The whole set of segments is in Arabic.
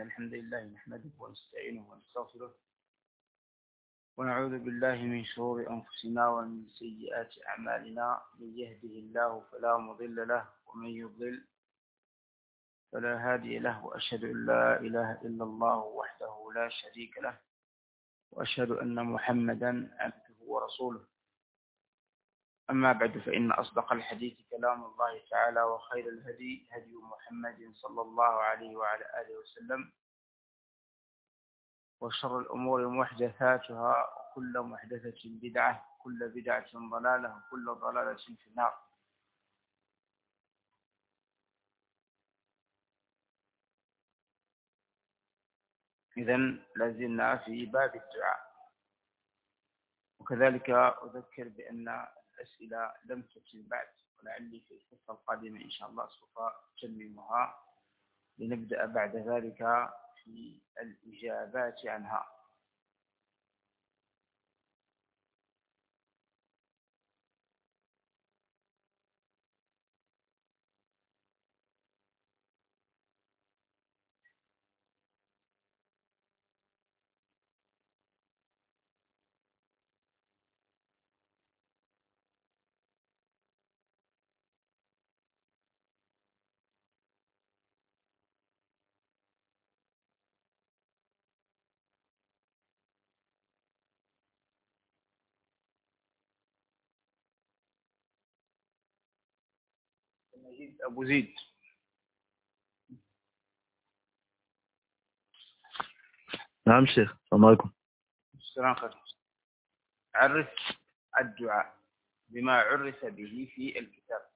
الحمد لله نحمده ونستعينه ونستغفره ونعوذ بالله من شرور أنفسنا ومن سيئات أعمالنا. من يهده الله فلا مضل له ومن يضلل فلا هادي له، وأشهد أن لا إله إلا الله وحده لا شريك له، وأشهد أن محمدا عبده ورسوله. أما بعد، فإن أصدق الحديث كلام الله تعالى، وخير الهدي هدي محمد صلى الله عليه وعلى آله وسلم، وشر الأمور محدثاتها، وكل محدثة بدعة، وكل بدعة ضلالة، وكل ضلالة في النار. إذن لازلنا في باب الدعاء، وكذلك أذكر بأن الأسئلة لم تتم بعد، ولعلي في الحصة القادمة إن شاء الله سوف أتممها لنبدأ بعد ذلك في الإجابات عنها. أبو زيد. نعم شيخ، السلام عليكم. السلام عليكم. عرف الدعاء بما عرف به في الكتاب.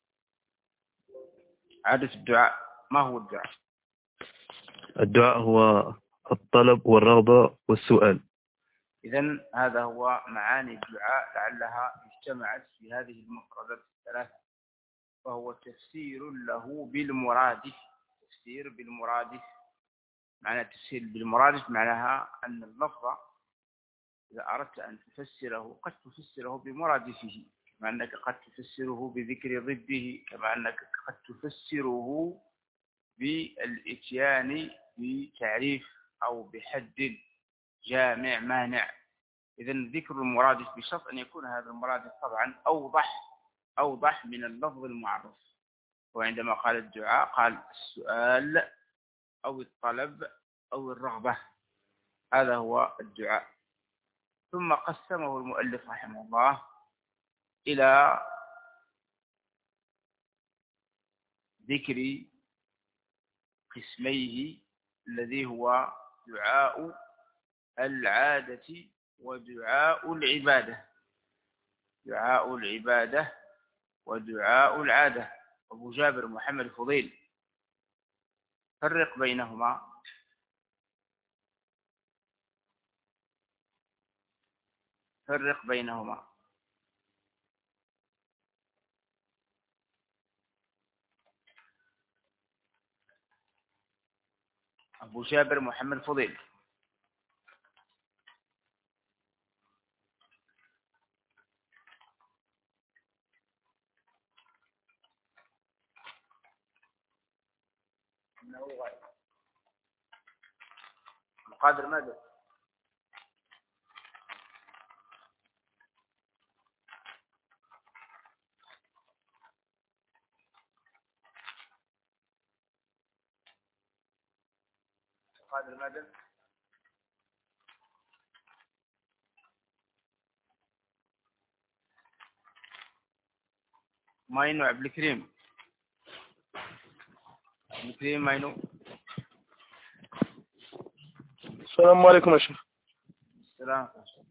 عرف الدعاء، ما هو الدعاء؟ الدعاء هو الطلب والرغبة والسؤال. إذن هذا هو معاني الدعاء، لعلها اجتمعت في هذه المفردات الثلاثة، وهو تفسير له بالمرادف. تفسير بالمرادف، معنى تفسير بالمرادف معناها أن اللفظ إذا أردت أن تفسره قد تفسره بمرادفه، كما أنك قد تفسره بذكر ضده، كما أنك قد تفسره بالإتيان بتعريف أو بحد جامع مانع. إذن ذكر المرادف بشرط أن يكون هذا المرادف طبعا أوضح من اللفظ المعرف. وعندما قال الدعاء قال السؤال أو الطلب أو الرغبة، هذا هو الدعاء. ثم قسمه المؤلف رحمه الله إلى ذكر قسميه، الذي هو دعاء العادة ودعاء العبادة. دعاء العبادة ودعاء العادة. أبو جابر محمد فضيل، فرق بينهما. فرق بينهما. أبو جابر محمد فضيل. القادر ماذا؟ القادر ماذا؟ ماينو عبد الكريم. عبد الكريم ماينو. السلام عليكم يا شيخ. السلام.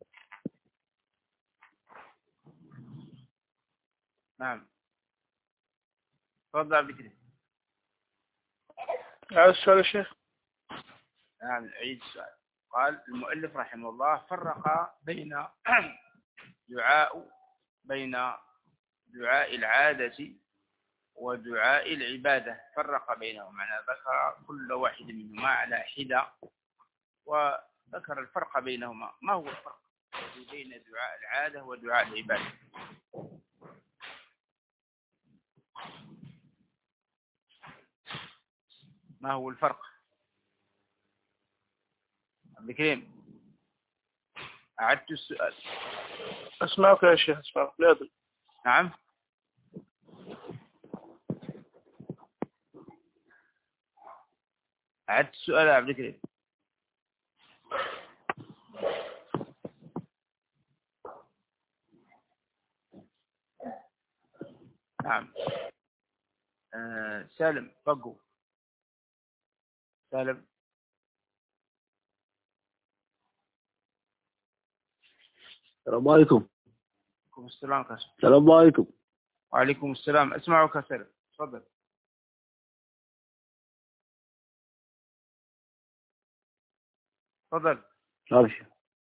نعم، تفضل عبد الكريم. عايز السؤال يا شيخ. نعم، عيد السؤال. قال المؤلف رحمه الله فرق بين دعاء العادة ودعاء العبادة. فرق بينهما، معنى ذكر كل واحد منهما على حدة، وذكر الفرق بينهما. ما هو الفرق بين دعاء العادة ودعاء العبادة؟ ما هو الفرق؟ عبد الكريم أعدت السؤال. أسمعك يا شيخ، أسمعك لا أدري. نعم. أعدت السؤال يا عبد الكريم. نعم. سالم فقو. سالم. السلام عليكم. وعليكم السلام كسر. السلام عليكم. وعليكم السلام. أسمعك سالم، تفضل. تفضل. أبشر.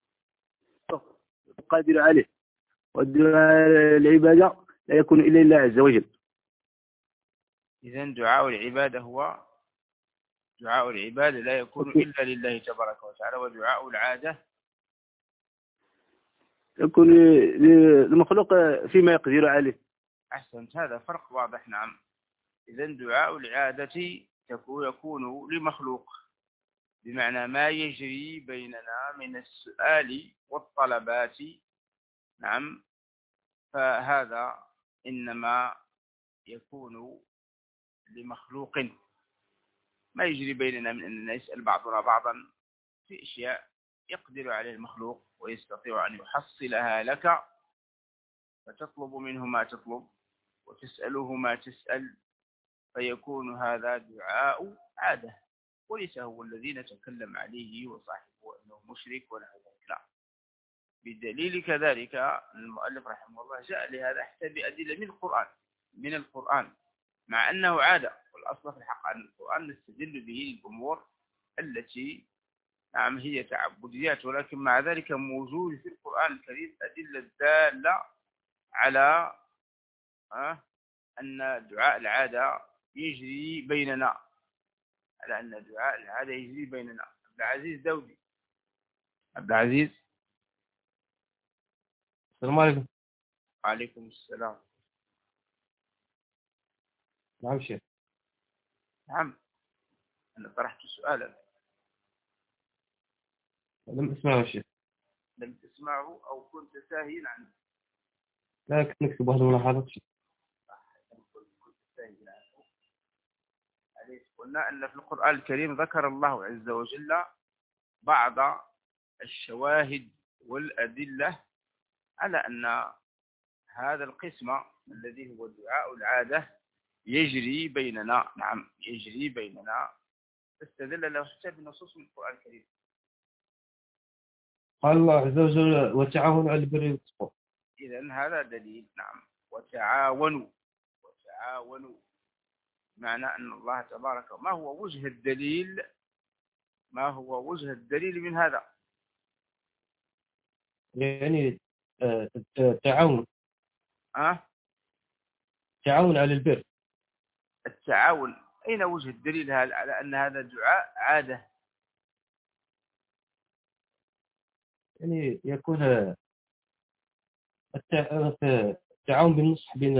القادر عليه والدعاء العبادة لا يكون إلا لله عز وجل. إذن دعاء العبادة هو دعاء العبادة لا يكون إلا لله تبارك وتعالى، ودعاء العادة يكون للمخلوق فيما يقدر عليه. أحسنت، هذا فرق واضح. نعم. إذن دعاء العادة يكون لمخلوق، بمعنى ما يجري بيننا من السؤال والطلبات. نعم. فهذا إنما يكون لمخلوق، ما يجري بيننا من أننا نسأل بعضنا بعضا في أشياء يقدر عليه المخلوق ويستطيع أن يحصلها لك، فتطلب منه ما تطلب وتسأله ما تسأل، فيكون هذا دعاء عادة، وليس هو الذي نتكلم عليه وصاحبه أنه مشرك ولا ذلك. لا. بدليل كذلك المؤلف رحمه الله جاء لهذا حتى بأدلة من القرآن مع أنه عادة، والأصل في الحق أن القرآن نستدل به للأمور التي نعم هي تعبديات، ولكن مع ذلك موجود في القرآن الكريم أدلة دالة على أن دعاء العادة يجري بيننا، على أن دعاء العادة يجري بيننا. عبد العزيز داودي. عبد العزيز. السلام عليكم. وعليكم السلام. نعم شيخ. نعم. أنا طرحت سؤالا لم أسمعه شيخ. لم تسمعه أو كنت ساهيا عنه؟ لا، كنت نكتب واحد الملاحظات شيخ. كنت ساهيا عنه. قلنا أن في القرآن الكريم ذكر الله عز وجل بعض الشواهد والأدلة على أن هذا القسم الذي هو دعاء العادة يجري بيننا. نعم، يجري بيننا. استدل له حتى بنصوص من القرآن الكريم. قال الله عز وجل وتعاونوا على البر والتقوى. إذن هذا دليل. نعم. وتعاونوا معنى أن الله تبارك. ما هو وجه الدليل من هذا؟ يعني التعاون. تعاون على البر. التعاون. أين وجه الدليل على أن هذا دعاء عادة؟ يعني يكون التعاون بالنصح بين،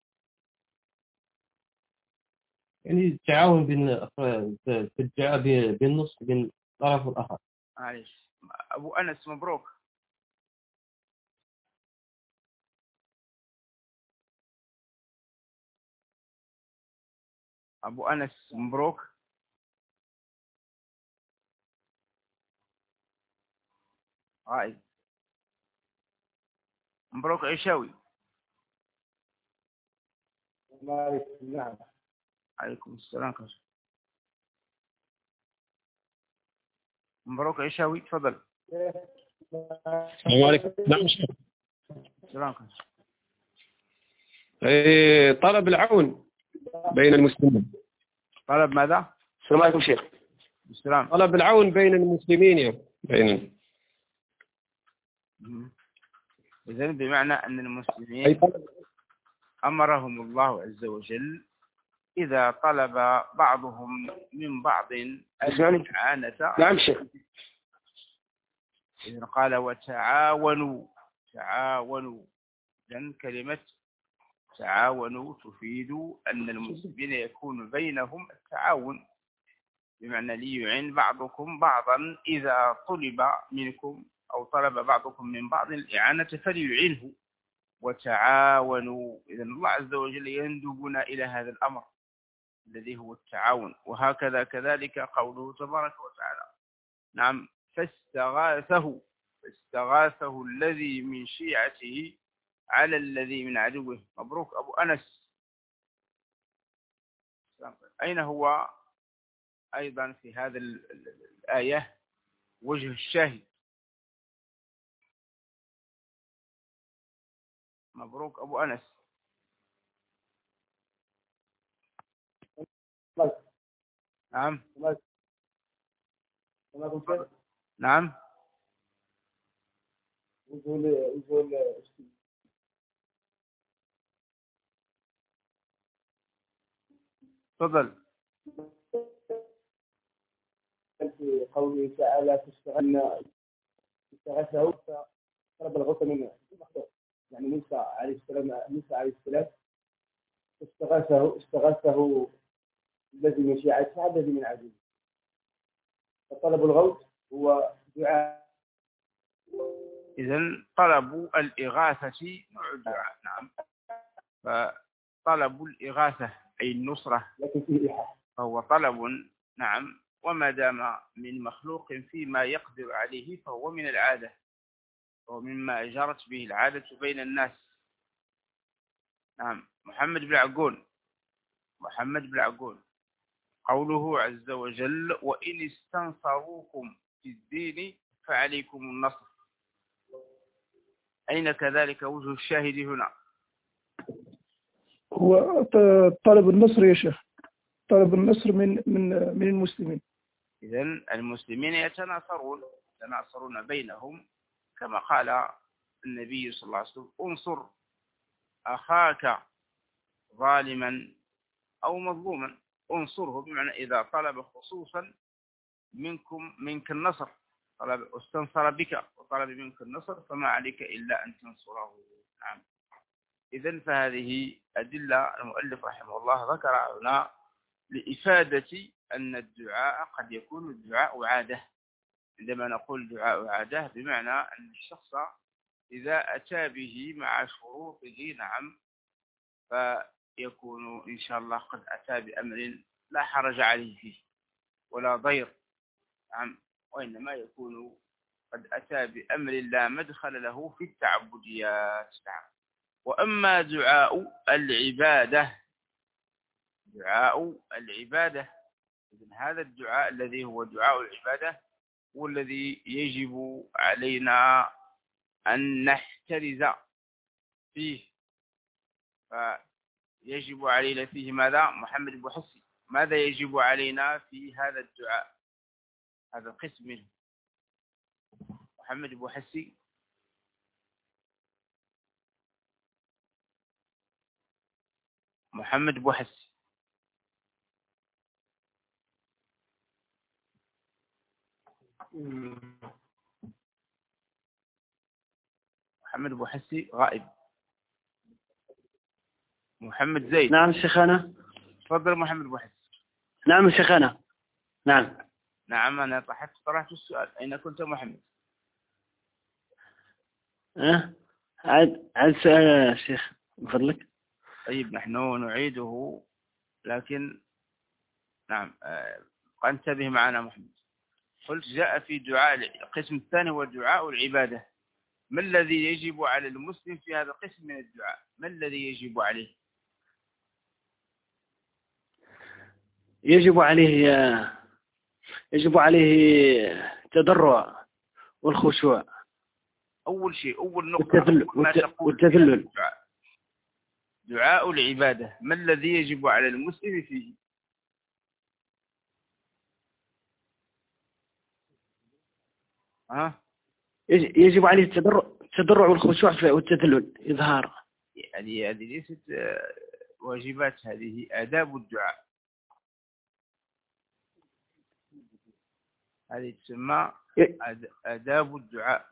يعني التعاون في الدعاء بالنصح بين الطرف الآخر. معليش. أبو أنس مبروك. أبو أنس مبروك. غائب. مبروك عيشاوي. نعم. عليكم السلام. مبروك عيشاوي، تفضل. السلام عليكم. نعم شيخ. السلام. طلب العون بين المسلمين. طلب ماذا؟ السلام عليكم شيخ. السلام. طلب العون بين المسلمين بيننا. إذن بمعنى أن المسلمين أمرهم الله عز وجل إذا طلب بعضهم من بعض الإعانة. نعم شيخ. إذن قال وتعاونوا. إذن كلمة تعاونوا تفيد أن المسلمين يكون بينهم التعاون، بمعنى ليعين بعضكم بعضا إذا طلب منكم أو طلب بعضكم من بعض الإعانة فليعينه وتعاونوا. إذن الله عز وجل يندبنا إلى هذا الأمر الذي هو التعاون. وهكذا كذلك قوله تبارك وتعالى نعم فاستغاثه الذي من شيعته على الذي من عدوه. مبروك أبو أنس. أين هو أيضا في هذا الآية وجه الشاهد؟ مبروك أبو أنس. نعم نعم تفضل. في قوله تعالى فاستغاثه طلب الغوث منه، يعني موسى عليه السلام استغاثه الذي من شيعته على الذي من عدوه، فطلب الغوث هو دعاء. إذن طلب الإغاثة نوع الدعاء. نعم فطلب الإغاثة أي النصرة فهو طلب. نعم وما دام من مخلوق فيما يقدر عليه فهو من العادة، وهو مما جرت به العادة بين الناس. نعم محمد بن عقون قوله عز وجل وإن استنصروكم في الدين فعليكم النصر. أين كذلك وجه الشاهد هنا؟ هو طلب النصر يا شيخ، طلب النصر من المسلمين. إذن المسلمين يتناصرون بينهم كما قال النبي صلى الله عليه وسلم انصر أخاك ظالما أو مظلوما. انصره بمعنى إذا طلب خصوصا منك النصر، استنصر بك وطلب منك النصر فما عليك إلا أن تنصره. نعم إذن فهذه أدلة المؤلف رحمه الله ذكر هنا لإفادة أن الدعاء قد يكون الدعاء عادة. عندما نقول دعاء عادة بمعنى أن الشخص إذا أتى به مع شروطه نعم فيكون إن شاء الله قد أتى بأمر لا حرج عليه فيه ولا ضير. نعم وإنما يكون قد أتى بأمر لا مدخل له في التعبديات. نعم وأما دعاء العبادة إذن هذا الدعاء الذي هو دعاء العبادة هو الذي يجب علينا أن نحترز فيه. فيجب علينا فيه ماذا؟ محمد بن حسي ماذا يجب علينا في هذا الدعاء؟ هذا القسم منه محمد بن حسي. محمد بن حسي محمد بن حسي غائب. محمد زيد. نعم شيخنا. تفضل محمد بن حسي. نعم شيخنا. نعم أنا طرحت السؤال أين كنت محمد؟ عاد سؤال يا شيخ من فضلك. طيب نحن نعيده لكن نعم انتبه معنا محمد. قلت جاء في دعاء القسم الثاني هو دعاء العبادة. ما الذي يجب على المسلم في هذا القسم من الدعاء؟ ما الذي يجب عليه؟ يجب عليه التضرع والخشوع. أول شيء أول نقطة والتذلل. دعاء العبادة ما الذي يجب على المسلم فيه؟ يجب عليه التضرع والخشوع والتذلل إظهار. يعني هذه ليست واجبات، هذه آداب الدعاء. هذه تسمى آداب الدعاء.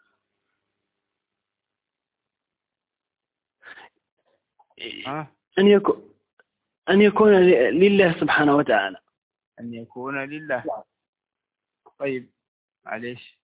أن يكون لله سبحانه وتعالى. أن يكون لله. طيب معليش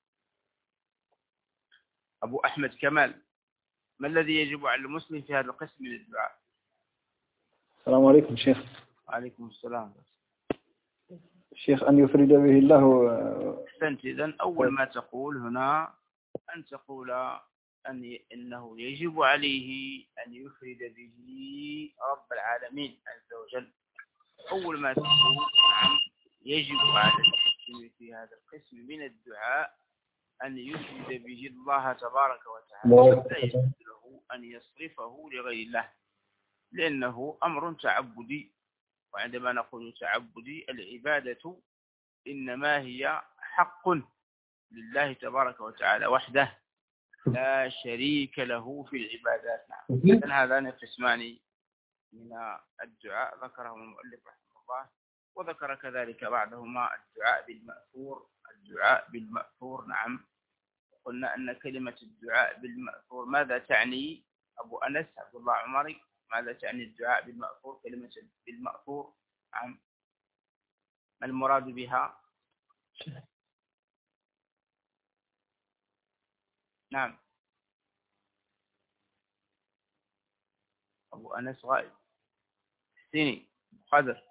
أبو أحمد كمال، ما الذي يجب على المسلم في هذا القسم من الدعاء؟ السلام عليكم شيخ. وعليكم السلام. الشيخ أن يفرد به الله. أحسنت. إذن أول ما تقول هنا أن تقول إنه يجب عليه أن يفرد به رب العالمين عز وجل. أول ما تقول نعم يجب على المسلم في هذا القسم من الدعاء أن يفرد به الله تبارك وتعالى، لا يجوز له أن يصرفه لغير الله، لأنه أمر تعبدي. وعندما نقول تعبدي العبادة إنما هي حق لله تبارك وتعالى وحده لا شريك له في العبادات. نعم. هذان قسمان من الدعاء ذكرهم المؤلف رحمه الله، وذكر كذلك بعضهما الدعاء بالمأثور. الدعاء بالمأثور نعم. قلنا أن كلمة الدعاء بالمأثور ماذا تعني؟ أبو أنس عبد الله عمري، ماذا تعني الدعاء بالمأثور؟ كلمة بالمأثور نعم، ما المراد بها؟ نعم أبو أنس غائب. حسيني قدر.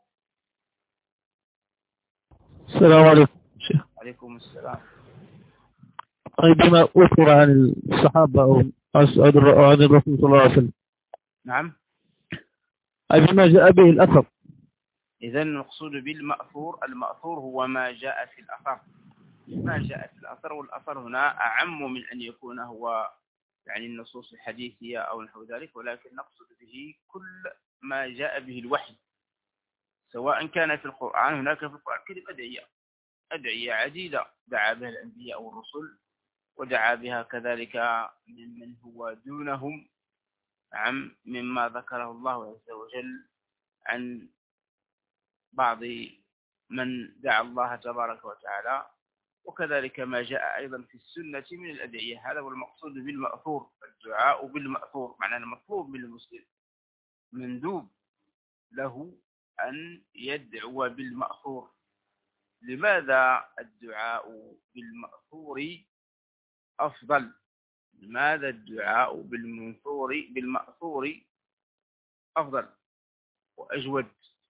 السلام عليكم شيخ. عليكم السلام. طيب بما أذكر عن الصحابة أو عن الرسول صلى الله عليه وسلم. نعم. أي بما جاء به الأثر. إذن المقصود بالمأثور، المأثور هو ما جاء في الأثر، ما جاء في الأثر. والأثر هنا أعم من أن يكون هو يعني النصوص الحديثية أو نحو ذلك، ولكن نقصد به كل ما جاء به الوحي، سواء كان في القرآن. هناك في القرآن كلمة أدعية عديدة دعا بها الأنبياء والرسل، ودعا بها كذلك ممن هو دونهم نعم، مما ذكره الله عز وجل عن بعض من دعا الله تبارك وتعالى، وكذلك ما جاء أيضا في السنة من الأدعية. هذا هو المقصود بالمأثور، الدعاء بالمأثور، معنى المطلوب من المسلم مندوب له أن يدعو بالمأثور. لماذا الدعاء بالمأثور أفضل؟ لماذا الدعاء بالمأثور أفضل وأجود؟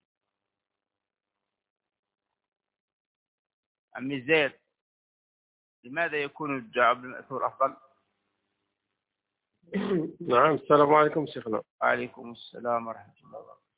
عمي زيد، لماذا يكون الدعاء بالمأثور أفضل؟ نعم. السلام عليكم شيخنا. وعليكم السلام ورحمة الله وبركاته.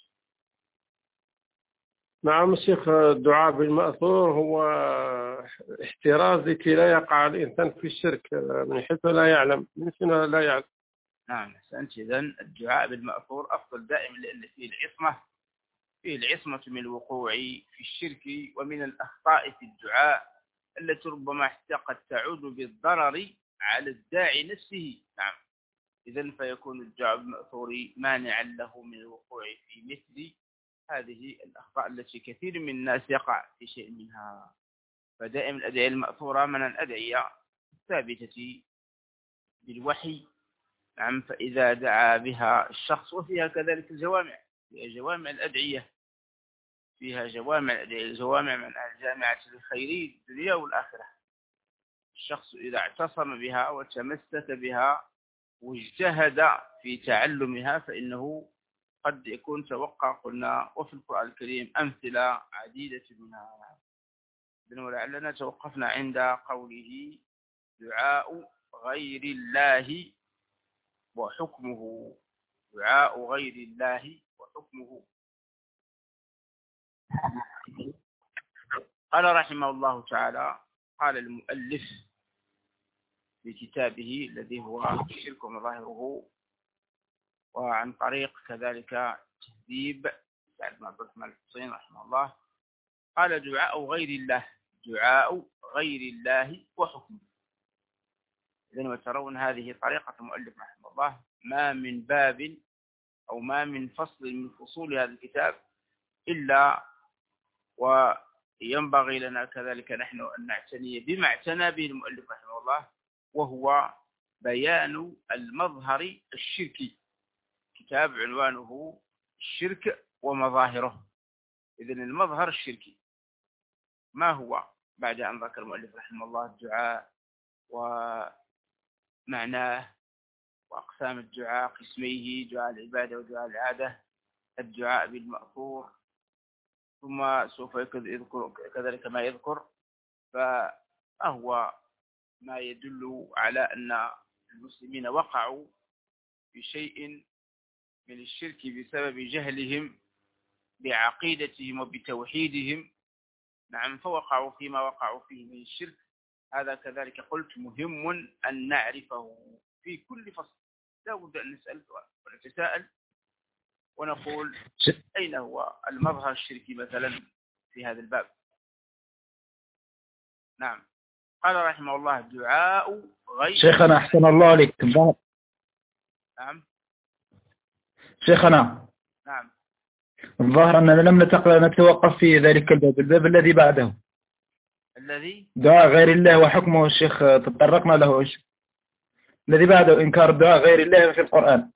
نعم الشيخ، الدعاء بالمأثور هو احتراز لكي لا يقع الإنسان في الشرك من حيث لا يعلم، من حيث لا يعلم. نعم أحسنت. إذن الدعاء بالمأثور أفضل دائما، لأن فيه العصمة من الوقوع في الشرك ومن الأخطاء في الدعاء التي ربما قد تعود بالضرر على الداعي نفسه. نعم. إذن فيكون الدعاء بالمأثور مانعا له من الوقوع في مثل هذه الأخطاء التي كثير من الناس يقع في شيء منها. فدائما الأدعية المأثورة من الأدعية الثابتة بالوحي. نعم. فإذا دعا بها الشخص، وفيها كذلك الجوامع، فيها جوامع الأدعية، فيها جوامع الأدعية، جوامع من الجامعة للخير الدنيا والآخرة. الشخص إذا اعتصم بها وتمسك بها واجتهد في تعلمها فإنه قد يكون توقع. قلنا وفي القرآن الكريم أمثلة عديدة منها، ولعلنا توقفنا عند قوله دعاء غير الله وحكمه. دعاء غير الله وحكمه. قال رحمه الله تعالى، قال المؤلف في كتابه الذي هو الشرك ومظاهره، وعن طريق كذلك تهذيب سعد بن عبد الرحمن الحسين رحمه الله، قال دعاء غير الله، دعاء غير الله وحكمه. إذن وترون هذه طريقة المؤلف رحمه الله، ما من باب أو ما من فصل من فصول هذا الكتاب إلا وينبغي لنا كذلك نحن أن نعتني بما اعتنى به المؤلف رحمه الله، وهو بيان المظهر الشركي. كتاب عنوانه الشرك ومظاهره. إذن المظهر الشركي، ما هو بعد أن ذكر المؤلف رحمه الله الدعاء ومعناه وأقسام الدعاء قسميه دعاء العبادة ودعاء العادة، الدعاء بالمأثور، ثم سوف يذكر كذلك ما يذكر، فهو ما يدل على أن المسلمين وقعوا في شيء من الشرك بسبب جهلهم بعقيدتهم وبتوحيدهم. نعم، فوقعوا فيما وقعوا فيه من الشرك. هذا كذلك قلت مهم أن نعرفه في كل فصل، لا بد أن نسأل ونتساءل ونقول أين هو المظهر الشركي مثلا في هذا الباب. نعم، قال رحمه الله الدعاء غير. شيخنا أحسن الله عليك. نعم شيخنا. نعم. الظاهر أننا لم نتوقف في ذلك الباب الذي بعده، الذي دعاء غير الله وحكمه. الشيخ تطرقنا له. الذي بعده إنكار دعاء غير الله في القرآن.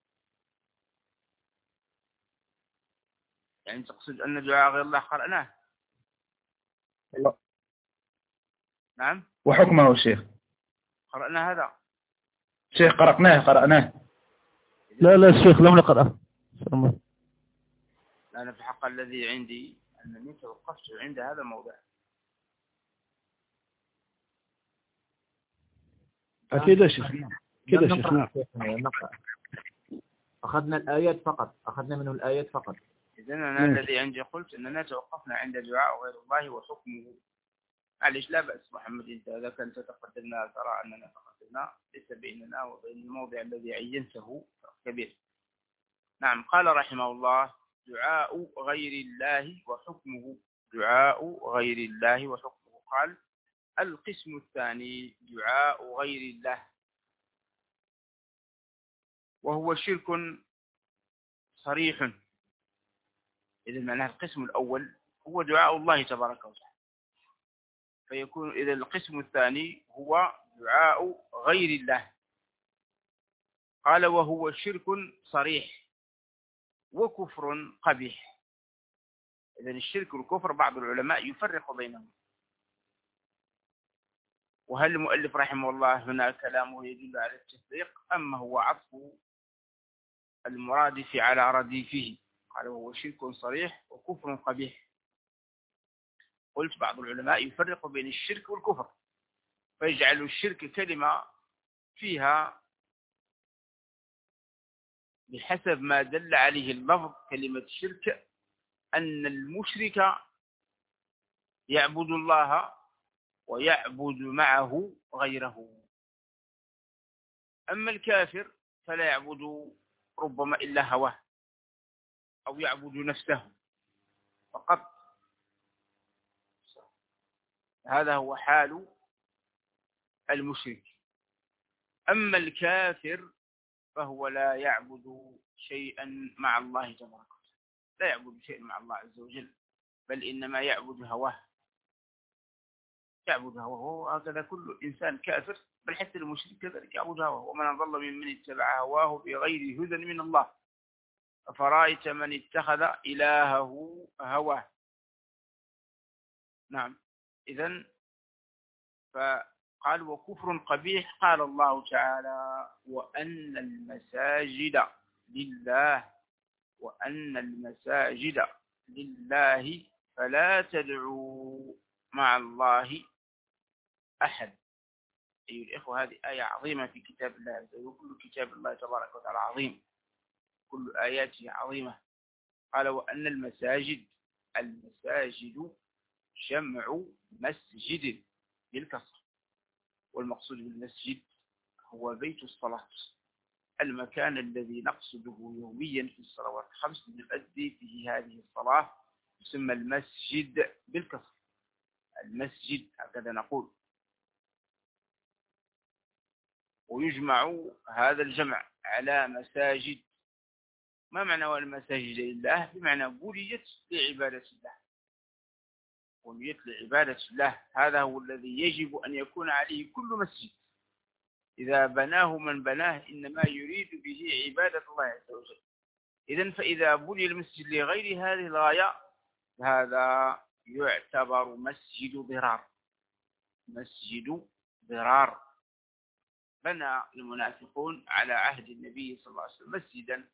يعني تقصد أن دعاء غير الله قرأناه؟ لا. نعم. وحكمه الشيخ قرأنا هذا. شيخ قرأناه. لا الشيخ لم نقرأه. أنا في حق الذي عندي أنني توقفت عند هذا الموضع. كده شيخ. كده شيخ. أخذنا الآيات فقط، أخذنا منه الآيات فقط. إذن أنا الذي عندي قلت أننا توقفنا عند دعاء غير الله وحكمه. معلش لا بأس محمد، أنت إذا كنت تقدمنا ترى أننا تقدمنا، ليس بيننا وبين الموضع الذي عينته كبير. نعم، قال رحمه الله دعاء غير الله وحكمه. دعاء غير الله وحكمه. قال القسم الثاني دعاء غير الله، وهو شرك صريح. إذا معناه القسم الأول هو دعاء الله تبارك وتعالى، فيكون إذا القسم الثاني هو دعاء غير الله. قال وهو شرك صريح وكفر قبيح. إذا الشرك والكفر بعض العلماء يفرق بينهم، وهل المؤلف رحمه الله هنا كلامه يدل على التفريق أما هو عطف المرادف على رديفه؟ قال وهو شرك صريح وكفر قبيح. قلت بعض العلماء يفرق بين الشرك والكفر، فيجعل الشرك كلمة فيها بحسب ما دل عليه اللفظ كلمة الشرك أن المشرك يعبد الله ويعبد معه غيره، أما الكافر فلا يعبد ربما إلا هواه أو يعبد نفسه فقط. هذا هو حال المشرك. أما الكافر فهو لا يعبد شيئا مع الله تبارك وتعالى، لا يعبد شيئا مع الله عز وجل، بل إنما يعبد هواه. يعبد هواه، هكذا كل إنسان كافر، بل حتى المشرك كذلك يعبد هواه. ومن أضل ممن اتبع هواه بغير هدى من الله أفرأيت من اتخذ إلهه هواه. نعم، إذن فقال وكفر قبيح. قال الله تعالى وأن المساجد لله، وأن المساجد لله فلا تدعوا مع الله أحد. أيها الإخوة، هذه آية عظيمة في كتاب الله، وكل كتاب الله تبارك وتعالى عظيم، كل آياته عظيمة. قال وأن المساجد جمع مسجد بالكسر، والمقصود بالمسجد هو بيت الصلاة، المكان الذي نقصده يوميا في الصلوات الخمس نؤدي فيه هذه الصلاة، يسمى المسجد بالكسر، المسجد هكذا نقول. ويجمع هذا الجمع على مساجد. ما معنى المساجد لله؟ بمعنى بنيت لعبادة الله، بنيت لعبادة الله. هذا هو الذي يجب أن يكون عليه كل مسجد. إذا بناه من بناه إنما يريد به عبادة الله عز وجل. إذن فإذا بني المسجد لغير هذه الغاية هذا يعتبر مسجد ضرار. مسجد ضرار. بنى المنافقون على عهد النبي صلى الله عليه وسلم مسجدا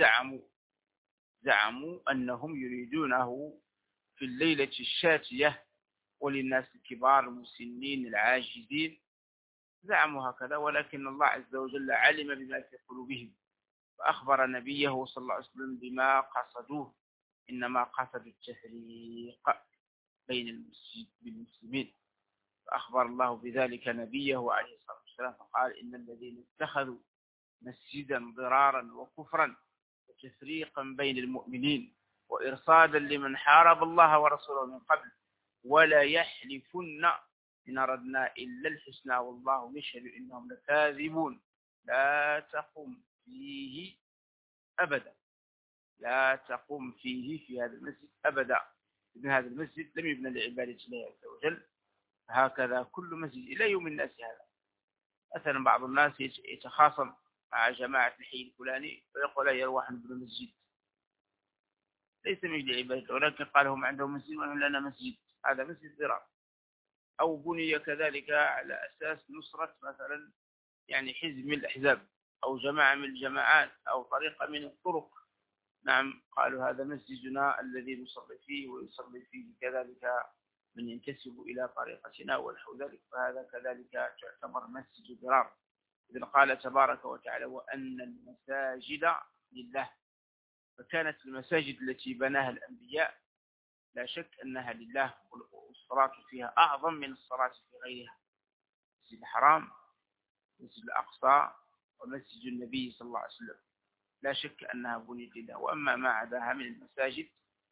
زعموا أنهم يريدونه في الليلة الشاتية وللناس الكبار المسنين العاجزين، زعموا هكذا، ولكن الله عز وجل علم بما في قلوبهم فأخبر نبيه صلى الله عليه وسلم بما قصدوه، إنما قصدوا التفريق بين المسلمين، فأخبر الله بذلك نبيه عليه الصلاة والسلام فقال إن الذين اتخذوا مسجدا ضرارا وكفرا وتفريقا بين المؤمنين وإرصادا لمن حارب الله ورسوله من قبل ولا يحلفن إن أردنا إلا الحسنى والله يشهد إنهم لكاذبون لا تقم فيه أبدا. لا تقوم فيه في هذا المسجد أبدا. إن هذا المسجد لم يبنى لعبادة الله عز وجل، هكذا كل مسجد إلى يوم الناس هذا. مثلا بعض الناس يتخاصم مع جماعة الحي الفلاني ويقول لا يروح نبنى مسجد، ليس من عبادة، ولكن قال هم عندهم مسجد ونحن لنا مسجد، هذا مسجد ضرار. أو بني كذلك على أساس نصرة مثلا يعني حزب من الأحزاب أو جماعة من الجماعات أو طريقة من الطرق، نعم قالوا هذا مسجدنا الذي نصلي فيه ويصلي فيه كذلك من ينتسب إلى طريقتنا ونحو ذلك، فهذا كذلك تعتبر مسجد ضرار. إذن قال تبارك وتعالى وأن المساجد لله، فكانت المساجد التي بناها الأنبياء لا شك أنها لله، والصلاة فيها أعظم من الصلاة في غيرها. مسجد الحرام، مسجد الأقصى، ومسجد النبي صلى الله عليه وسلم لا شك أنها بنيت لله. وأما ما عداها من المساجد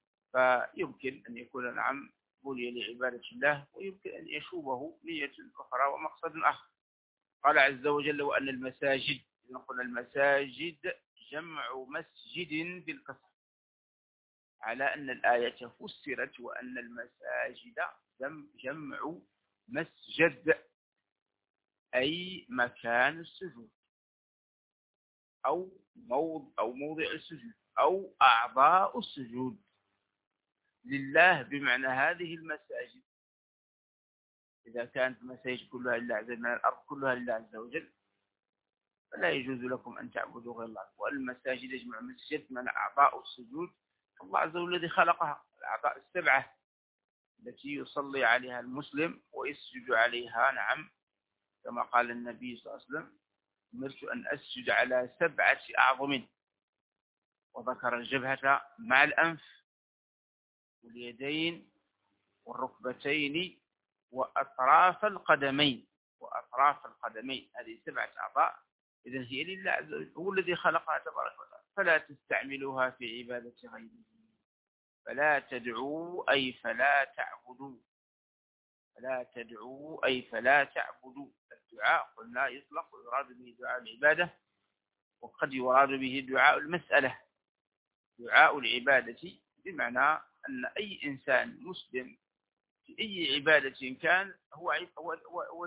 فيمكن أن يكون نعم بني لعبادة الله، ويمكن أن يشوبه نية أخرى ومقصد آخر. قال عز وجل وأن المساجد، إذا قلنا المساجد جمع مسجد بالكسر، على أن الآية فسرت وأن المساجد جمع مسجد أي مكان السجود أو موضع السجود أو أعضاء السجود لله، بمعنى هذه المساجد إذا كانت المساجد كلها لله عز وجل، الأرض كلها لله عز وجل، فلا يجوز لكم أن تعبدوا غير الله. والمساجد يجمع مسجد من أعضاء السجود، الله عز وجل الذي خلقها، الأعضاء السبعة التي يصلي عليها المسلم ويسجد عليها، نعم كما قال النبي صلى الله عليه وسلم أمرت أن أسجد على 7 أعظم، وذكر الجبهة مع الأنف واليدين والركبتين وأطراف القدمين. هذه 7 أعضاء، إذن هي لله عز وجل، هو الذي خلقها تبارك وتعالى، فلا تستعملوها في عبادة غيره. فلا تدعوا أي فلا تعبدوا، فلا تدعوا أي فلا تعبدوا. الدعاء قلنا يطلق ويراد به دعاء العبادة، وقد يراد به دعاء المسألة. دعاء العبادة بمعنى أن أي إنسان مسلم في أي عبادة كان هو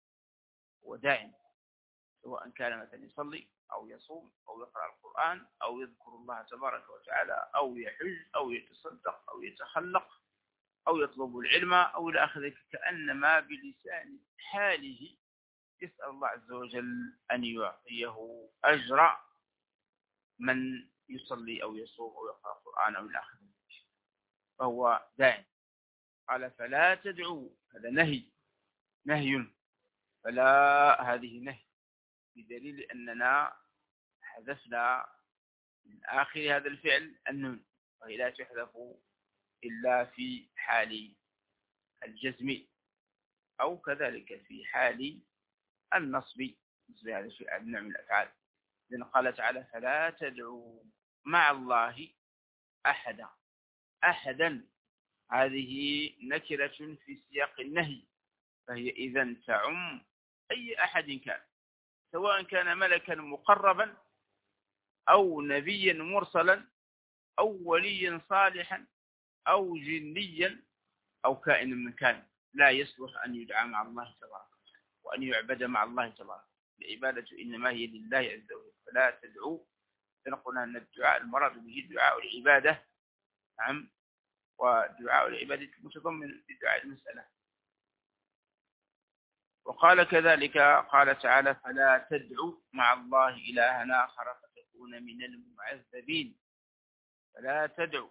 داعي، سواء كان مثلا يصلي أو يصوم أو يقرأ القرآن أو يذكر الله تبارك وتعالى أو يحج أو يتصدق أو يتخلق أو يطلب العلم أو إلى آخره، كأنما بلسان حاله يسأل الله عز وجل أن يعطيه أجر من يصلي أو يصوم أو يقرأ القرآن أو إلى آخره، فهو داعي. قال فلا تدعوا، هذا نهي، فلا هذه نهي، بدليل أننا حذفنا من آخر هذا الفعل النون، وهي لا تحذف إلا في حال الجزم أو كذلك في حال النصب، مثل هذا الفعل نوع من الأفعال. لأن قال تعالى فلا تدعوا مع الله أحدا، هذه نكرة في سياق النهي، فهي إذن تعم أي أحد كان، سواء كان ملكا مقربا أو نبيا مرسلا أو وليا صالحا أو جنيا أو كائن من كان، لا يصلح أن يدعى مع الله تبارك وتعالى وأن يعبد مع الله تبارك. العبادة إنما هي لله عز وجل، فلا تدعوا. فنقول أن الدعاء المراد به دعاء العبادة، نعم، ودعاء العبادة متضمن لدعاء المسألة. وقال كذلك قال تعالى فلا تدعوا مع الله إلها آخر فتكون من المعذبين. فلا تدعوا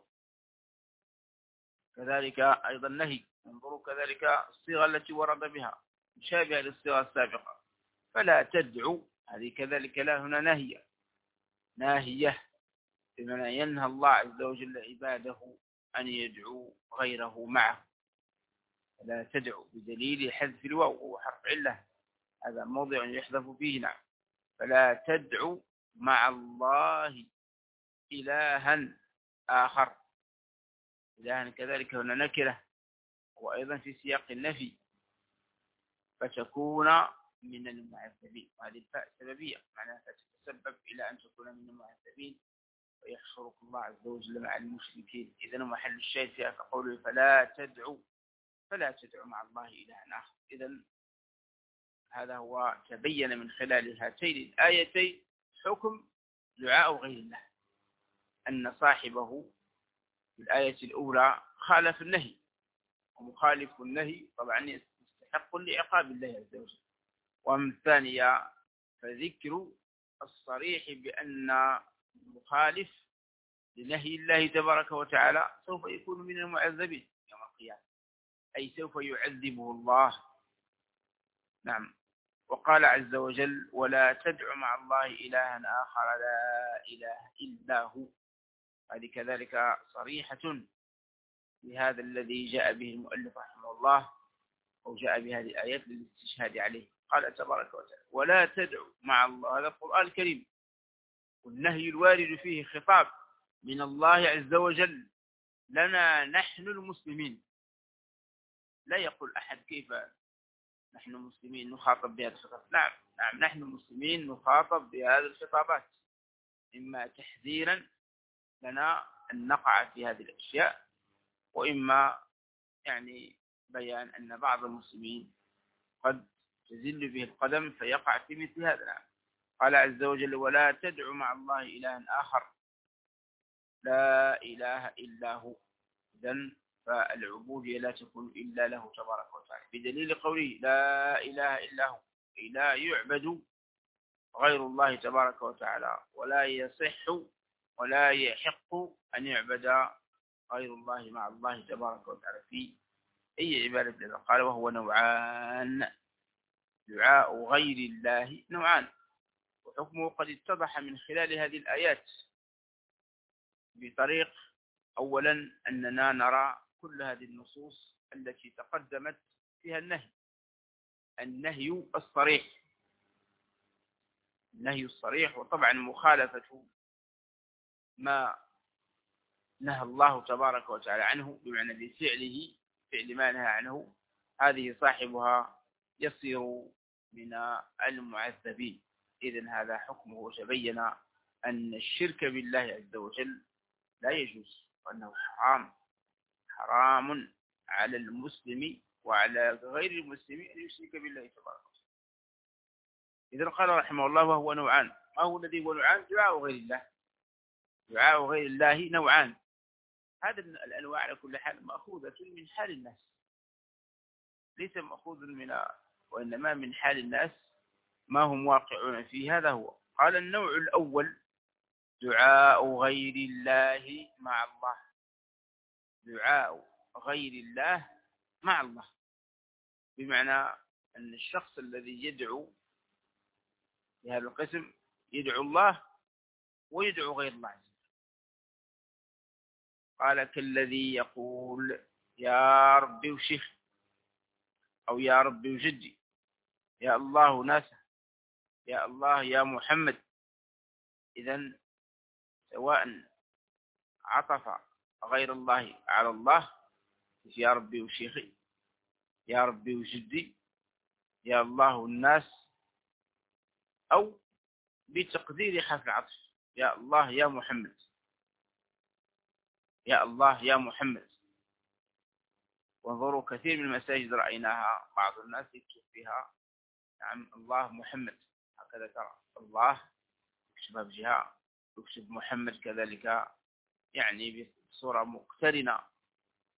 كذلك أيضا نهي. انظروا كذلك الصيغة التي ورد بها مشابهة للصيغة السابقة. فلا تدعوا هذه كذلك لا هنا ناهية بمعنى ينهى الله عز وجل عباده أن يدعوا غيره معه. فلا تدعوا بدليل حذف الواو وهو حرف علة، هذا موضع يحذف فيه. نعم فلا تدعوا مع الله إلها آخر. إلها كذلك هنا نكرة وأيضا في سياق النفي فتكون من المعذبين. وهذه الفاء سببية معناها تتسبب إلى أن تكون من المعذبين ويحشرك الله عز وجل مع المشركين. إذن محل الشاهد فيها كقوله فلا تدعوا مع الله إلها آخر. إذن هذا هو تبين من خلال هاتين الآيتين حكم دعاء غير الله، أن صاحبه في الآية الأولى خالف النهي، ومخالف النهي طبعا يستحق لعقاب الله عز وجل. ومن الثانية فذكر الصريح بأن المخالف لنهي الله تبارك وتعالى سوف يكون من المعذبين يوم القيامة، أي سوف يعذبه الله. نعم. وقال عز وجل ولا تدع مع الله إلها آخر لا إله إلا هو. هذه كذلك صريحة بهذا الذي جاء به المؤلف رحمه الله، أو جاء بهذه الآيات للاستشهاد عليه. قال تبارك وتعالى ولا تدع مع الله، هذا القرآن الكريم والنهي الوارد فيه خطاب من الله عز وجل لنا نحن المسلمين. لا يقول أحد كيف نحن مسلمين نخاطب بهذا الخطاب. نعم نحن مسلمين نخاطب بهذه الخطابات، إما تحذيرا لنا أن نقع في هذه الأشياء، وإما يعني بيان أن بعض المسلمين قد تزل به القدم فيقع في مثل هذا. نعم. قال عز وجل ولا تدع مع الله إلها آخر لا إله إلا هو. إذن فالعبودية لا تكون إلا له تبارك وتعالى بدليل قوله لا إله إلا هو، أي لا يعبد غير الله تبارك وتعالى، ولا يصح ولا يحق أن يعبد غير الله مع الله تبارك وتعالى في أي عبادة له. قال وهو نوعان، دعاء غير الله نوعان، وحكمه قد اتضح من خلال هذه الآيات بطريق أولا أننا نرى كل هذه النصوص التي تقدمت فيها النهي الصريح، وطبعا مخالفة ما نهى الله تبارك وتعالى عنه بمعنى بفعله فعل ما نهى عنه، هذه صاحبها يصير من المعذبين. إذن هذا حكمه، وتبين أن الشرك بالله عز وجل لا يجوز، وأنه حرام على المسلم وعلى غير المسلم أن يشرك بالله تبارك وتعالى. إذن قال رحمه الله وهو نوعان. ما هو الذي هو نوعان؟ دعاء غير الله. دعاء غير الله نوعان. هذه الأنواع على كل حال مأخوذة من حال الناس، ليس مأخوذ وإنما من حال الناس ما هم واقعون فيه. هذا هو. قال النوع الأول دعاء غير الله مع الله. دعاء غير الله مع الله، بمعنى أن الشخص الذي يدعو بهذا القسم يدعو الله ويدعو غير الله عز وجل. قال كالذي يقول يا ربي وشيخ، أو يا ربي وجدي، يا الله ناسه، يا الله يا محمد. إذن سواء عطف غير الله على الله يا ربي وشيخي، يا ربي وجدي، يا الله الناس، أو بتقدير حرف العطف يا الله يا محمد، يا الله يا محمد. وانظروا كثير من المساجد رأيناها بعض الناس يكتب فيها نعم الله محمد، هكذا ترى الله يكتبها بجهة، يكتب محمد كذلك يعني بصورة مقترنة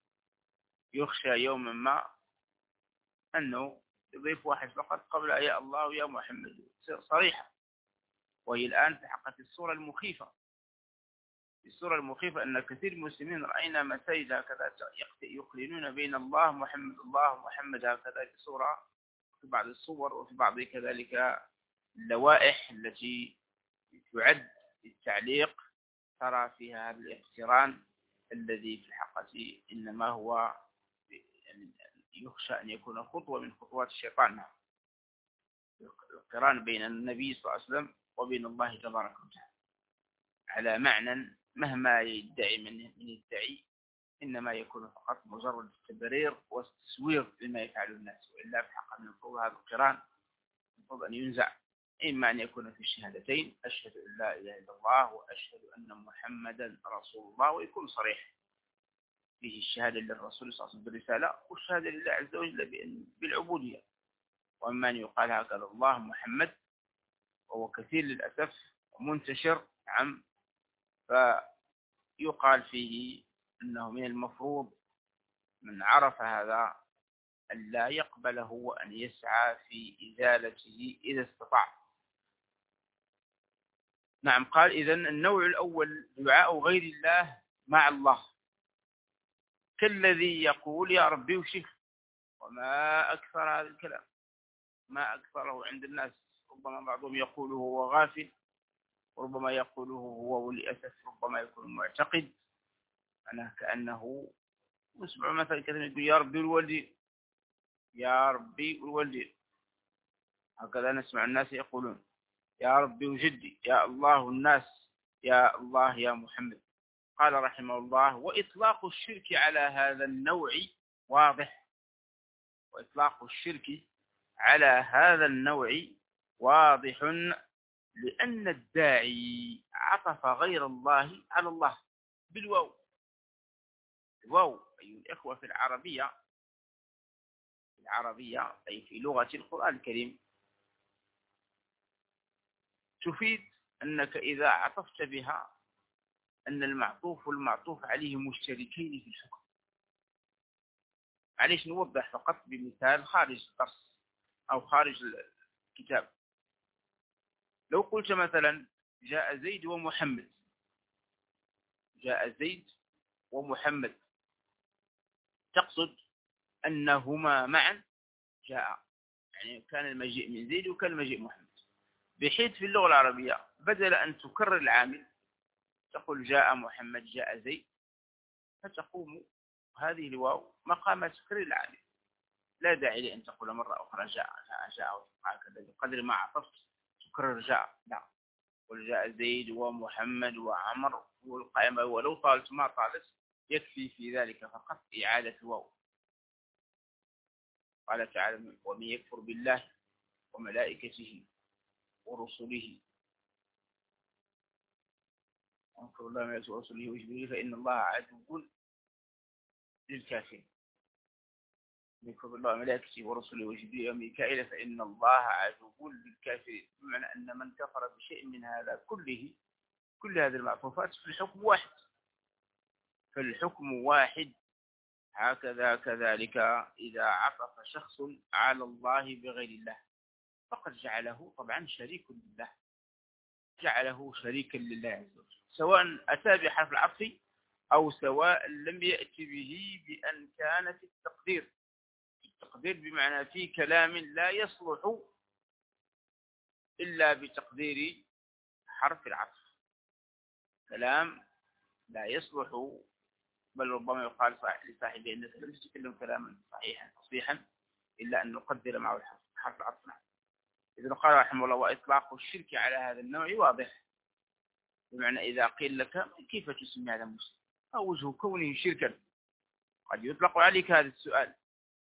يخشى يوما ما أنه يضيف واحد فقط قبل يا الله ويا محمد صريحة. وهي الآن تحققت الصورة المخيفة. الصورة المخيفة أن كثير من المسلمين رأينا مساجد هكذا يقرنون بين الله محمد هكذا بصورة في بعض الصور، وفي بعض كذلك اللوائح التي تعد للتعليق ترى فيها هذا الاقتران الذي في الحقيقة إنما هو يخشى أن يكون خطوة من خطوات الشيطان، القران بين النبي صلى الله عليه وسلم وبين الله تبارك وتعالى على معنى مهما يدعي من يدعي، إنما يكون فقط مجرد تبرير واستسوير لما يفعله الناس. وإلا في حق المفروض هذا القران المفروض أن ينزع، إما أن يكون في الشهادتين أشهد أن لا إله إلا الله وأشهد أن محمدا رسول الله، ويكون صريح فيه الشهادة للرسول صلى الله عليه وسلم بالرسالة والشهادة لله عز وجل بالعبودية. وأما أن يقال هكذا الله محمد وهو كثير للأسف منتشر فيقال فيه أنه من المفروض من عرف هذا أن لا يقبله وأن يسعى في إزالته إذا استطاع. نعم. قال إذن النوع الأول دعاء غير الله مع الله، كالذي يقول يا ربي وشيخ. وما أكثر هذا الكلام، ما أكثره عند الناس. ربما بعضهم يقوله هو غافل، وربما يقوله هو وللأسف ربما يكون معتقد أنه كأنه نسمع مثلا كثير يقول يا ربي والوالدين، يا ربي والوالدين، هكذا نسمع الناس يقولون يا ربي وجدي، يا الله الناس، يا الله يا محمد. قال رحمه الله وإطلاق الشرك على هذا النوع واضح، وإطلاق الشرك على هذا النوع واضح لأن الداعي عطف غير الله على الله بالواو. الواو أيها الإخوة في العربية أي في لغة القرآن الكريم تفيد أنك إذا عطفت بها أن المعطوف والمعطوف عليه مشتركين في الحكم. معليش نوضح فقط بمثال خارج الدرس أو خارج الكتاب. لو قلت مثلا جاء زيد ومحمد، جاء زيد ومحمد، تقصد أنهما معا جاء، يعني كان المجيء من زيد وكان المجيء محمد، بحيث في اللغة العربية بدل أن تكرر العامل تقول جاء محمد جاء زيد، فتقوم هذه الواو مقام تكرر العامل، لا داعي لأن تقول مرة أخرى جاء هكذا بقدر ما عطفت تكرر جاء. لا، قل جاء زيد ومحمد وعمر والقائمة، ولو طالت ما طالت يكفي في ذلك فقط إعادة الواو. قال تعالى ومن يكفر بالله وملائكته ورسله وانكر الله ما يسوء رسله وجبريل فإن الله عدو للكافرين. يكفر بالله وملائكته ورسله وجبريل وميكائيل فإن الله عدو للكافرين، بمعنى أن من كفر بشيء من هذا كل هذه المعطوفات في الحكم واحد، فالحكم واحد. هكذا كذلك إذا عطف شخص على الله بغير الله فقد جعله طبعا شريك لله، جعله شريكا لله عز وجل، سواء أتى بحرف العطف أو سواء لم يأتي به بأن كان في التقدير. التقدير بمعنى في كلام لا يصلح إلا بتقدير حرف العطف، كلام لا يصلح، بل ربما يقال لصاحبه أنك لم تتكلم كلاما صحيحا إلا أن نقدر معه حرف العطف. إذا قال رحمه الله وإطلاق الشرك على هذا النوع واضح، بمعنى إذا قيل لك كيف تسمي هذا مسلم أو وجه كونه شركا، قد يطلق عليك هذا السؤال،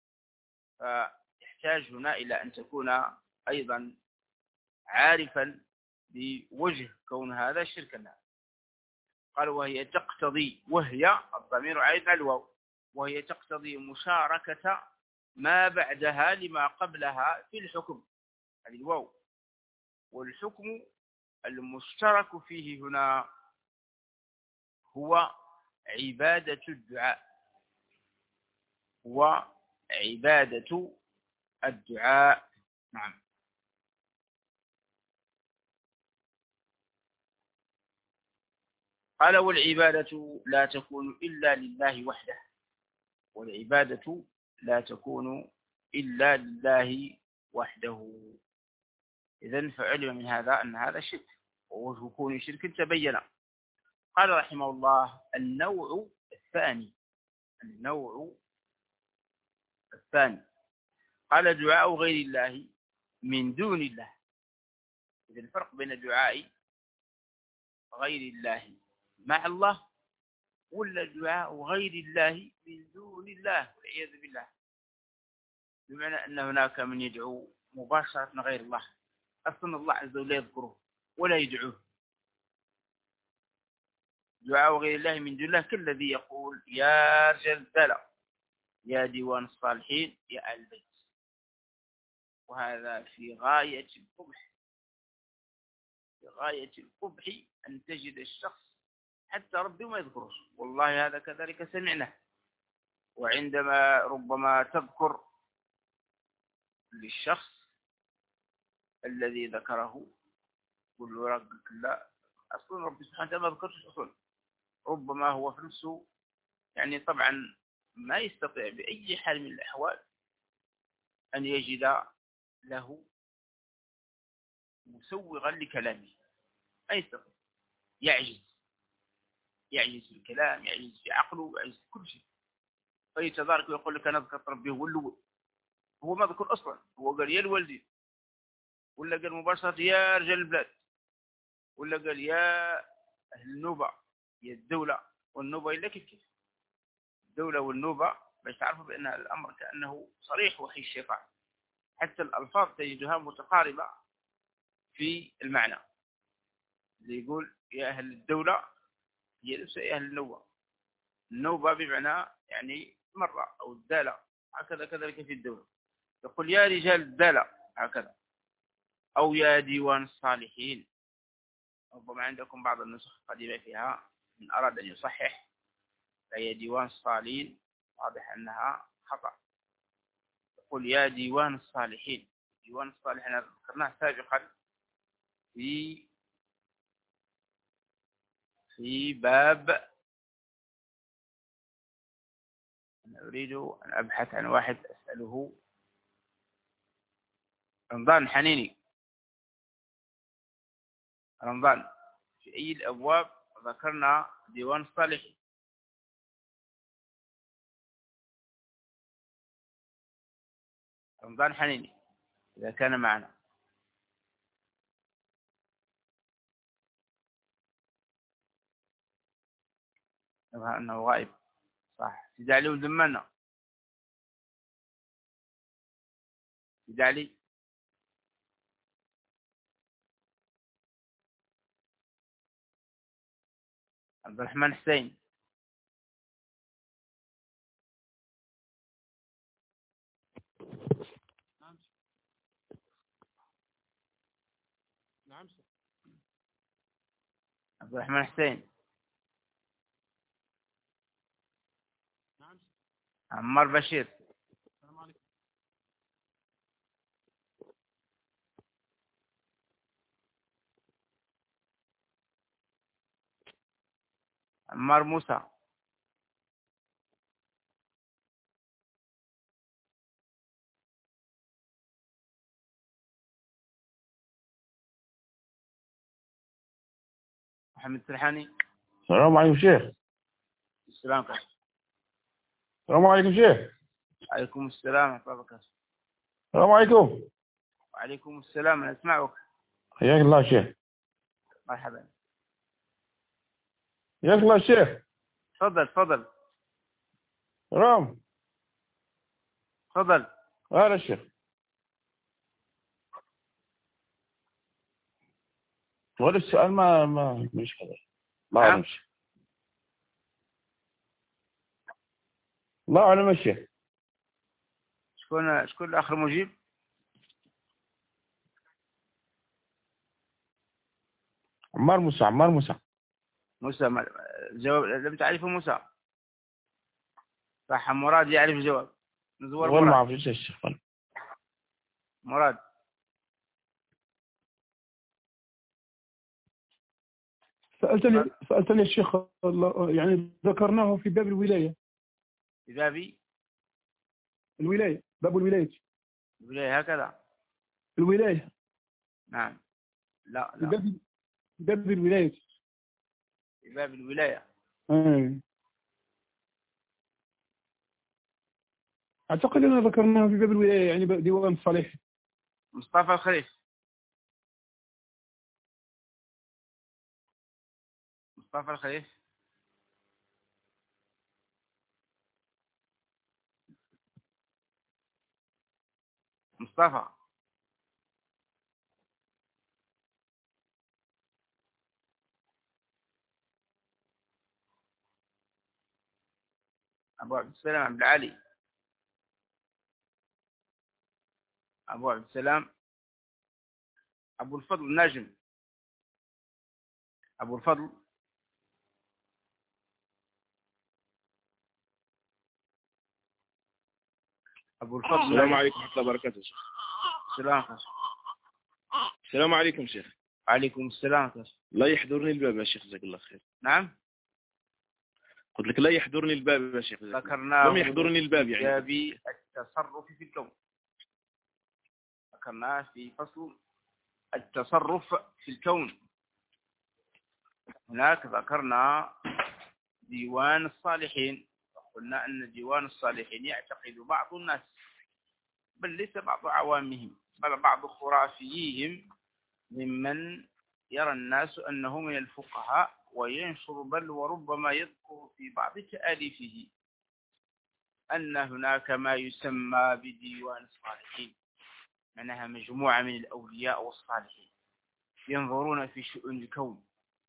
فيحتاج هنا إلى أن تكون أيضا عارفا بوجه كون هذا شركا. قال وهي تقتضي، وهي الضمير عائد على الواو، وهي تقتضي مشاركة ما بعدها لما قبلها في الحكم، هذه الواو، والحكم المشترك فيه هنا هو عبادة الدعاء. هو عبادة الدعاء. نعم. قال والعبادة لا تكون إلا لله وحده، والعبادة لا تكون إلا لله وحده. إذن فعلم من هذا أن هذا شرك، ووجه كون شرك تبين. قال رحمه الله النوع الثاني قال دعاء غير الله من دون الله. إذن الفرق بين دعاء غير الله مع الله ولا دعاء غير الله من دون الله والعياذ بالله. بمعنى أن هناك من يدعو مباشرة غير الله، أصلا الله عز وجل يذكره ولا يدعوه. دعاء غير الله من دون الله كالذي يقول يا جلدلة، يا ديوان الصالحين، يا آل البيت. وهذا في غاية القبح، في غاية القبح أن تجد الشخص حتى ربي ما يذكره. والله هذا كذلك سمعناه. وعندما ربما تذكر للشخص الذي ذكره قل له ربك لا، أصلا ربي سبحانه وتعالى ما ذكرش أصلا. ربما هو في نفسه يعني طبعا ما يستطيع بأي حال من الأحوال أن يجد له مسوغا لكلامه، ما يستطيع، يعجز في الكلام، يعجز في عقله، يعجز في كل شيء. فيتدارك ويقول لك أنا ذكرت ربي هو الأول، هو ما ذكر أصلا. هو قال يا الوالدين، ولا قال مباشرة يا رجال البلاد، ولا قال يا أهل النوبة، يا الدولة والنوبة. إلا كيف الدولة والنوبة باش تعرفوا بأن الأمر كأنه صريح وحي الشيطان. حتى الألفاظ تجدها متقاربة في المعنى. اللي يقول يا أهل الدولة هي نفس يا أهل النوبة. النوبة بمعنى يعني مرة أو الدالة، هكذا كذلك في الدولة. يقول يا رجال الدالة هكذا، أو يا ديوان الصالحين. ربما عندكم بعض النسخ القديمة فيها من أراد أن يصحح فهي ديوان الصالحين، واضح أنها خطأ. يقول يا ديوان الصالحين. ديوان الصالحين ذكرناه سابقا في باب، أنا أريد أن أبحث عن واحد أسأله، رمضان حنيني. رمضان في أي الأبواب ذكرنا ديوان الصالحين؟ رمضان حنيني إذا كان معنا. يظهر أنه غائب. صح. سيد علي وزمنا. سيد علي. عبد الرحمن حسين. نعم. عبد الرحمن حسين. نعم. عمار بشير. السلام عليكم. عمار موسى. محمد سرحاني. السلام عليكم شيخ. السلام عليكم. السلام عليكم شيخ. عليكم السلام ورحمة الله وبركاته. السلام عليكم. وعليكم السلام، أنا أسمعك. حياك الله شيخ. مرحبا. حياك الله شيخ. تفضل. رام. تفضل. هذا الشيخ. ولا السؤال ما مش كذا. الله أعلم. الله أعلم الشيخ. شكون الآخر مجيب؟ عمار موسى. موسى. الجواب لم تعرفه موسى. صح. مراد يعرف الجواب. نزور والله ما مراد. أعرف إيش الشيخ. مراد. سألتني الشيخ يعني ذكرناه في باب الولاية. في باب الولاية، باب الولاية. الولاية هكذا. الولاية. نعم. لا في باب الولاية. في باب الولاية. أعتقد أننا ذكرناه في باب الولاية، يعني ديوان الصالح. مصطفى الخليف. مصطفى الخليف. مصطفى. أبو عبد السلام عبد العالي. أبو عبد السلام. أبو الفضل النجم. أبو الفضل. أبو الفضل. السلام عليكم ورحمة الله وبركاته شيخ. السلام عليكم شيخ. وعليكم السلام. لا يحضرني الباب يا شيخ، جزاك الله خير. نعم. قلت لك لا يحضرني الباب يا شيخ. ذكرناه. لم يحضرني الباب يعني. باب التصرف في الكون. ذكرناه في فصل التصرف في الكون. هناك ذكرنا ديوان الصالحين، وقلنا أن ديوان الصالحين يعتقد بعض الناس، بل ليس بعض عوامهم، بل بعض خرافيهم ممن يرى الناس أنه من الفقهاء، وينشر بل وربما يذكر في بعض تآليفه أن هناك ما يسمى بديوان الصالحين، معناها مجموعة من الأولياء والصالحين ينظرون في شؤون الكون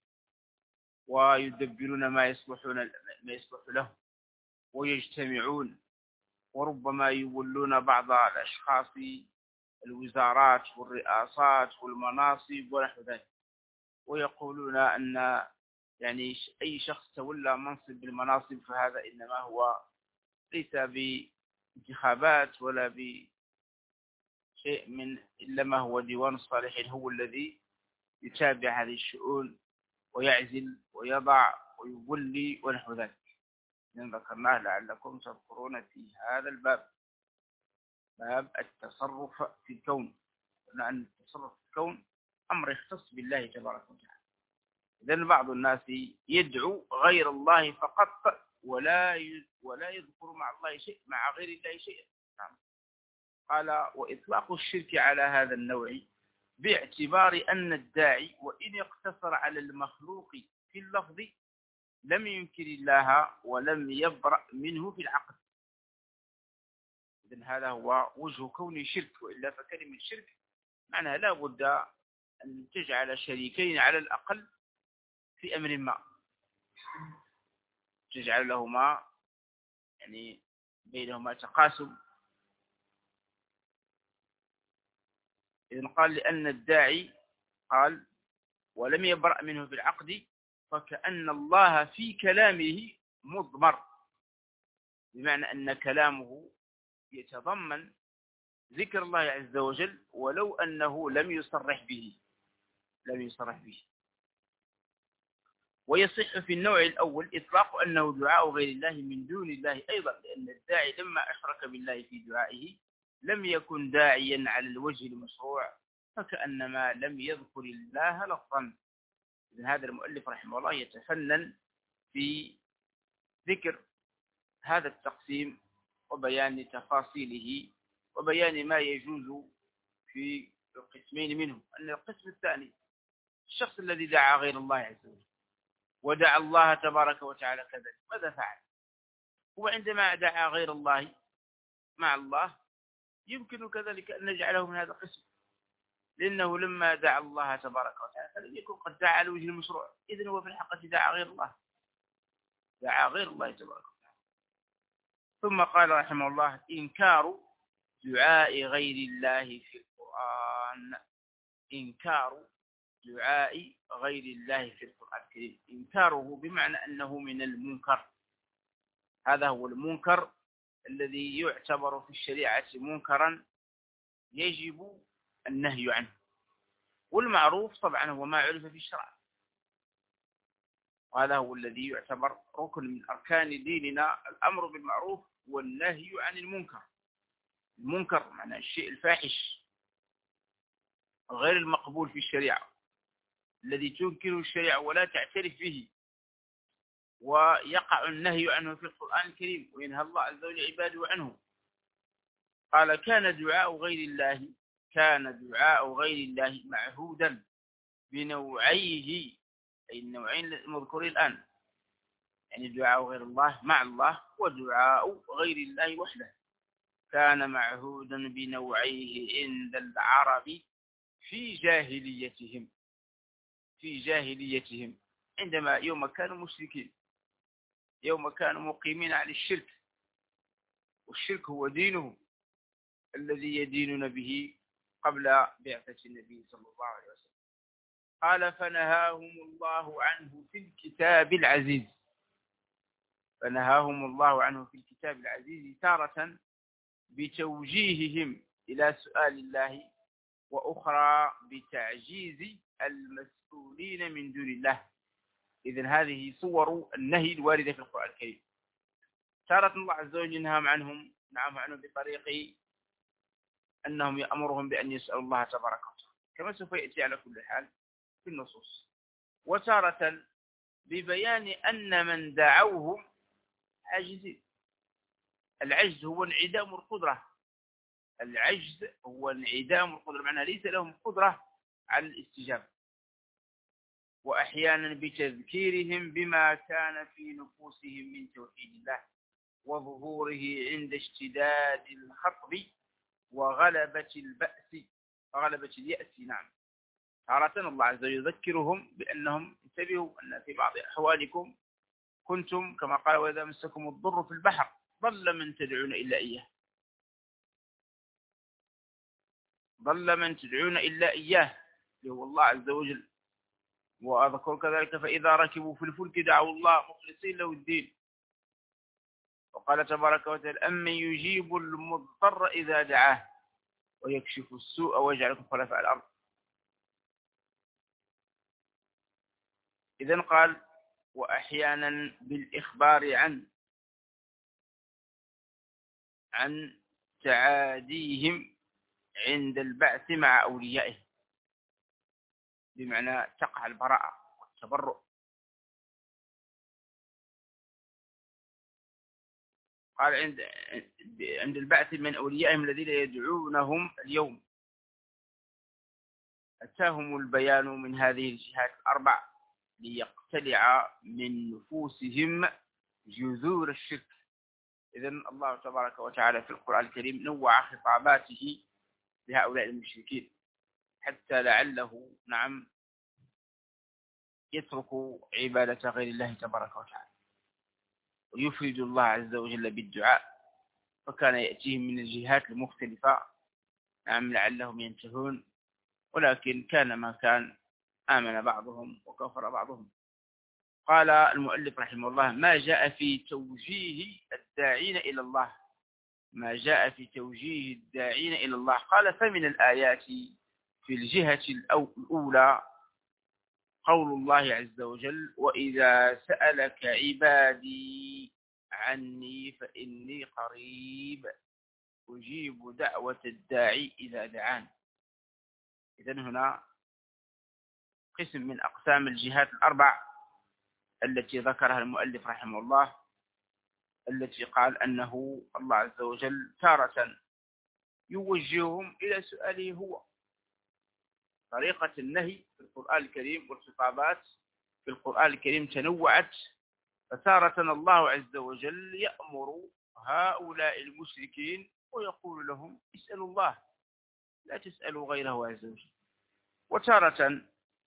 ويدبرون ما يصلح له، ويجتمعون، وربما يولون بعض الأشخاص الوزارات والرئاسات والمناصب ونحو ذلك، ويقولون أن يعني أي شخص تولى منصب بالمناصب فهذا إنما هو ليس بانتخابات ولا بشيء من، إلا ما هو ديوان الصالحين هو الذي يتابع هذه الشؤون ويعزل ويضع ويولي ونحو ذلك. ذكرناه لعلكم تذكرون في هذا الباب، باب التصرف في الكون، لأن التصرف في الكون أمر يختص بالله تبارك وتعالى. إذن بعض الناس يدعو غير الله فقط ولا يذكر مع الله شيء، مع غير الله شيء. نعم. قال: وإطلاق الشرك على هذا النوع باعتبار أن الداعي وإن اقتصر على المخلوق في اللفظ لم ينكر الله ولم يبرأ منه في العقل. إذن هذا هو وجه كون شرك، وإلا فكلمة شرك معناها لا بد أن تجعل شريكين على الأقل في أمر ما، تجعل لهما يعني بينهما تقاسم. إذن قال: لأن الداعي قال ولم يبرأ منه في العقد، فكأن الله في كلامه مضمر، بمعنى أن كلامه يتضمن ذكر الله عز وجل ولو أنه لم يصرح به. ويصح في النوع الأول إطلاق أنه دعاء غير الله من دون الله أيضا، لأن الداعي لما أشرك بالله في دعائه لم يكن داعيا على الوجه المشروع، فكأنما لم يذكر الله لفظا. إذن هذا المؤلف رحمه الله يتفنن في ذكر هذا التقسيم وبيان تفاصيله وبيان ما يجوز في القسمين منه. أن القسم الثاني الشخص الذي دعا غير الله عز وجل ودعا الله تبارك وتعالى كذلك، ماذا فعل؟ هو عندما دعا غير الله مع الله يمكن كذلك أن نجعله من هذا القسم، لأنه لما دعا الله تبارك وتعالى فلم يكن قد دعا على وجه المشروع، إذن هو في الحقيقة دعا غير الله، دعا غير الله تبارك وتعالى. ثم قال رحمه الله: إنكار دعاء غير الله في القرآن. إنكار دعاء غير الله في القرآن الكريم، إنكاره بمعنى أنه من المنكر. هذا هو المنكر الذي يعتبر في الشريعة منكرا يجب النهي عنه. والمعروف طبعا هو ما عرف في الشرع، وهذا هو الذي يعتبر ركن من أركان ديننا، الأمر بالمعروف والنهي عن المنكر. المنكر معنى الشيء الفاحش غير المقبول في الشريعة، الذي تنكره الشريعة ولا تعترف به، ويقع النهي عنه في القرآن الكريم، وينهى الله عز وجل عباده عنه. قال كان دعاء غير الله معهودا بنوعيه، أي النوعين المذكورين الآن، يعني دعاء غير الله مع الله ودعاء غير الله وحده، كان معهودا بنوعيه عند العرب في جاهليتهم عندما يوم كانوا مشركين، يوم كانوا مقيمين على الشرك، والشرك هو دينهم الذي يدينون به قبل بعثة النبي صلى الله عليه وسلم. قال فنهاهم الله عنه في الكتاب العزيز، تارة بتوجيههم إلى سؤال الله، وأخرى بتعجيز المسؤولين من دون الله. إذن هذه صور النهي الواردة في القرآن الكريم. تارة الله عز وجل ينهى عنهم بطريق أنهم يأمرهم بأن يسألوا الله تبارك وتعالى، كما سوف يأتي على كل حال في النصوص. وتارة ببيان أن من دعوهم عاجزين. العجز هو انعدام القدرة، معنى ليس لهم قدرة على الاستجابة. وأحيانا بتذكيرهم بما كان في نفوسهم من توحيد الله وظهوره عند اشتداد الخطب وغلبة اليأس. نعم، تارة الله عز وجل يذكرهم بأنهم انتبهوا أن في بعض أحوالكم كنتم كما قال وإذا مسكم الضر في البحر ضل من تدعون إلا إياه هو الله عز وجل. وأذكر كذلك فإذا ركبوا في الفلك دعوا الله مخلصين له الدين. وقال تبارك وتعالى أمن يجيب المضطر إذا دعاه ويكشف السوء ويجعلكم خلفاء الأرض. إذن قال وأحيانا بالإخبار عن تعاديهم عند البعث مع أوليائه، بمعنى تقع البراءة والتبرؤ. قال عند البعث من أوليائهم الذين يدعونهم اليوم. أتاهم البيان من هذه الجهات الأربع ليقتلع من نفوسهم جذور الشرك. إذن الله تبارك وتعالى في القرآن الكريم نوع خطاباته لهؤلاء المشركين حتى لعله يتركوا عبادة غير الله تبارك وتعالى ويفرد الله عز وجل بالدعاء. فكان يأتيهم من الجهات المختلفة لعلهم ينتهون، ولكن كان ما كان، آمن بعضهم وكفر بعضهم. قال المؤلف رحمه الله ما جاء في توجيه الداعين إلى الله قال فمن الآيات في الجهة الأولى قول الله عز وجل وإذا سألك عبادي عني فإني قريب أجيب دعوة الداعي إذا دعان. إذن هنا قسم من أقسام الجهات الأربع التي ذكرها المؤلف رحمه الله، التي قال أنه الله عز وجل تارة يوجههم إلى سؤاله هو. طريقة النهي في القرآن الكريم والخطابات في القرآن الكريم تنوعت، فتارة الله عز وجل يأمر هؤلاء المشركين ويقول لهم اسألوا الله لا تسألوا غيره عز وجل. وتارة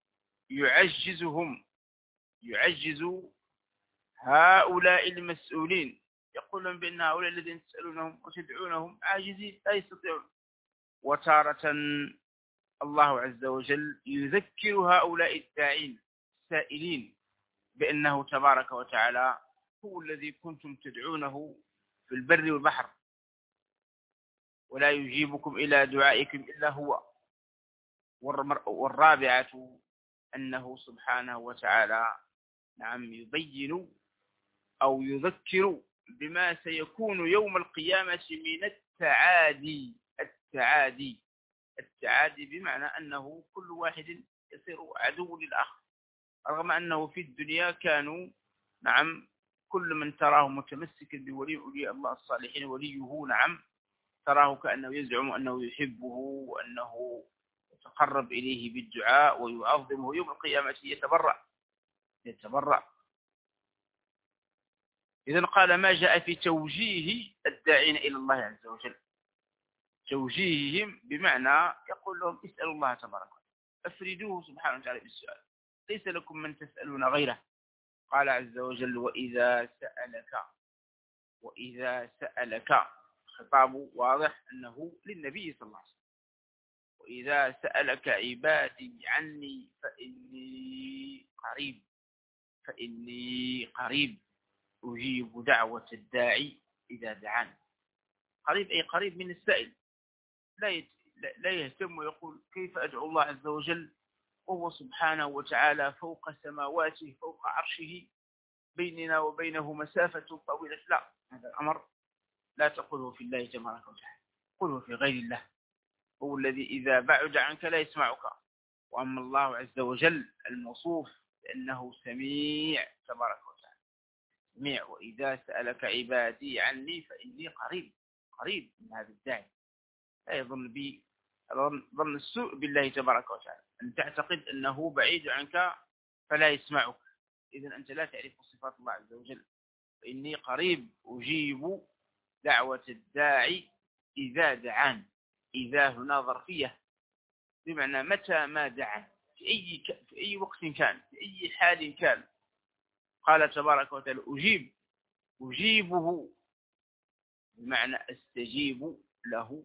يعجز هؤلاء المسؤولين، يقول لهم بأن هؤلاء الذين تسألونهم وتدعونهم عاجزين لا يستطيعون. وتارة الله عز وجل يذكر هؤلاء الداعين السائلين بأنه تبارك وتعالى هو الذي كنتم تدعونه في البر والبحر ولا يجيبكم إلى دعائكم إلا هو. والرابعة أنه سبحانه وتعالى نعم يبين أو يذكر بما سيكون يوم القيامة من التعادي. التعادي بمعنى أنه كل واحد يصير عدو للآخر، رغم أنه في الدنيا كانوا نعم كل من تراه متمسكا بولي أولياء الله الصالحين وليه نعم تراه كأنه يزعم أنه يحبه وأنه يتقرب إليه بالدعاء ويعظمه. يوم القيامة يتبرأ. إذن قال ما جاء في توجيه الداعين إلى الله عز وجل. توجيههم بمعنى يقول لهم اسألوا الله تبارك وتعالى، أفردوه سبحانه وتعالى بالسؤال، ليس لكم من تسألون غيره. قال عز وجل وإذا سألك خطاب واضح أنه للنبي صلى الله عليه وسلم. وإذا سألك عبادي عني فإني قريب أجيب دعوة الداعي إذا دعان. قريب أي قريب من السائل، لا يهتم ويقول كيف أدعو الله عز وجل وهو سبحانه وتعالى فوق سماواته فوق عرشه بيننا وبينه مسافة طويلة. لا، هذا الأمر لا تقوله في الله تبارك وتعالى، قله في غير الله. هو الذي إذا بعد عنك لا يسمعك. وأما الله عز وجل الموصوف لأنه سميع تبارك وتعالى، سميع. وإذا سألك عبادي عني فإني قريب من هذا الداعي. لا يظن بي ظن السوء بالله تبارك وتعالى، أن تعتقد أنه بعيد عنك فلا يسمعك، إذن أنت لا تعرف صفات الله عز وجل. فإني قريب أجيب دعوة الداعي إذا دعان. إذا هنا ظرفية بمعنى متى ما دعا، في أي وقت كان، في أي حال كان. قال تبارك وتعالى أجيبه بمعنى أستجيب له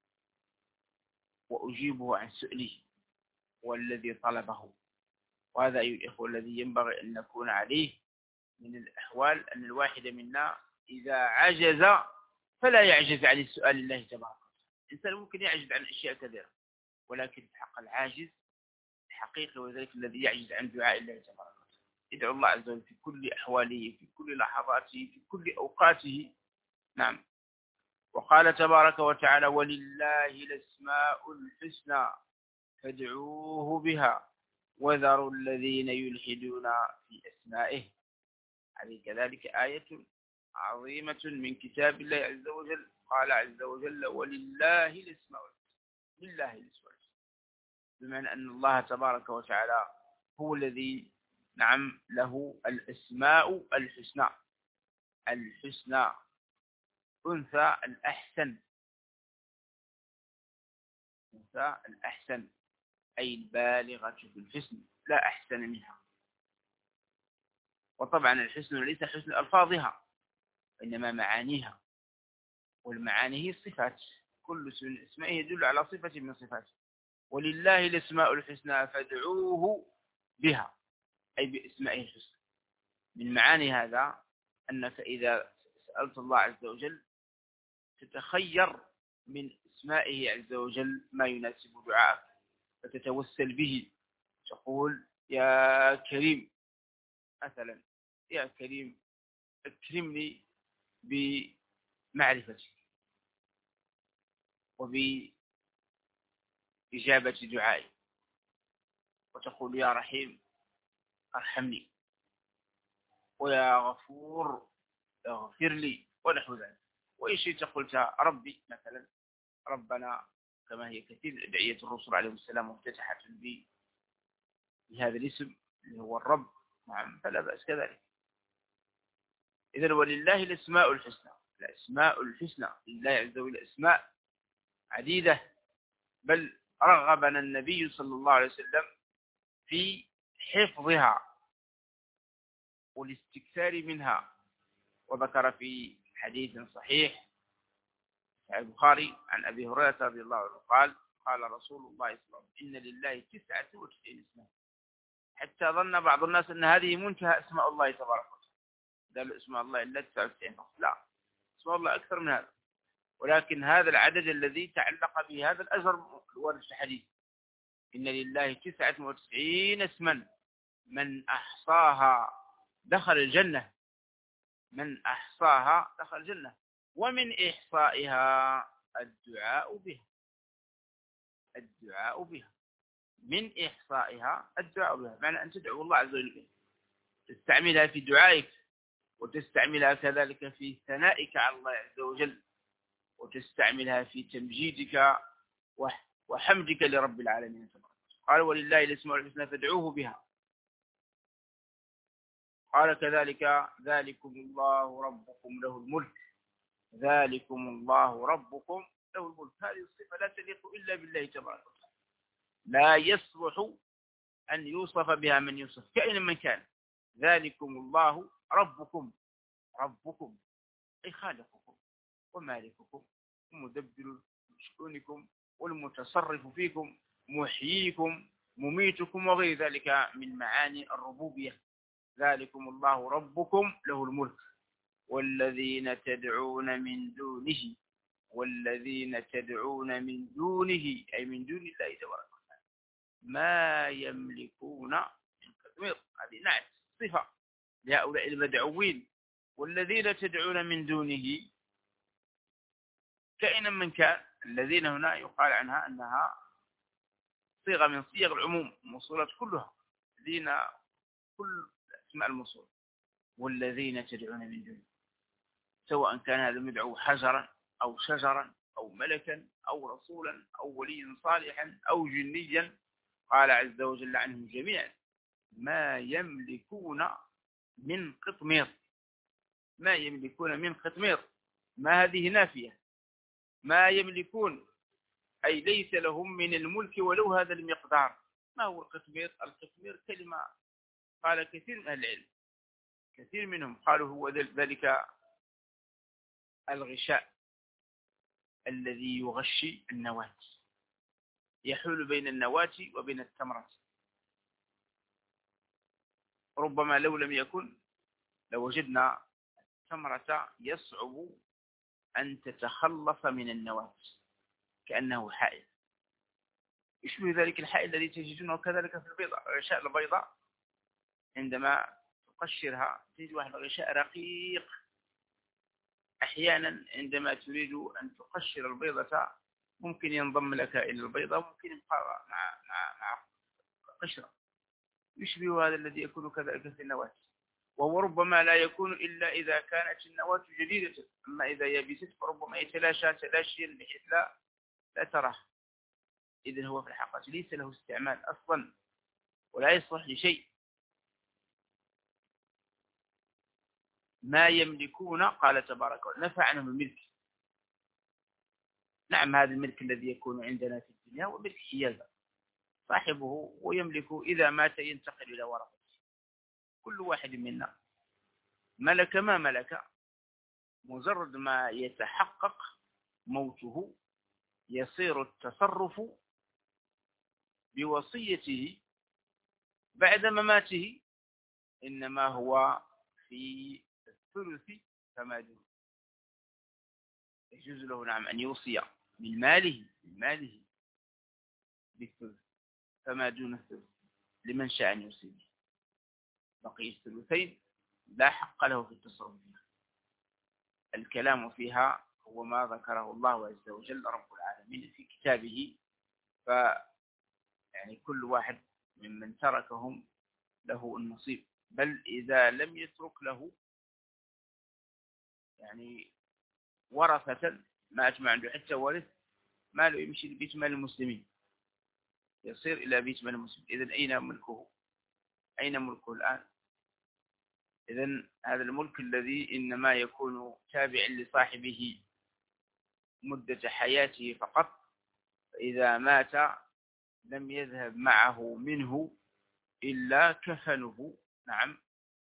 وأجيبه عن سؤله والذي طلبه. وهذا أيها الإخوة الذي ينبغي أن نكون عليه من الأحوال، أن الواحد منا إذا عجز فلا يعجز عن السؤال لله تبارك وتعالى. الإنسان ممكن يعجز عن أشياء كثيرة، ولكن حق العاجز الحقيقي وذلك الذي يعجز عن دعاء الله تبارك وتعالى. يدعو الله عز وجل في كل أحواله، في كل لحظاته، في كل أوقاته. نعم. وقال تبارك وتعالى ولله الأسماء الحسنى فادعوه بها وذروا الذين يلحدون في أسمائه. هذه كذلك آية عظيمة من كتاب الله عز وجل. قال عز وجل ولله الأسماء الحسنى، لله الأسماء الحسنى، بمعنى أن الله تبارك وتعالى هو الذي نعم له الأسماء الحسنى. الحسنى أنثى الأحسن، أنثى الأحسن أي البالغة في الحسن، لا أحسن منها. وطبعا الحسن ليس حسن ألفاظها وإنما معانيها، والمعاني هي الصفات، كل اسم يدل على صفة من صفاته. ولله الأسماء الحسنى فادعوه بها أي بأسمائه الحسنى. من معاني هذا أنك إذا سألت الله عز وجل تتخير من اسمائه عز وجل ما يناسب دعائك، فتتوسل به، تقول يا كريم مثلا، يا كريم اكرمني بمعرفتي وبإجابة دعائي، وتقول يا رحيم ارحمني، ويا غفور اغفر لي، ونحو ذلك. وإن شئت قلت ربي مثلا، ربنا، كما هي كثير أدعية الرسل عليهم السلام مفتتحة بهذا الاسم اللي هو الرب. نعم، فلا بأس كذلك. إذن ولله الأسماء الحسنى. الأسماء الحسنى لله عز وجل أسماء عديدة، بل رغبنا النبي صلى الله عليه وسلم في حفظها والاستكثار منها. وذكر في حديث صحيح في البخاري عن أبي هريرة رضي الله عنه قال رسول الله صلى الله عليه وسلم إن لله 99 اسما، حتى ظن بعض الناس أن هذه منتهى أسماء الله تبارك وتعالى، قال اسم الله إلا 99 فقط، لا، اسم الله أكثر من هذا، ولكن هذا العدد الذي تعلق به هذا الأجر الوارد في الحديث، إن لله 99 اسما من أحصاها دخل الجنة، من أحصاها دخل الجنة، ومن إحصائها الدعاء بها، الدعاء بها، من إحصائها الدعاء بها، معنى أن تدعو الله عز وجل، تستعملها في دعائك، وتستعملها كذلك في ثنائك على الله عز وجل، وتستعملها في تمجيدك وحمدك لرب العالمين. قال ولله الاسماء الحسنى فادعوه بها. قال كذلك ذلكم الله ربكم له الملك، ذلكم الله ربكم له الملك. هذه الصفة لا تليق إلا بالله تبارك وتعالى، لا يصلح أن يوصف بها من يوصف كائنا من كان. ذلكم الله ربكم، ربكم أي خالقكم ومالككم ومدبر شؤونكم والمتصرف فيكم، محييكم مميتكم وغير ذلك من معاني الربوبية. ذلكم الله ربكم له الملك والذين تدعون من دونه، والذين تدعون من دونه أي من دون الله تبارك وتعالى ما يملكون من قطمير. هذه نعت صفة لهؤلاء المدعوين. والذين تدعون من دونه كائنا من كان، الذين هنا يقال عنها أنها صيغة من صيغ العموم، موصولات كلها، الذين كل اسماء الموصول. والذين تدعون من دونه، سواء كان هذا المدعو حجرا أو شجرا أو ملكا أو رسولا أو وليا صالحا أو جنيا، قال عز وجل عنهم جميعا ما يملكون من قطمير، ما يملكون من قطمير. ما هذه نافية، ما يملكون أي ليس لهم من الملك ولو هذا المقدار. ما هو القطمير؟ القطمير كلمة قال كثير من العلم، كثير منهم قالوا هو ذلك الغشاء الذي يغشي النواة، يحول بين النواة وبين التمرة. ربما لو لم يكن لوجدنا التمرة يصعب أن تتخلص من النواة، كأنه حائل يشبه ذلك الحائل الذي تجدونه كذلك في البيضة، غشاء البيضة عندما تقشرها تجد واحد غشاء رقيق. أحيانا عندما تريد أن تقشر البيضة ممكن ينضم لك إلى البيضة، ممكن يبقى مع قشرة، يشبه هذا الذي يكون كذلك في النواة. وهو ربما لا يكون إلا إذا كانت النواة جديدة، أما إذا يبست فربما يتلاشى تلاشيا بحيث لا تراه. إذن هو في الحقيقة ليس له استعمال أصلا ولا يصلح لشيء. ما يملكون قال تبارك وتعالى نفى عنهم الملك. نعم هذا الملك الذي يكون عندنا في الدنيا هو ملك حيازة، صاحبه ويملك إذا مات ينتقل إلى ورثته. كل واحد منا ملك ما ملك، مجرد ما يتحقق موته يصير التصرف بوصيته بعد مماته إنما هو في الثلث فما دون. يجوز له نعم أن يوصي من ماله بالثلث، فما دون الثلث لمن شاء أن يوصي به. بقي الثلثين لا حق له في التصرف فيها. الكلام فيها هو ما ذكره الله عز وجل رب العالمين في كتابه. يعني كل واحد ممن تركهم له النصيب، بل إذا لم يترك له يعني ورثة ما أجمع عنده حتى ورث ماله يمشي لبيت مال المسلمين، يصير إلى بيت مال المسلمين. إذن أين ملكه؟ أين ملكه الآن؟ إذن هذا الملك الذي إنما يكون تابعا لصاحبه مدة حياته فقط، فإذا مات لم يذهب معه منه إلا كفنه، نعم،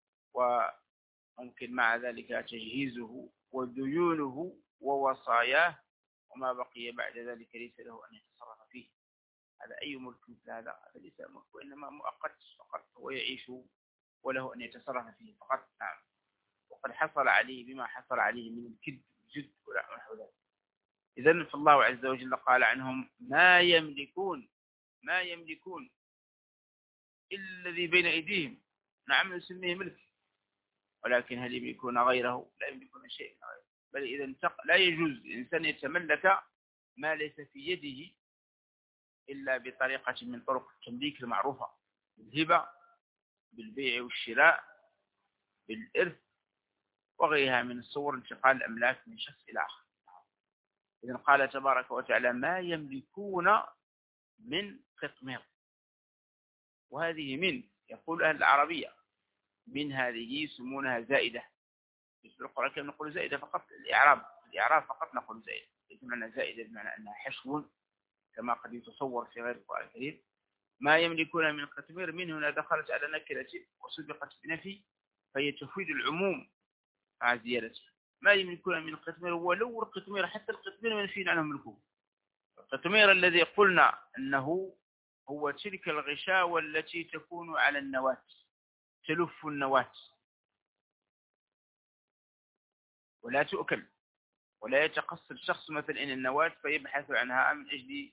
وممكن مع ذلك تجهيزه وديونه ووصاياه، وما بقي بعد ذلك ليس له أن يتصرف فيه. هذا أي ملك مثل هذا ليس ملك، وإنما مؤقت فقط، هو يعيش وله أن يتصرف فيه فقط. نعم. وقد حصل عليه بما حصل عليه من الكذب والجد ونحو ذلك. إذن فالله عز وجل قال عنهم ما يملكون إلا الذي بين أيديهم. نعم نسميه ملك، ولكن هل يملكون غيره؟ لا يملكون شيء غيره. بل إذا لا يجوز الإنسان يتملك ما ليس في يده إلا بطريقة من طرق التمليك المعروفة، بالهبة، بالبيع والشراء، بالإرث، وغيرها من الصور انتقال الأملاك من شخص إلى آخر. إذن قال تبارك وتعالى ما يملكون من قطمير. وهذه من يقول أهل العربية من هذه يسمونها زائدة. في القرآن كم نقول زائدة فقط، الإعراب فقط نقول زائدة، ليس معنى زائدة بمعنى أنها حشو كما قد يتصور في غير القرآن الكريم. ما يملكون من قطمير من هنا دخلت على نكرة وسبقت بنفي، فهي تفيد العموم مع زيادته. ما يملكون من قطمير، ولو القطمير حتى القطمير منفي عنهم ملكه. القطمير الذي قلنا أنه هو تلك الغشاوة التي تكون على النواة، تلف النواة ولا تؤكل، ولا يتقصد شخص مثلا إن النواة فيبحث عنها من أجل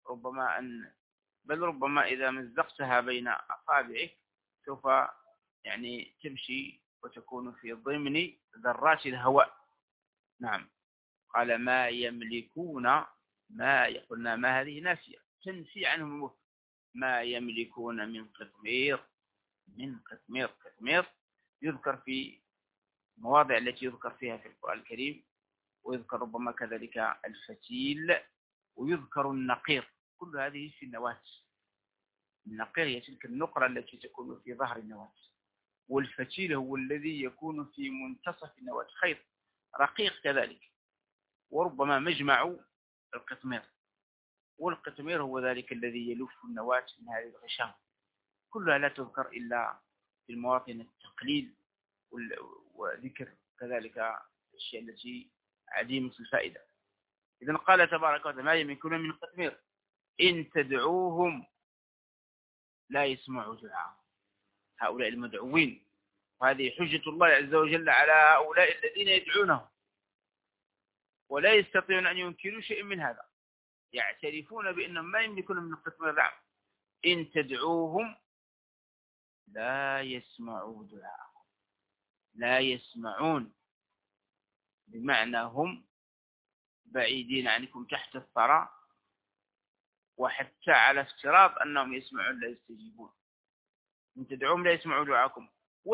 ربما إذا مزقتها بين أصابعك سوف يعني تمشي وتكون في ضمن ذرات الهواء. نعم قال ما يملكون، ما قلنا ما هذه نافية تنفي عنهم الملك. ما يملكون من قطمير. قطمير يذكر في المواضع التي يذكر فيها في القرآن الكريم، ويذكر ربما كذلك الفتيل، ويذكر النقير. كل هذه في النواة. النقير هي تلك النقرة التي تكون في ظهر النواة، والفتيل هو الذي يكون في منتصف النواة، خيط رقيق كذلك، وربما مجمع القطمير. والقطمير هو ذلك الذي يلف النواة من هذه الغشام. كلها لا تذكر إلا في المواطن التقليل وذكر كذلك الأشياء التي عديمة الفائدة. إذن قال تبارك وتعالى ما يملكون من قطمير إن تدعوهم لا يسمعوا دعاء هؤلاء المدعوين. وهذه حجة الله عز وجل على هؤلاء الذين يدعونه، ولا يستطيعون أن ينكروا شيء من هذا، يعترفون بأنهم ما يملكون من قطمير. نعم إن تدعوهم لا يسمعوا دعاء، لا يسمعون بمعنى هم بعيدين عنكم تحت الثرى، وحتى على افتراض أنهم يسمعون لا يستجيبون. إن تدعوهم لا يسمعوا دعاءكم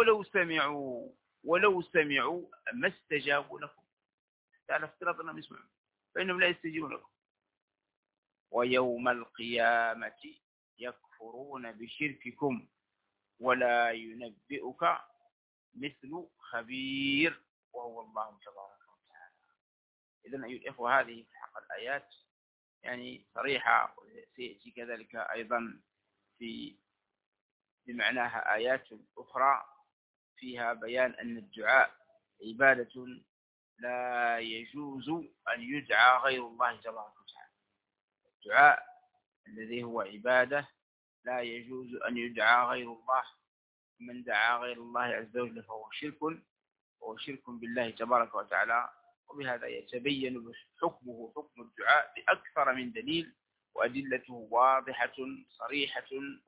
ولو سمعوا ما استجابوا لكم، على افتراض أنهم يسمعون فإنهم لا يستجيبون لكم. ويوم القيامة يكفرون بشرككم ولا ينبئك مثل خبير وهو الله تبارك وتعالى. إذن أيها الإخوة هذه في حق الآيات يعني صريحة، وسيأتي كذلك أيضا في بمعناها آيات أخرى فيها بيان أن الدعاء عبادة لا يجوز أن يدعى غير الله تبارك وتعالى. الدعاء الذي هو عبادة لا يجوز أن يدعى غير الله. من دعا غير الله عز وجل فهو شرك بالله تبارك وتعالى. وبهذا يتبين حكمه حكم الدعاء بأكثر من دليل، وأدلته واضحة صريحة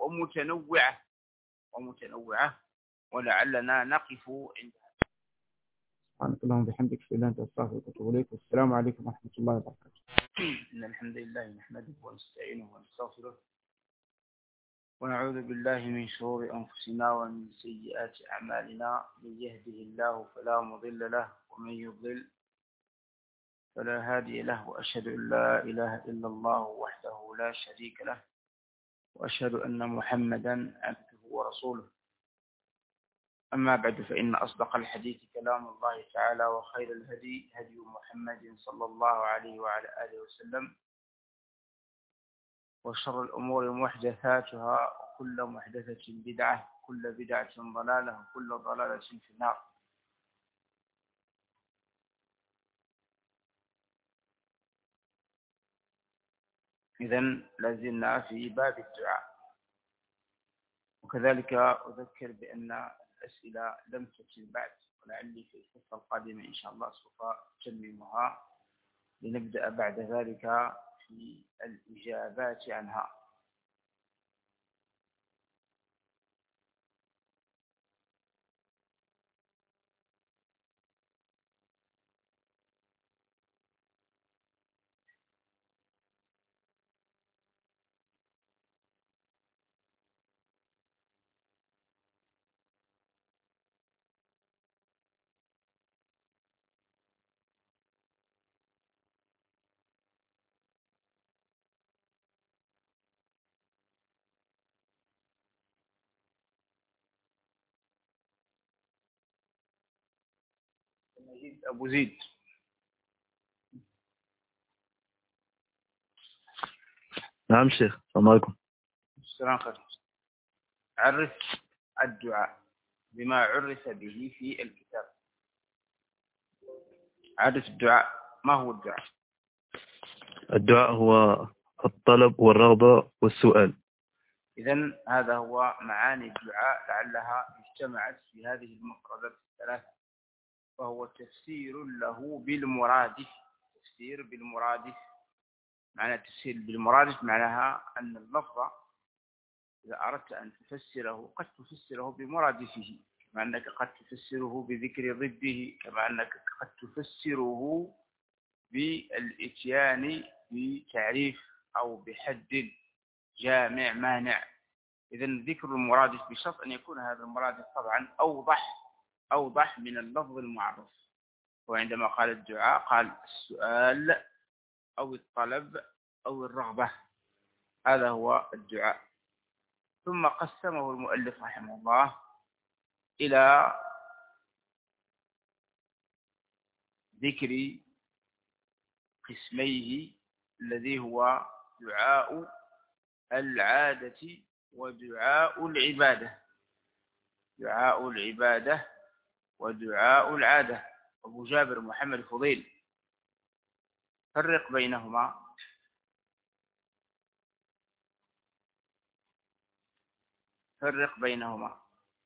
ومتنوعة، ولعلنا نقف عندها. سبحانك اللهم وبحمدك، اشهد ان لا اله الا انت، استغفرك واتوب اليك. والسلام عليكم ورحمه الله وبركاته. إن الحمد لله نحمده ونستعينه ونستغفره، ونعوذ بالله من شرور أنفسنا ومن سيئات أعمالنا. من يهده الله فلا مضل له، ومن يضلل فلا هادي له. وأشهد أن لا إله إلا الله وحده لا شريك له، وأشهد أن محمدا عبده ورسوله. أما بعد، فإن أصدق الحديث كلام الله تعالى، وخير الهدي هدي محمد صلى الله عليه وعلى آله وسلم، وشر الأمور محدثاتها، وكل محدثة بدعة، وكل بدعة ضلالة، وكل ضلالة في النار. إذن لازلنا في باب الدعاء. وكذلك أذكر بأن الأسئلة لم تتم بعد، ولعلي في الحصة القادمة إن شاء الله سوف أتممها لنبدأ بعد ذلك في الإجابات عنها. أبو زيد. نعم شيخ، السلام عليكم. السلام عليكم. عرف الدعاء بما عرف به في الكتاب. عرف الدعاء، ما هو الدعاء؟ الدعاء هو الطلب والرغبة والسؤال. إذن هذا هو معاني الدعاء لعلها اجتمعت في هذه المفردات الثلاثة، وهو تفسير له بالمرادف. تفسير بالمرادف، معنى تفسير بالمرادف معناها أن اللفظ إذا أردت أن تفسره قد تفسره بمرادفه، كما أنك قد تفسره بذكر ضده، كما أنك قد تفسره بالإتيان بتعريف أو بحد جامع مانع. إذن ذكر المرادف بشرط أن يكون هذا المرادف طبعا أوضح من اللفظ المعرف. وعندما قال الدعاء قال السؤال أو الطلب أو الرغبة، هذا هو الدعاء. ثم قسمه المؤلف رحمه الله إلى ذكر قسميه، الذي هو دعاء العادة ودعاء العبادة. دعاء العبادة ودعاء العادة. أبو جابر محمد فضيل، فرق بينهما. فرق بينهما.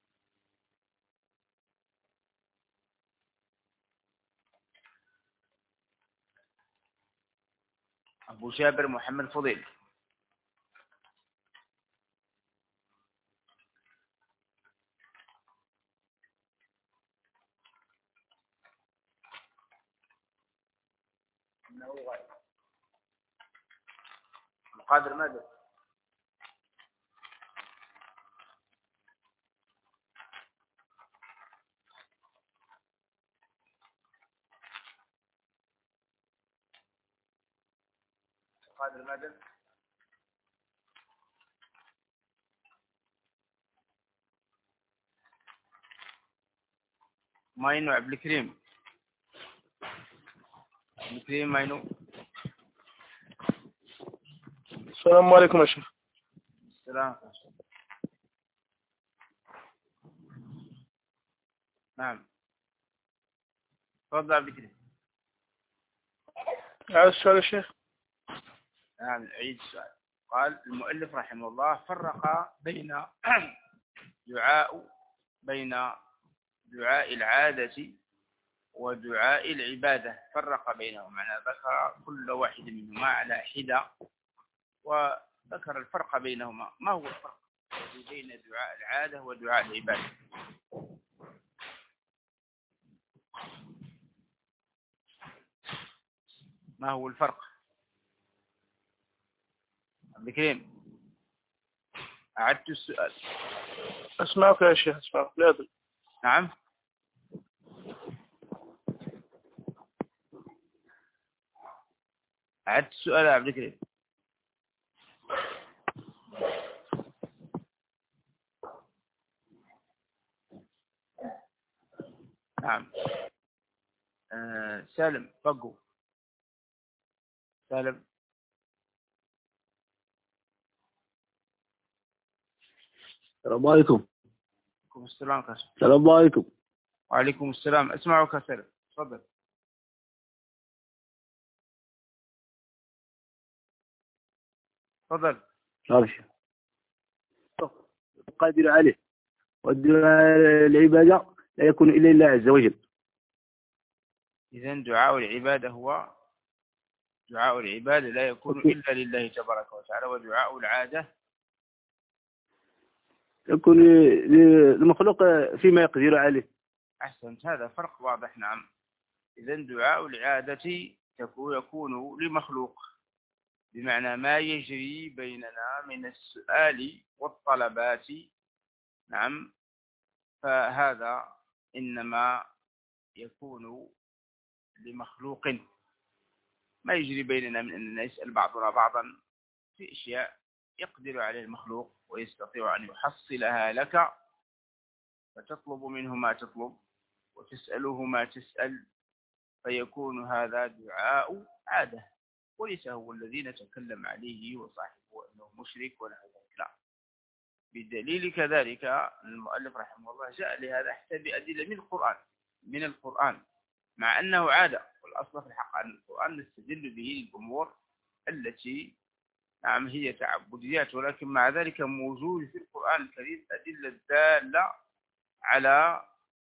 أبو جابر محمد فضيل. القادر ماذا؟ القادر ماذا؟ ماينو عبد الكريم. عبد الكريم ماينو. السلام عليكم يا شيخ. السلام. نعم، تفضل عبد الكريم. عايز السؤال يا شيخ؟ نعم، عيد السؤال. قال المؤلف رحمه الله فرق بين دعاء العادة ودعاء العبادة. فرق بينهم، معنى ذكر كل واحد منهما على حدة وذكر الفرق بينهما. ما هو الفرق بين دعاء العادة ودعاء العبادة؟ ما هو الفرق؟ عبد الكريم، أعدت السؤال. أسمعك يا شيخ، أسمعك. لا أدري. نعم، أعدت السؤال يا عبد الكريم. نعم. سالم فقو. سالم. السلام عليكم. وعليكم السلام كاسم. السلام عليكم. وعليكم السلام. اسمعك سالم، تفضل. تفضل. القادر عليه والدعاء العبادة لا يكون إلا لله عز وجل. إذن دعاء العبادة هو دعاء العبادة لا يكون إلا لله تبارك وتعالى، ودعاء العادة يكون المخلوق فيما يقدر عليه. أحسنت، هذا فرق واضح. نعم، إذن دعاء العادة يكون لمخلوق، بمعنى ما يجري بيننا من السؤال والطلبات. نعم، فهذا إنما يكون لمخلوق، ما يجري بيننا من أننا نسأل بعضنا بعضا في أشياء يقدر عليه المخلوق ويستطيع أن يحصلها لك، فتطلب منه ما تطلب وتسأله ما تسأل، فيكون هذا دعاء عادة، وليس هو الذي نتكلم عليه وصاحبه أنه مشرك ونحو ذلك، لا. بدليل كذلك المؤلف رحمه الله جاء لهذا حتى بأدلة من القرآن مع أنه عادة، والأصل في الحق أن القرآن نستدل به للأمور التي نعم هي تعبديات، ولكن مع ذلك موجود في القرآن الكريم أدلة دالة على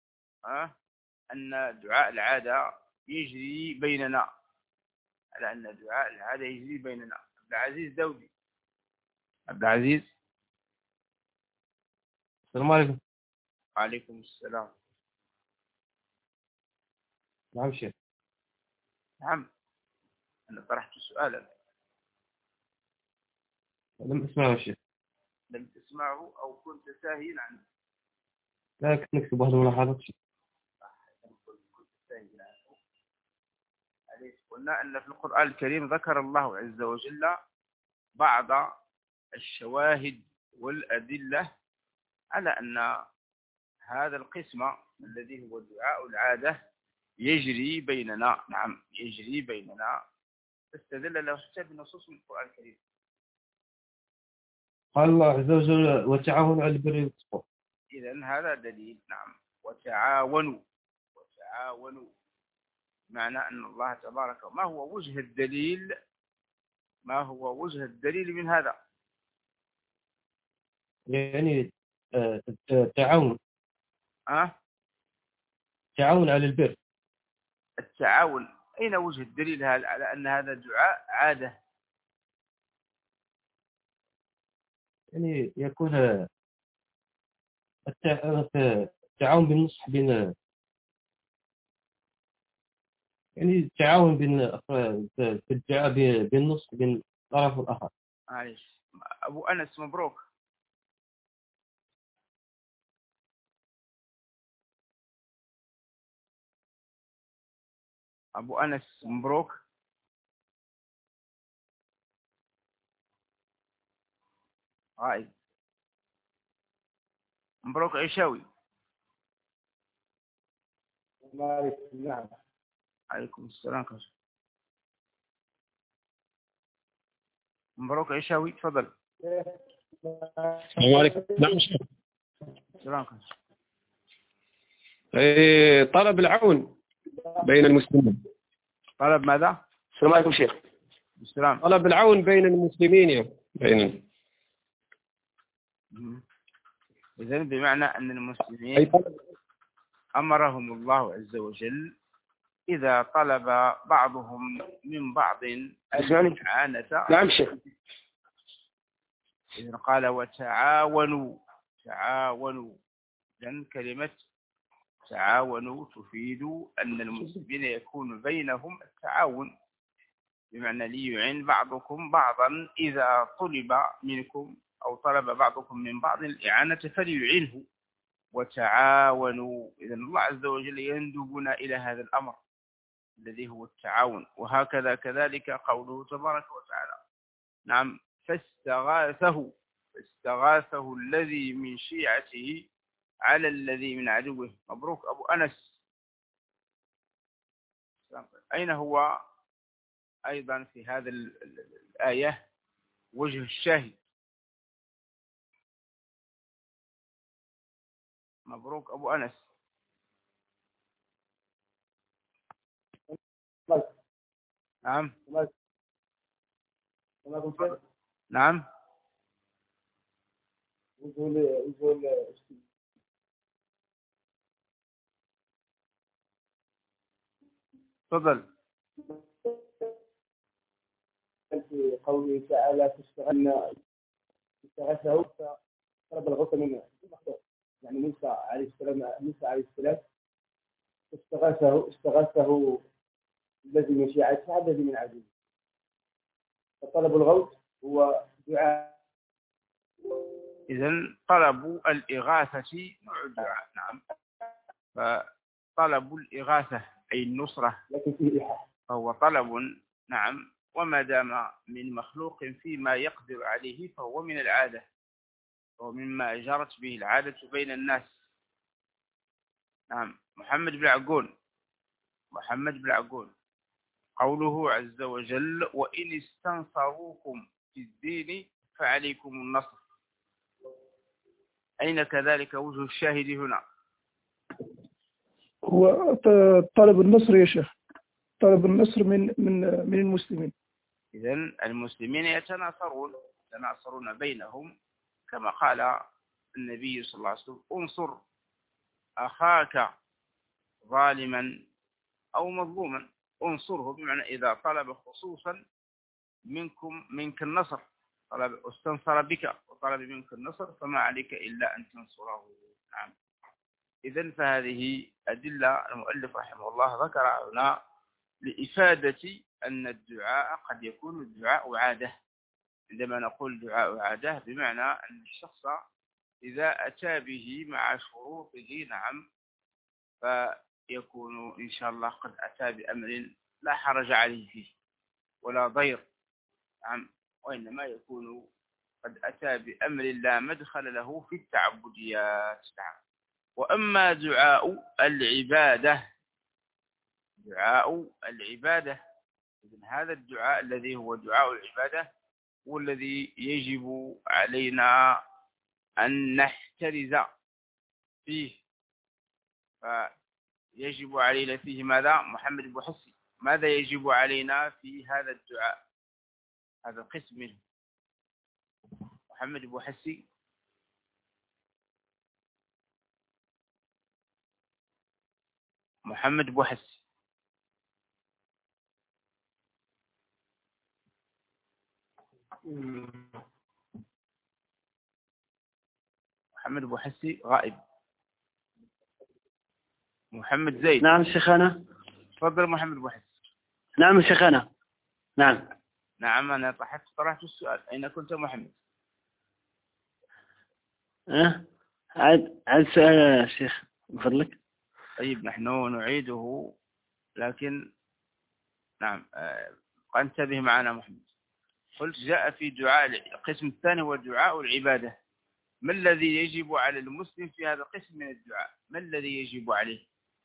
أن دعاء العادة يجري بيننا، على أن دعاء العادة يجري بيننا. عبد العزيز داودي. عبد العزيز. السلام عليكم. وعليكم السلام. نعم شيخ. نعم، أنا طرحت سؤالا. لم أسمعه شيخ. لم تسمعه أو كنت ساهيا عنه؟ لا، كنت نكتب واحد الملاحظات شيخ. كنت ساهيا عنه. قلنا أن في القرآن الكريم ذكر الله عز وجل بعض الشواهد والأدلة على أن هذا القسم الذي هو دعاء العادة يجري بيننا. نعم، يجري بيننا، استدل له حتى بنصوص من القرآن الكريم. قال الله عز وجل وتعاونوا على البر والتقوى. إذن هذا دليل. نعم، وتعاونوا معنى أن الله تبارك. ما هو وجه الدليل من هذا؟ يعني التعاون تعاون على البر. التعاون، أين وجه الدليل على أن هذا دعاء عادة؟ يعني يكون التعاون بالنصح بين، يعني التعاون بين في الدعاء بالنصح بين طرف الآخر. معليش، أبو أنس مبروك. أبو أنس مبروك. غائب. مبروك عيشاوي. نعم. عليكم السلام. مبروك عيشاوي، تفضل. السلام عليكم. نعم شيخ. السلام. طلب العون بين المسلمين. طلب ماذا؟ السلام عليكم شيخ. السلام. طلب العون بين المسلمين إذن بمعنى أن المسلمين أمرهم الله عز وجل إذا طلب بعضهم من بعض الإعانة. نعم شيخ. إذن قال وتعاونوا. لأن كلمة تعاونوا تفيد أن المسلمين يكون بينهم التعاون، بمعنى ليعين بعضكم بعضا إذا طلب منكم أو طلب بعضكم من بعض الإعانة فليعينه. وتعاونوا، إذن الله عز وجل يندبنا إلى هذا الأمر الذي هو التعاون. وهكذا كذلك قوله تبارك وتعالى. نعم، فاستغاثه الذي من شيعته على الذي من عدوه. مبروك أبو أنس. أين هو أيضا في هذا الآية وجه الشاهد؟ مبروك أبو أنس. نعم. نعم. تفضل. في قوله تعالى استغاثه طلب الغوث منه، يعني موسى عليه السلام استغاثه الذي من شيعته الذي من عدوه، فطلب الغوث هو دعاء. إذن طلب الإغاثة نوع دعاء. نعم. فطلب الإغاثة أي النصرة لكن فيه إيحاء، فهو طلب. نعم. وما دام من مخلوق فيما يقدر عليه فهو من العادة، وهو مما جرت به العادة بين الناس. نعم. محمد بن عقون قوله عز وجل وإن استنصروكم في الدين فعليكم النصر، أين كذلك وجه الشاهد هنا؟ هو طلب النصر يا شيخ، طلب النصر من المسلمين. إذن المسلمين يتناصرون بينهم، كما قال النبي صلى الله عليه وسلم انصر أخاك ظالما أو مظلوما. انصره بمعنى إذا طلب خصوصا منك النصر، طلب استنصر بك وطلب منك النصر فما عليك إلا أن تنصره. نعم. إذن فهذه أدلة المؤلف رحمه الله ذكر هنا لإفادة أن الدعاء قد يكون الدعاء عادة. عندما نقول دعاء عادة بمعنى أن الشخص إذا أتى به مع شروطه، نعم، فيكون إن شاء الله قد أتى بأمر لا حرج عليه فيه ولا ضير. نعم. وإنما يكون قد أتى بأمر لا مدخل له في التعبديات. نعم. وأما دعاء العبادة إذن هذا الدعاء الذي هو دعاء العبادة هو الذي يجب علينا أن نحترز فيه. فيجب علينا فيه ماذا؟ محمد أبو حسي، ماذا يجب علينا في هذا الدعاء، هذا القسم منه؟ محمد أبو حسي. محمد أبو حسي. محمد أبو حسي غائب. محمد زيد. نعم شيخنا. تفضل محمد أبو حسي. نعم شيخنا. نعم أنا طرحت السؤال، أين كنت محمد؟ عاد سؤال يا شيخ من فضلك. طيب نحن نعيده، لكن نعم انتبه معنا محمد. قلت جاء في دعاء القسم الثاني هو دعاء العبادة. ما الذي يجب على المسلم في هذا القسم من الدعاء؟ ما الذي يجب عليه؟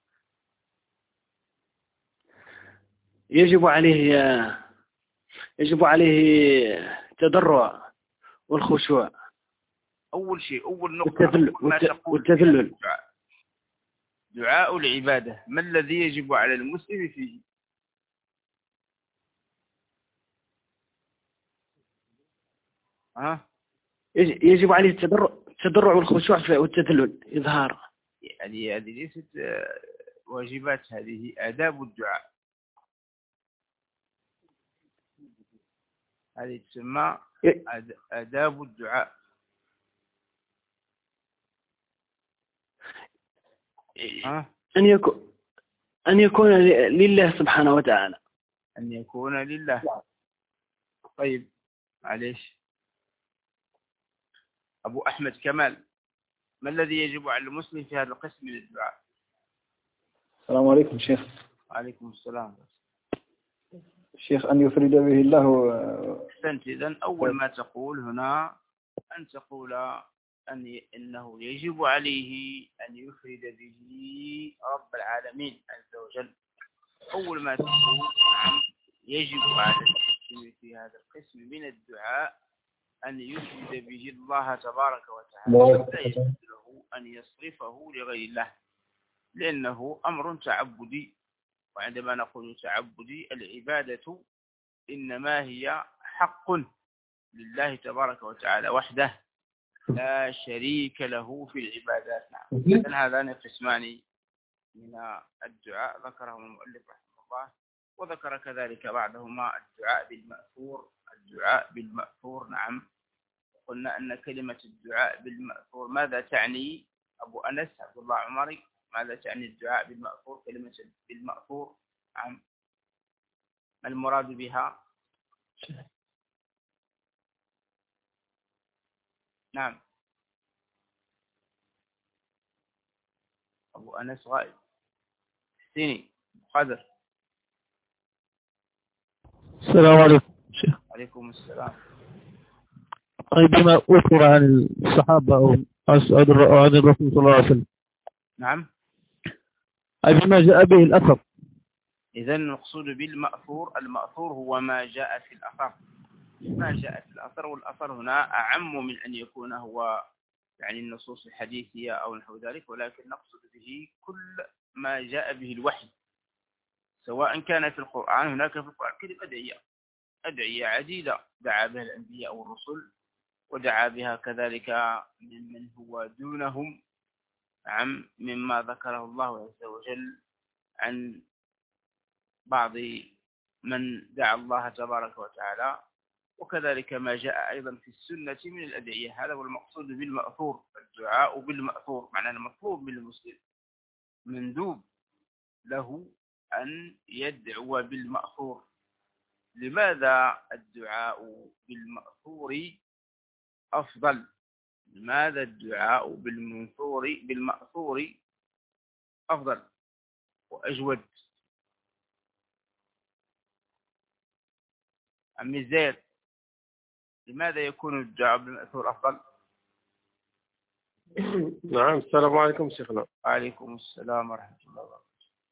يجب عليه التضرع والخشوع. أول شيء، أول نقطة والتذلل. دعاء العبادة ما الذي يجب على المسلم فيه؟ يجب عليه التضرع والخشوع والتذلل، إظهار. يعني هذه ليست واجبات، هذه آداب الدعاء، هذه تسمى آداب الدعاء. أن يكون لله سبحانه وتعالى. أن يكون لله. طيب معليش أبو أحمد كمال، ما الذي يجب على المسلم في هذا القسم من الدعاء؟ السلام عليكم شيخ. وعليكم السلام. شيخ أن يفرد به الله. أحسنت. إذن أول ما تقول هنا أن تقول إنه يجب عليه أن يفرد به رب العالمين عز وجل. أول ما تقول يجب على المسلم في هذا القسم من الدعاء أن يفرد به الله تبارك وتعالى، لا يجوز له أن يصرفه لغير الله، لأنه أمر تعبدي. وعندما نقول تعبدي، العبادة إنما هي حق لله تبارك وتعالى وحده، لا شريك له في العبادات. نعم. هذان قسمان من الدعاء ذكرهم المؤلف رحمه الله. وذكر كذلك بعضهما الدعاء بالمأثور. نعم، قلنا أن كلمة الدعاء بالمأثور ماذا تعني؟ أبو أنس عبد الله عمري، ماذا تعني الدعاء بالمأثور؟ كلمة بالمأثور نعم، ما المراد بها؟ نعم، أبو أنس غائب. حسيني قادر. السلام عليكم شيخ. عليكم السلام. بما أذكر عن الصحابة أو عن الرسول صلى الله عليه وسلم. نعم، أي بما جاء به الأثر. إذن المقصود بالمأثور، المأثور هو ما جاء في الأثر، ما جاء في الأثر، والأثر هنا أعم من أن يكون هو يعني النصوص الحديثية أو نحو ذلك، ولكن نقصد به كل ما جاء به الوحي، سواء كان في القرآن. هناك في القرآن كلمة أدعية عديدة دعا بها الأنبياء والرسل، ودعا بها كذلك ممن هو دونهم نعم، مما ذكره الله عز وجل عن بعض من دعا الله تبارك وتعالى، وكذلك ما جاء أيضا في السنة من الأدعية. هذا هو المقصود بالمأثور، الدعاء بالمأثور، معناه المطلوب من المسلم مندوب له أن يدعو بالمأثور. لماذا الدعاء بالمأثور أفضل؟ لماذا الدعاء بالمأثور أفضل وأجود؟ عمي زيد، لماذا يكون الدعاء بالمأثور أفضل؟ نعم، السلام عليكم شيخنا. وعليكم السلام ورحمة الله وبركاته.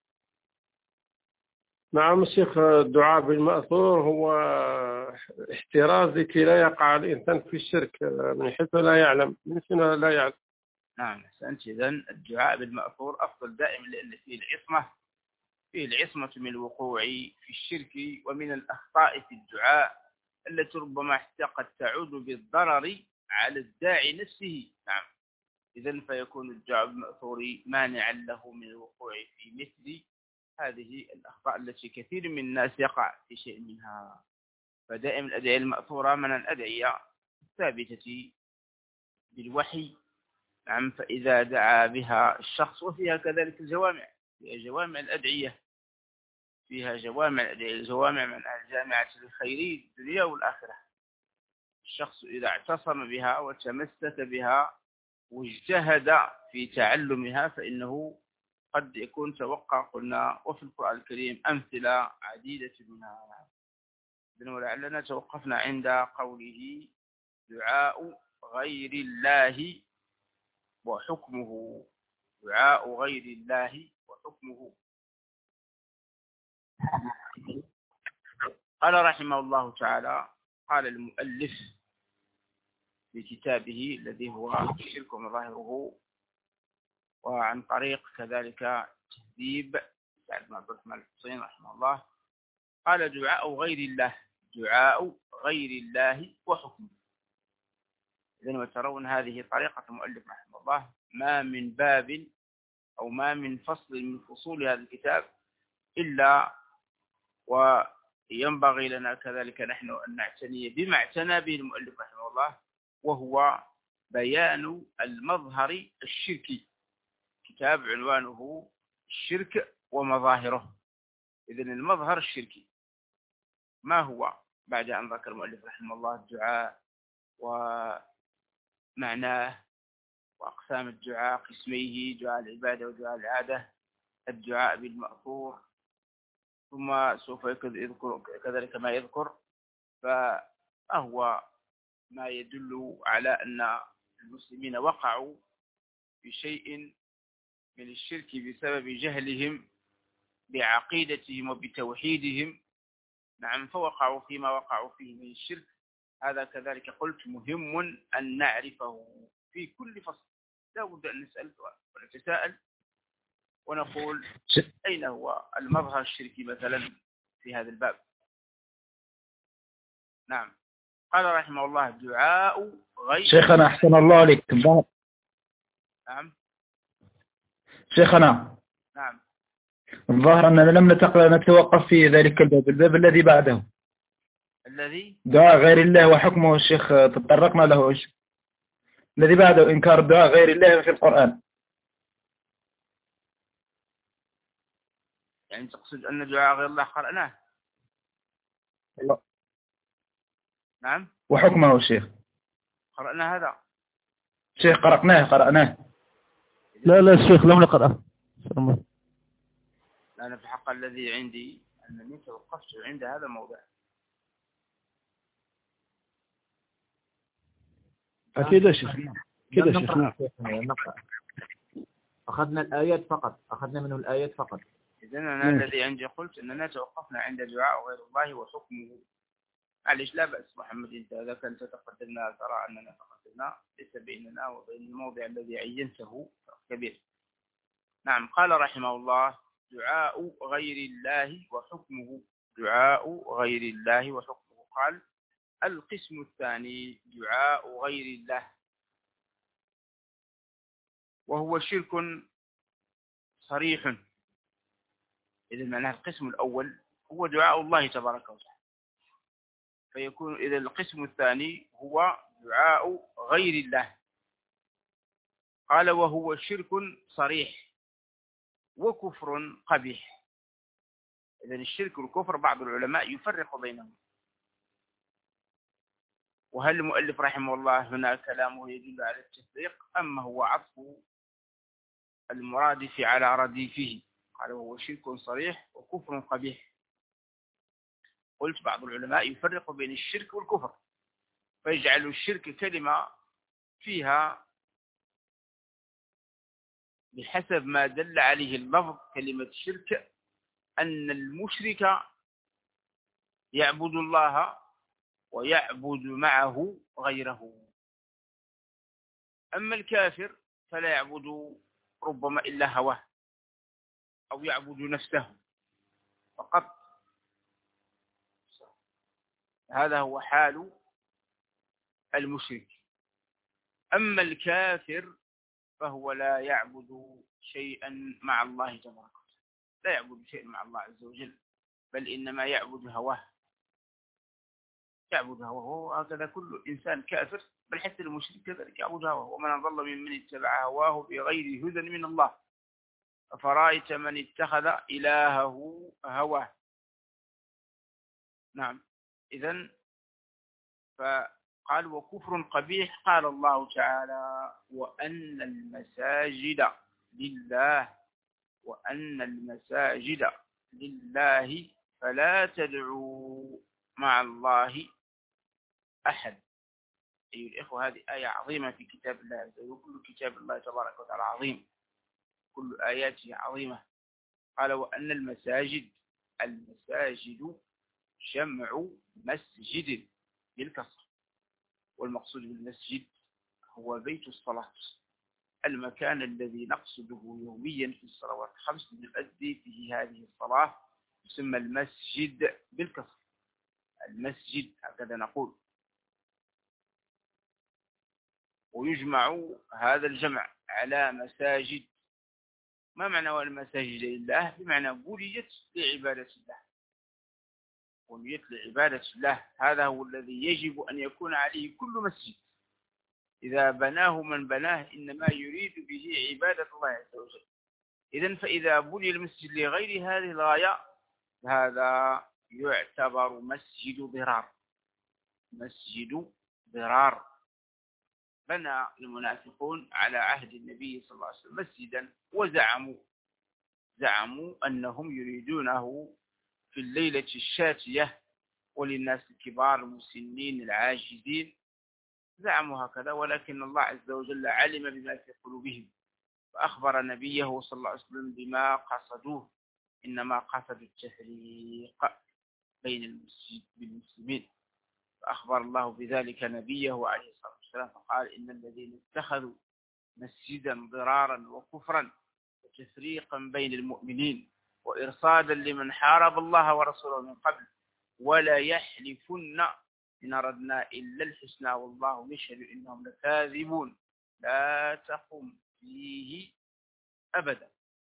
نعم الشيخ، الدعاء بالمأثور هو احتراز لكي لا يقع الإنسان في الشرك من حيث لا يعلم، من حيث لا يعلم. نعم أحسنت. إذن الدعاء بالمأثور أفضل دائما، لأن فيه العصمة من الوقوع في الشرك ومن الأخطاء في الدعاء التي ربما قد تعود بالضرر على الداعي نفسه. نعم، إذن فيكون الدعاء بالمأثور مانعا له من الوقوع في مثل هذه الأخطاء التي كثير من الناس يقع في شيء منها. فدائما الأدعية المأثورة من الأدعية الثابتة بالوحي. نعم، فإذا دعا بها الشخص، وفيها كذلك الجوامع، فيها جوامع الأدعية، فيها جوامع الأدعية، جوامع من الجامعة للخير الدنيا والآخرة. الشخص إذا اعتصم بها وتمسك بها واجتهد في تعلمها فإنه قد يكون توقع. قلنا وفي القرآن الكريم أمثلة عديدة منها. ولعلنا توقفنا عند قوله دعاء غير الله وحكمه. دعاء غير الله وحكمه. قال رحمه الله تعالى، قال المؤلف في كتابه الذي هو الشرك ومظاهره، وعن طريق كذلك تهذيب سعد بن عبد الرحمن الحسين رحمه الله، قال دعاء غير الله، دعاء غير الله وحكمه. إذن وترون هذه طريقة المؤلف رحمه الله، ما من باب أو ما من فصل من فصول هذا الكتاب إلا وينبغي لنا كذلك نحن أن نعتني بما اعتنى به المؤلف رحمه الله، وهو بيان المظهر الشركي. كتاب عنوانه الشرك ومظاهره. إذن المظهر الشركي ما هو؟ بعد أن ذكر المؤلف رحمه الله الدعاء ومعناه وأقسام الدعاء، قسميه: دعاء العبادة ودعاء العادة، الدعاء بالمأثور، ثم سوف يذكر كذلك ما يذكر، فهو ما يدل على أن المسلمين وقعوا في شيء من الشرك بسبب جهلهم بعقيدتهم وبتوحيدهم. نعم، فوقعوا فيما وقعوا فيه من الشرك. هذا كذلك قلت مهم أن نعرفه في كل فصل. لا بد أن نسأل ونتساءل ونقول أين هو المظهر الشركي مثلا في هذا الباب. نعم، قال رحمه الله دعاء غير. شيخنا أحسن الله عليك. نعم شيخنا. نعم. الظاهر أننا لم نتوقف في ذلك الباب الذي بعده، الذي دعاء غير الله وحكمه. الشيخ تطرقنا له إيش الذي بعده؟ إنكار الدعاء غير الله في القرآن. يعني تقصد أن دعاء غير الله قرأناه؟ الله. نعم. وحكمه الشيخ قرأنا هذا. شيخ قرأناه. لا لا الشيخ لم نقرأه. أنا في الحق الذي عندي أنني توقفت عند هذا الموضع. أكيد يا شيخ، كده يا شيخ. نعم. أخذنا الآيات فقط، أخذنا منه الآيات فقط. إذن أنا الذي عندي قلت أننا توقفنا عند دعاء غير الله وحكمه. معلش لا بأس محمد، أنت إذا كنت تقدمنا ترى أننا تقدمنا، ليس بيننا وبين الموضع الذي عينته كبير. نعم. قال رحمه الله: دعاء غير الله وحكمه. دعاء غير الله وحكمه. قال: القسم الثاني دعاء غير الله، وهو شرك صريح. إذا معناه القسم الأول هو دعاء الله تبارك وتعالى، فيكون إذا القسم الثاني هو دعاء غير الله. قال: وهو شرك صريح وكفر قبيح. إذا الشرك والكفر بعض العلماء يفرق بينهم، وهل المؤلف رحمه الله هنا كلامه يدل على التفريق أم هو عطف المرادف على رديفه؟ قال: وهو شرك صريح وكفر قبيح. قلت بعض العلماء يفرق بين الشرك والكفر، فيجعل الشرك كلمة فيها بحسب ما دل عليه اللفظ. كلمة الشرك أن المشرك يعبد الله ويعبد معه غيره، أما الكافر فلا يعبد ربما إلا هواه أو يعبد نفسه فقط. هذا هو حال المشرك. أما الكافر فهو لا يعبد شيئا مع الله تبارك وتعالى، لا يعبد شيئا مع الله عز وجل، بل إنما يعبد هواه. يعبد هواه، هكذا كل إنسان كافر، بل حتى المشرك كذلك يعبد هواه. ومن أضل ممن اتبع هواه بغير هدى من الله، أفرأيت من اتخذ إلهه هواه. نعم. إذن فقال: وكفر قبيح. قال الله تعالى: وأن المساجد لله، وأن المساجد لله فلا تدعوا مع الله أحد. أيها الإخوة، هذه آية عظيمة في كتاب الله، وكل كتاب الله تبارك وتعالى عظيم، كل آياته عظيمة. قال: وأن المساجد جمع مسجد بالكسر، والمقصود بالمسجد هو بيت الصلاة، المكان الذي نقصده يوميا في الصلوات الخمس نؤدي فيه هذه الصلاة، يسمى المسجد بالكسر. المسجد هكذا نقول. ويجمع هذا الجمع على مساجد. ما معنى المساجد لله؟ بمعنى بنيت لعبادة الله، بنيت لعبادة الله. هذا هو الذي يجب أن يكون عليه كل مسجد. إذا بناه من بناه إنما يريد به عبادة الله عز وجل. إذن فإذا بني المسجد لغير هذه الغاية هذا يعتبر مسجد ضرار. مسجد ضرار. بنى المنافقون على عهد النبي صلى الله عليه وسلم مسجدا، زعموا أنهم يريدونه في الليلة الشاتية وللناس الكبار المسنين العاجزين، زعموا هكذا، ولكن الله عز وجل علم بما في قلوبهم، فأخبر نبيه صلى الله عليه وسلم بما قصدوه، إنما قصدوا التفريق بين المسلمين. فأخبر الله بذلك نبيه عليه الصلاة والسلام، فقال: إن الذين اتخذوا مسجدا ضرارا وكفرا وتفريقا بين المؤمنين وإرصادا لمن حارب الله ورسوله من قبل ولا يحلفن إن أردنا إلا الحسنى والله يشهد إنهم لكاذبون لا تقم فيه أبدا.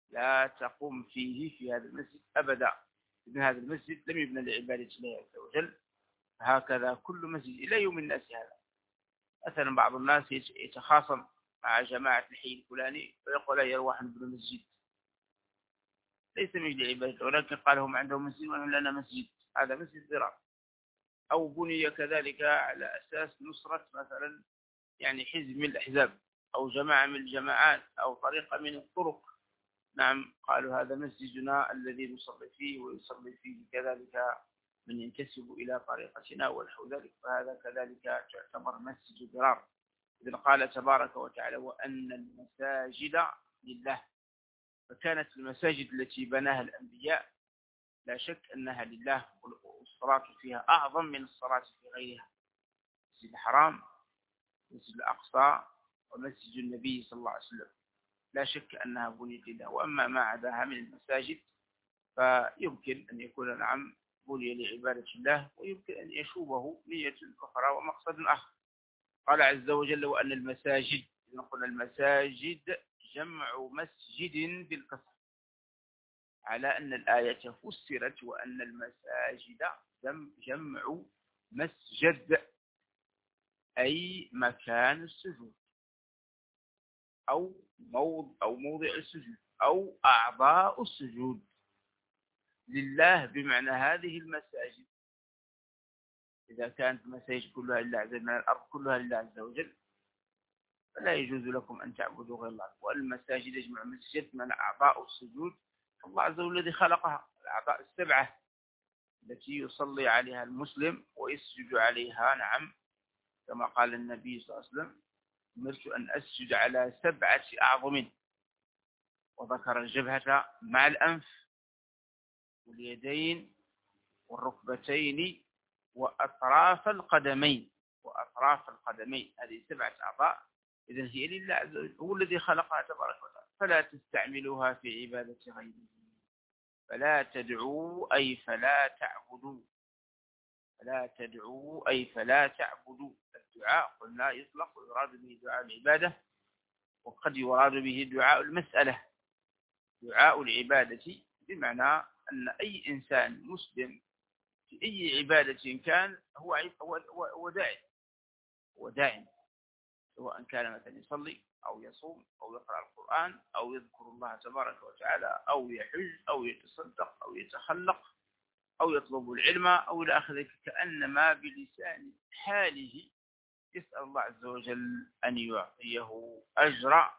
لا تقوم فيه في هذا المسجد أبدا. إن هذا المسجد لم يبنى لعبادة الله عز وجل. هكذا كل مسجد إلى يوم الناس هذا. مثلا بعض الناس يتخاصم مع جماعة الحي الفلاني ويقول لا يروح نبنى مسجد، ليس من أجل عبادة، ولكن قال هم عندهم مسجد ونحن لنا مسجد. هذا مسجد ضرار. أو بني كذلك على أساس نصرة مثلا يعني حزب من الأحزاب أو جماعة من الجماعات أو طريقة من الطرق. نعم، قالوا هذا مسجدنا الذي نصلي فيه ويصلي فيه كذلك من ينتسب إلى طريقتنا ونحو ذلك، فهذا كذلك تعتبر مسجد ضرار. إذن قال تبارك وتعالى وأن المساجد لله. فكانت المساجد التي بناها الأنبياء لا شك أنها لله، والصلاة فيها أعظم من الصلاة في غيرها. مسجد الحرام، مسجد الأقصى، ومسجد النبي صلى الله عليه وسلم لا شك أنها بنيت لله. وأما ما عداها من المساجد فيمكن أن يكون نعم بني لعبادة الله، ويمكن أن يشوبه نية أخرى ومقصد آخر. قال عز وجل وأن المساجد، نقول المساجد جمع مسجد بالكسر، على أن الآية فسرت وأن المساجد جمع مسجد، أي مكان السجود أو موضع السجود أو أعضاء السجود لله، بمعنى هذه المساجد إذا كانت المساجد كلها لله عز وجل، الأرض كلها لله عز وجل، فلا يجوز لكم أن تعبدوا غير الله. والمساجد يجمع مسجد من أعضاء السجود، الله عز وجل الذي خلقها، الأعضاء السبعة التي يصلي عليها المسلم ويسجد عليها. نعم، كما قال النبي صلى الله عليه وسلم أمرت أن أسجد على 7 أعظم، وذكر الجبهة مع الأنف واليدين والركبتين وأطراف القدمين. هذه 7 أعضاء، إذن هي لله عز وجل، هو الذي خلقها تبارك وتعالى، فلا تستعملوها في عبادة غيره. فلا تدعوا أي فلا تعبدوا، فلا تدعوا أي فلا تعبدوا. الدعاء قلنا يطلق ويراد به دعاء العبادة، وقد يراد به دعاء المسألة. دعاء العبادة بمعنى أن أي إنسان مسلم في أي عبادة كان هو داعٍ، سواء كان مثلا يصلي أو يصوم أو يقرأ القرآن أو يذكر الله تبارك وتعالى أو يحج أو يتصدق أو يتخلق أو يطلب العلم أو إلى آخره، كأنما بلسان حاله يسأل الله عز وجل أن يعطيه أجر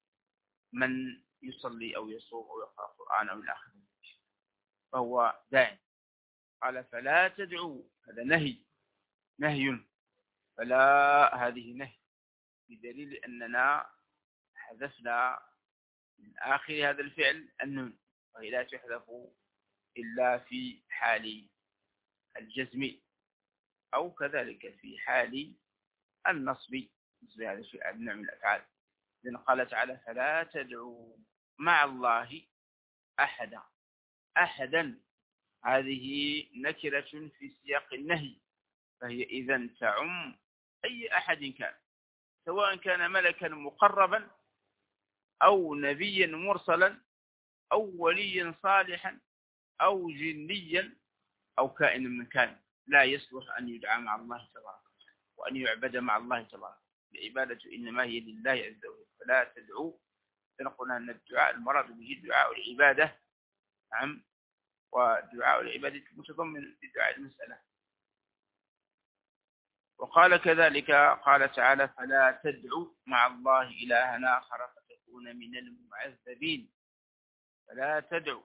من يصلي أو يصوم أو يقرأ القرآن أو إلى آخره، فهو داعٍ. قال فلا تدعوا، هذا نهي، فلا هذه نهي، بدليل أننا حذفنا من آخر هذا الفعل النون، وهي لا تحذف إلا في حال الجزم أو كذلك في حال النصب، هذا الفعل نوع من الأفعال. لأن قال تعالى فلا تدعوا مع الله أحدا، هذه نكرة في سياق النهي، فهي إذن تعم أي أحد كان، سواء كان ملكا مقربا أو نبيا مرسلا أو وليا صالحا أو جنيا أو كائن من كان، لا يصلح أن يدعى مع الله تبارك وأن يعبد مع الله تبارك. العبادة إنما هي لله عز وجل، فلا تدعوا. نقول أن الدعاء المراد به دعاء العبادة، نعم، ودعاء العبادة متضمن لدعاء المسألة. وقال كذلك قال تعالى فلا تدعوا مع الله إلها آخر فتكون من المعذبين. فلا تدعوا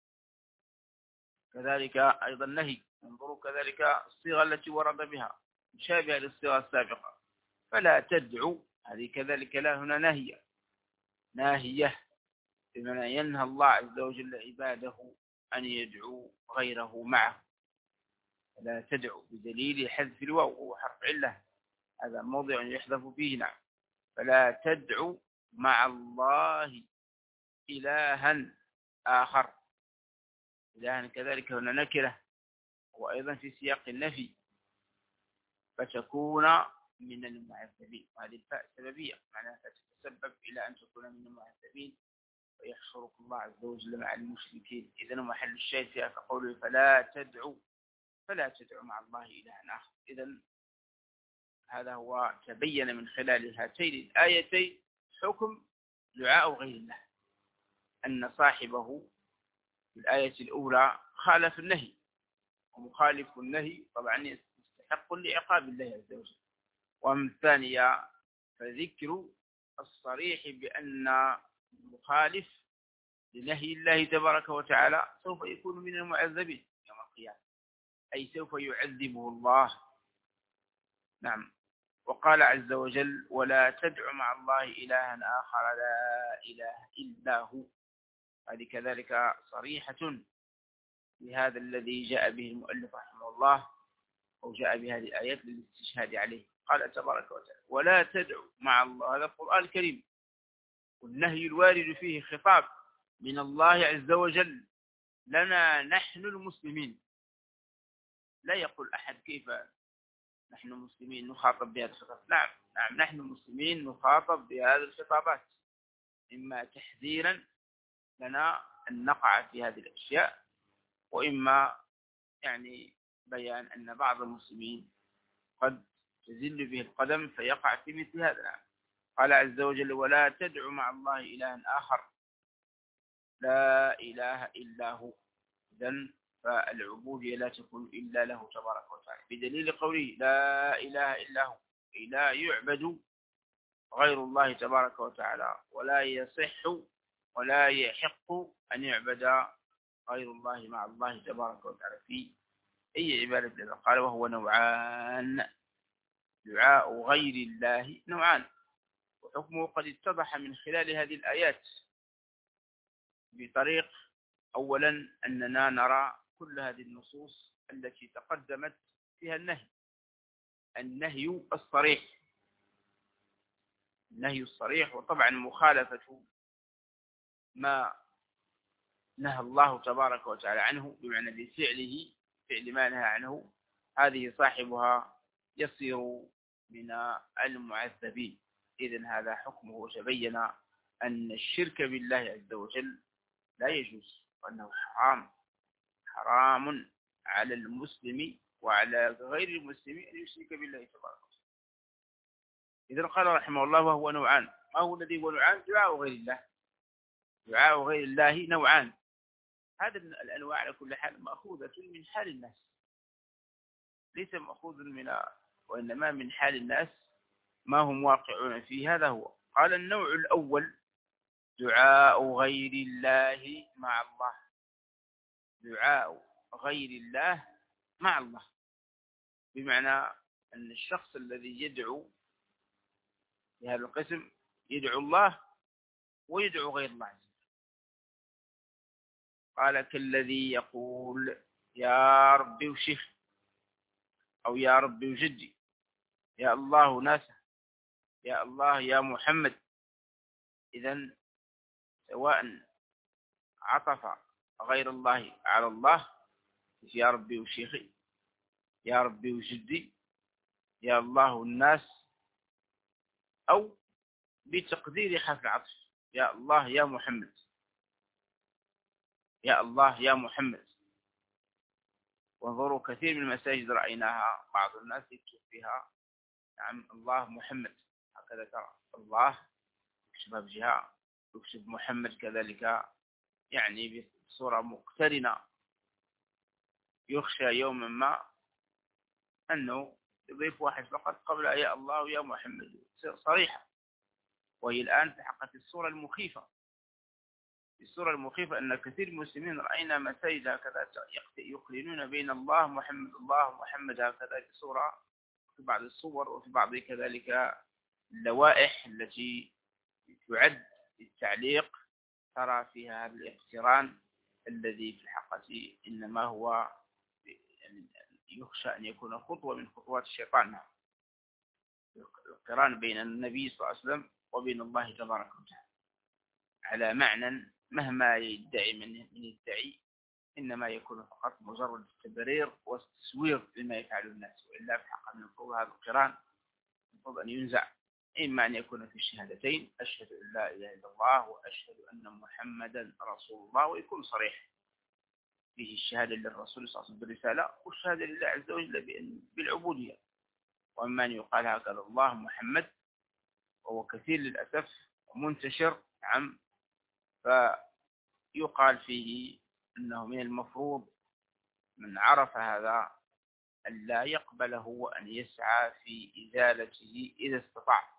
كذلك أيضا نهي، انظروا كذلك الصيغة التي ورد بها مشابهة للصيغة السابقة. فلا تدعوا هذه كذلك لا هنا ناهية بمعنى ينهى الله عز وجل عباده أن يدعوا غيره معه. فلا تدعوا بدليل حذف الواو وهو حرف علة، هذا موضع يحذف فيه. نعم، فلا تدعوا مع الله إلها آخر. إلها كذلك هنا نكرة، وأيضا في سياق النفي، فتكون من المعذبين. هذه الفاء سببية، معناها تتسبب إلى أن تكون من المعذبين، فيحشركم الله عز وجل مع المشركين. إذن محل الشاهد فيها كقوله فلا تدعوا مع الله إلها آخر. إذن هذا هو تبين من خلال هاتين الآيتين حكم دعاء غير الله، أن صاحبه في الآية الأولى خالف النهي، ومخالف النهي طبعا يستحق لعقاب الله عز وجل. ومن الثانية فذكر الصريح بأن المخالف لنهي الله تبارك وتعالى سوف يكون من المعذبين يوم القيامة، أي سوف يعذبه الله. نعم. وقال عز وجل ولا تدع مع الله إلها آخر لا إله إلا هو. هذه كذلك صريحة بهذا الذي جاء به المؤلف رحمه الله، أو جاء بهذه الآيات للاستشهاد عليه. قال تبارك وتعالى ولا تدع مع الله، هذا القرآن الكريم، والنهي الوارد فيه خطاب من الله عز وجل لنا نحن المسلمين. لا يقول أحد كيف نحن المسلمين نخاطب بهذا الخطاب. نعم نحن المسلمين نخاطب بهذه الخطابات، إما تحذيرا لنا أن نقع في هذه الأشياء، وإما يعني بيان أن بعض المسلمين قد تزل به القدم فيقع في مثل هذا. قال عز وجل ولا تدع مع الله إلها آخر لا إله إلا هو. إذن فالعبودية لا تكون إلا له تبارك وتعالى، بدليل قوله لا إله إلا هو، أي لا يعبد غير الله تبارك وتعالى، ولا يصح ولا يحق أن يعبد غير الله مع الله تبارك وتعالى في أي عبادة له. قال وهو نوعان، دعاء غير الله نوعان، وحكمه قد اتضح من خلال هذه الآيات بطريق أولا أننا نرى كل هذه النصوص التي تقدمت فيها النهي الصريح، وطبعا مخالفة ما نهى الله تبارك وتعالى عنه بمعنى بفعله، فعل ما نهى عنه، هذه صاحبها يصير من المعذبين. إذن هذا حكمه، وتبين أن الشرك بالله عز وجل لا يجوز، وأنه حرام على المسلم وعلى غير المسلم أن يشرك بالله تبارك وتعالى. إذن قال رحمه الله وهو نوعان. ما هو الذي هو نوعان؟ دعاء غير الله. دعاء غير الله نوعان. هذا الأنواع على كل حال مأخوذة من حال الناس، ليس مأخوذ وإنما من حال الناس ما هم واقعون فيه. هذا هو. قال النوع الأول دعاء غير الله مع الله. دعاء غير الله مع الله، بمعنى أن الشخص الذي يدعو بهذا القسم يدعو الله ويدعو غير الله. قال كالذي يقول يا ربي وشيخ، أو يا ربي وجدي، يا الله ناسه، يا الله يا محمد. إذن سواء عطف غير الله على الله يا ربي وشيخي، يا ربي وجدي، يا الله الناس، أو بتقدير حرف العطف يا الله يا محمد، يا الله يا محمد. وانظروا كثير من المساجد رأيناها بعض الناس يكتب فيها نعم الله محمد، هكذا ترى الله يكتبها بجهة، يكتب محمد كذلك، يعني بصورة مقترنة، يخشى يوما ما أنه يضيف واحد فقط قبل يا الله ويا محمد صريحة. وهي الآن تحققت الصورة المخيفة. الصورة المخيفة أن كثير من المسلمين رأينا مساجد هكذا يقرنون بين الله محمد الله محمد هكذا بصورة، في بعض الصور وفي بعض كذلك اللوائح التي تعد للتعليق ترى فيها هذا الاقتران الذي في الحقيقة إنما هو يخشى أن يكون خطوة من خطوات الشيطان، القران بين النبي صلى الله عليه وسلم وبين الله تبارك وتعالى على معنى مهما يدعي من يدعي، إنما يكون فقط مجرد تبرير والتسوير لما يفعله الناس، وإلا في حق من القول هذا القران المفروض أن ينزع إما أن يكون في الشهادتين أشهد أن لا إله إلا الله وأشهد أن محمدا رسول الله، ويكون صريح فيه الشهادة للرسول صلى الله عليه وسلم بالرسالة والشهادة لله عز وجل بالعبودية. وأما أن يقال هكذا الله محمد وهو كثير للأسف ومنتشر فيقال فيه أنه من المفروض من عرف هذا أن لا يقبله وأن يسعى في إزالته إذا استطاع.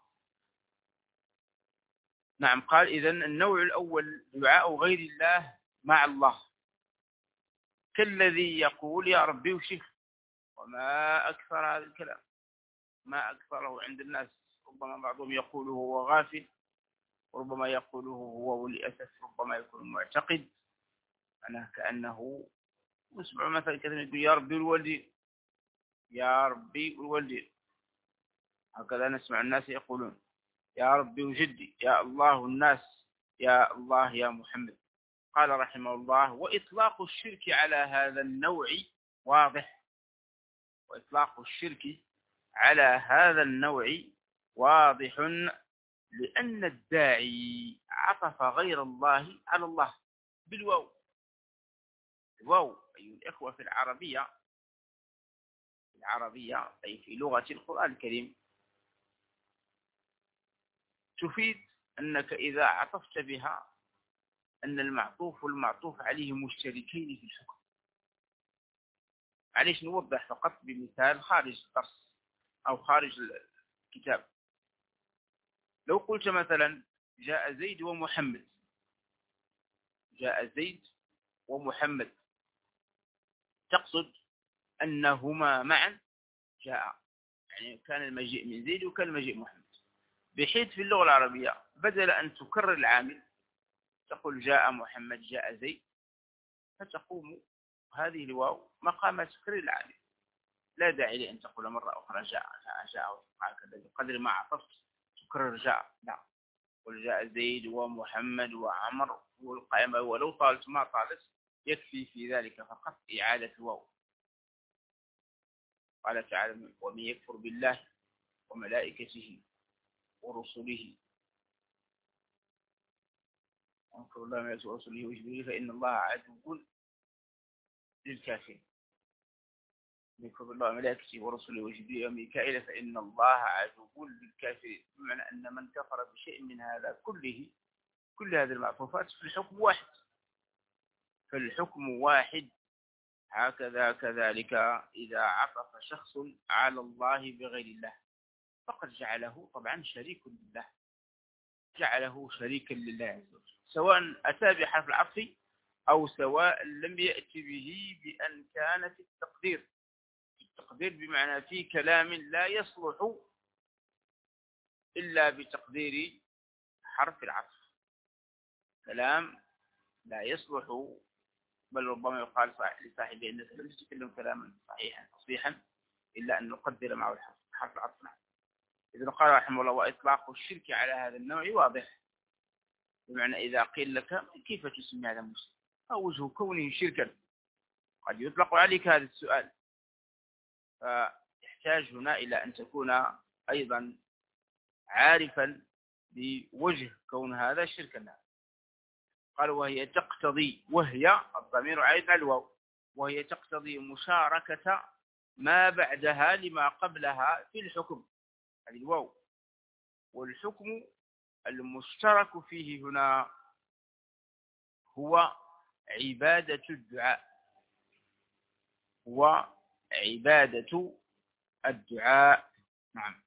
نعم. قال إذن النوع الأول دعاء غير الله مع الله، كالذي يقول يا ربي وشيخ. وما أكثر هذا الكلام، ما أكثره عند الناس. ربما بعضهم يقوله هو غافل، وربما يقوله هو وللأسف ربما يكون معتقد أنه كأنه نسمع مثلا كثير يقول يا ربي والوالدين، يا ربي والوالدين، هكذا نسمع الناس يقولون يا ربي وجدي، يا الله الناس، يا الله يا محمد. قال رحمه الله وإطلاق الشرك على هذا النوع واضح، وإطلاق الشرك على هذا النوع واضح، لأن الداعي عطف غير الله على الله بالواو. الواو أيها الإخوة في العربية أي في لغة القرآن الكريم تفيد أنك إذا عطفت بها أن المعطوف والمعطوف عليه مشتركين في الحكم. معليش نوضح فقط بمثال خارج الدرس أو خارج الكتاب. لو قلت مثلا جاء زيد ومحمد، جاء زيد ومحمد، تقصد أنهما معا جاء، يعني كان المجيء من زيد وكان المجيء محمد، بحيث في اللغة العربية بدل أن تكرر العامل تقول جاء محمد جاء زيد، فتقوم هذه الواو مقام تكرير العامل، لا داعي لأن تقول مرة أخرى جاء هكذا بقدر ما عطفت تكرر جاء. لا، قل جاء زيد ومحمد وعمر والقائمة، ولو طالت ما طالت يكفي في ذلك فقط إعادة الواو. قال تعالى ومن يكفر بالله وملائكته ورسله وانكر الله ما يسوء رسله وجبريل فإن الله عدو للكافرين. يكفر بالله وملائكته ورسله وجبريل وميكائيل فإن الله عدو للكافرين، بمعنى أن من كفر بشيء من هذا كل هذه المعطوفات في الحكم واحد، فالحكم واحد. هكذا كذلك إذا عطف شخص على الله بغير الله فقد جعله طبعا شريك لله، جعله شريكا لله عز وجل، سواء أتى بحرف العطف أو سواء لم يأتي به بأن كان في التقدير. التقدير بمعنى في كلام لا يصلح إلا بتقدير حرف العطف، كلام لا يصلح، بل ربما يقال لصاحبه أنك لم تتكلم كلاما صحيحا فصيحا إلا أن نقدر معه حرف العطف. إذن قال رحمه الله وإطلاق الشرك على هذا النوع واضح، بمعنى إذا قيل لك كيف تسمي هذا مسلم أو وجه كونه شركا، قد يطلق عليك هذا السؤال، فيحتاج هنا إلى أن تكون أيضا عارفا بوجه كون هذا شركا. قال وهي تقتضي، وهي الضمير عائد على الواو، وهي تقتضي مشاركة ما بعدها لما قبلها في الحكم، هذه الواو، والحكم المشترك فيه هنا هو عبادة الدعاء، هو عبادة الدعاء. نعم.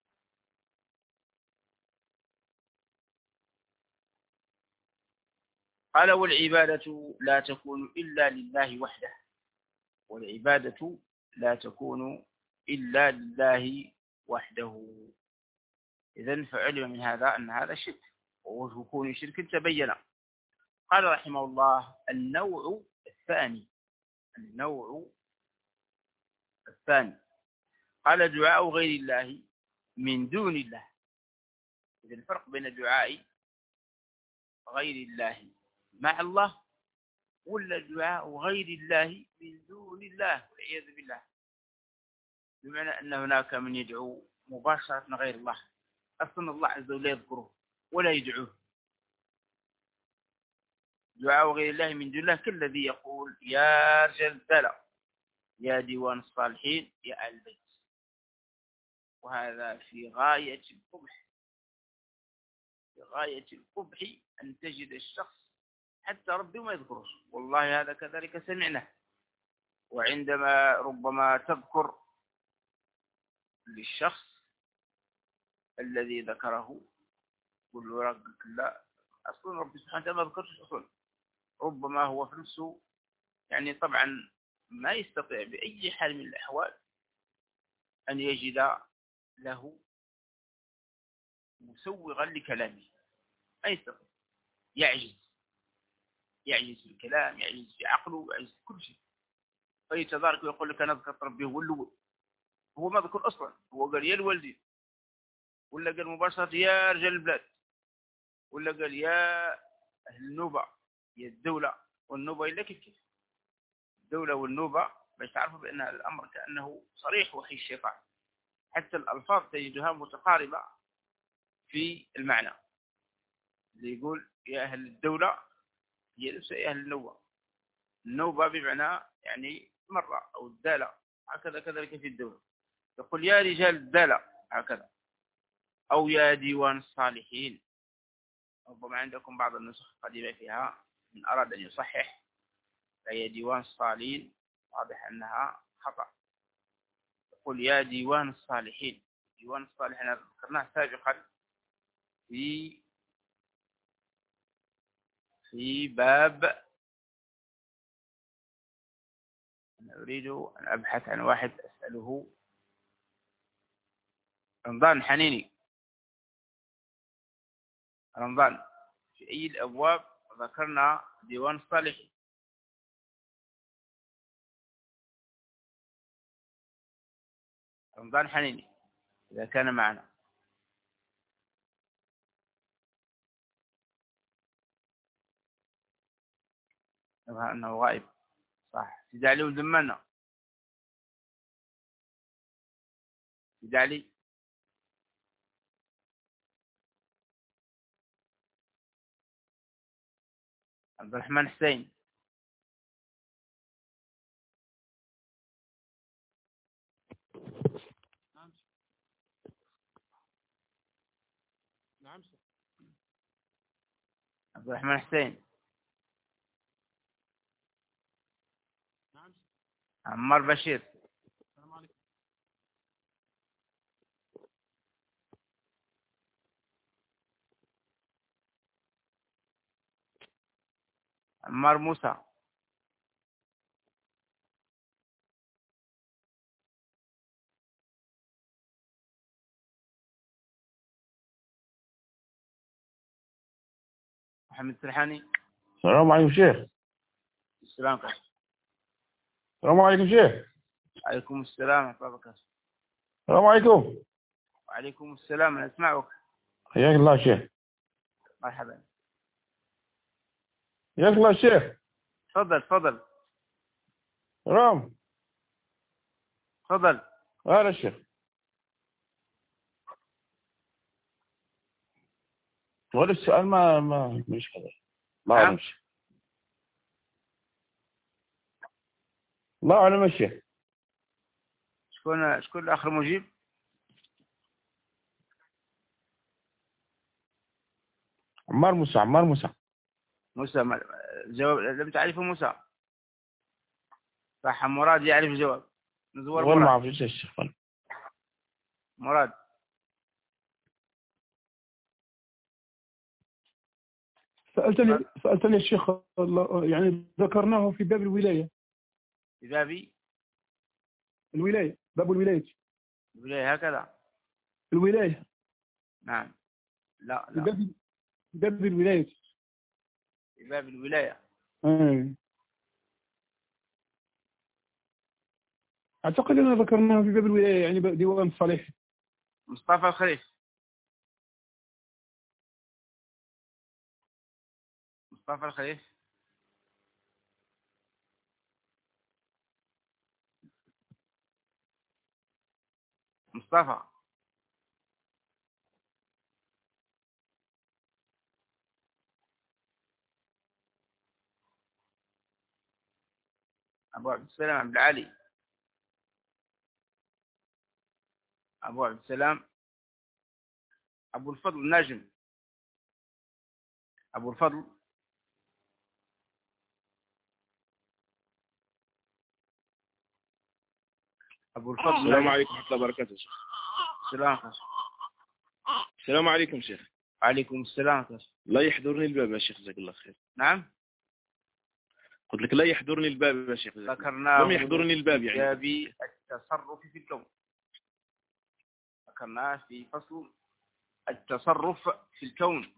قال والعبادة لا تكون إلا لله وحده، والعبادة لا تكون إلا لله وحده. إذن فعلم من هذا أن هذا شرك، ووجه كون شرك تبين. قال رحمه الله النوع الثاني، قال دعاء غير الله من دون الله. إذن الفرق بين دعاء غير الله مع الله ولا دعاء غير الله من دون الله والعياذ بالله، بمعنى أن هناك من يدعو مباشرة غير الله أصلا الله عز وجل يذكره ولا يدعوه. دعاء غير الله من دون الله كالذي يقول يا جلدلة، يا ديوان الصالحين، يا آل البيت. وهذا في غاية القبح، في غاية القبح أن تجد الشخص حتى ربي ما يذكره. والله هذا كذلك سمعناه. وعندما ربما تذكر للشخص الذي ذكره قل له ربك لا، أصلا ربي سبحانه وتعالى ما ذكرش أصلا. ربما هو في نفسه يعني طبعا ما يستطيع بأي حال من الأحوال أن يجد له مسوغا لكلامه، ما يستطيع، يعجز في الكلام، يعجز في عقله، يعجز في كل شيء. فيتدارك ويقول لك أنا ذكرت ربي هو الأول، هو ما ذكر أصلا. هو قال يا الوالدين، ولا قال مباشرة يا رجال البلاد، ولا قال يا أهل النوبة، يا الدولة والنوبة. إلا كيف الدولة والنوبة باش تعرفوا بأن الأمر كأنه صريح وحي الشيطان. حتى الألفاظ تجدها متقاربة في المعنى. اللي يقول يا أهل الدولة هي نفس يا أهل النوبة. النوبة بمعنى يعني مرة أو الدالة، هكذا كذلك في الدولة. يقول يا رجال الدالة هكذا، أو يا ديوان الصالحين. ربما عندكم بعض النسخ القديمة فيها من أراد أن يصحح فهي ديوان الصالحين، واضح أنها خطأ. يقول يا ديوان الصالحين. ديوان الصالحين ذكرناه سابقا في باب، أنا أريد أن أبحث عن واحد أسأله، رمضان حنيني. رمضان في أي الأبواب ذكرنا ديوان الصالحين؟ رمضان حنيني إذا كان معنا. يظهر أنه غائب. صح. سيد علي وزمنا. سيد علي. عبد الرحمن حسين. نعم. عبد الرحمن حسين. نعم. عمار بشير. السلام عليكم. عمار موسى. محمد سرحاني. السلام عليكم شيخ. السلام عليكم. السلام عليكم شيخ. عليكم السلام ورحمة الله وبركاته. السلام عليكم. وعليكم السلام، أنا أسمعك. حياك الله شيخ. مرحبا. حياك الله شيخ. تفضل تفضل. رام. تفضل. هلا الشيخ. ولا السؤال ما مش كذا. ما أعلمش. الله أعلم الشيخ. شكون الآخر مجيب؟ عمار موسى. عمار موسى. موسى. الجواب لم تعرفه موسى. صح. مراد يعرف الجواب. نزور وين ما مراد. أعرفش الشيخ. مراد. سألتني الشيخ، يعني ذكرناه في باب الولاية. في باب الولاية، باب الولاية. الولاية هكذا. الولاية. نعم. لا في لا. باب الولاية. في باب الولاية. أعتقد أننا ذكرناه في باب الولاية، يعني ديوان الصالح. مصطفى الخليف. مصطفى الخليف. مصطفى. أبو عبد السلام عبد العالي، أبو عبد السلام، أبو الفضل الناجم، أبو الفضل، أبو الفضل. السلام عليكم ورحمة الله وبركاته شيخ. السلام عليكم شيخ. وعليكم السلام. لا يحضرني الباب يا شيخ جزاك الله خير. نعم قلت لك لا يحضرني الباب يا شيخ. ذكرناه لم يحضرني الباب يعني. باب التصرف في الكون، ذكرناه في فصل التصرف في الكون.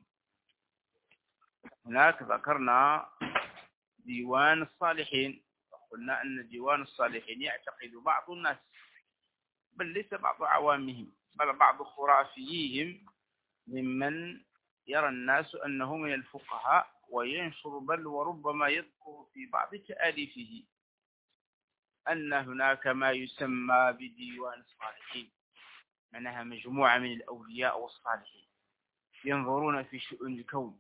هناك ذكرنا ديوان الصالحين، قلنا أن ديوان الصالحين يعتقد بعض الناس، بل ليس بعض عوامهم، بل بعض خرافيهم ممن يرى الناس أنه من الفقهاء، وينشر بل وربما يذكر في بعض تآليفه أن هناك ما يسمى بديوان الصالحين، معناها مجموعة من الأولياء والصالحين ينظرون في شؤون الكون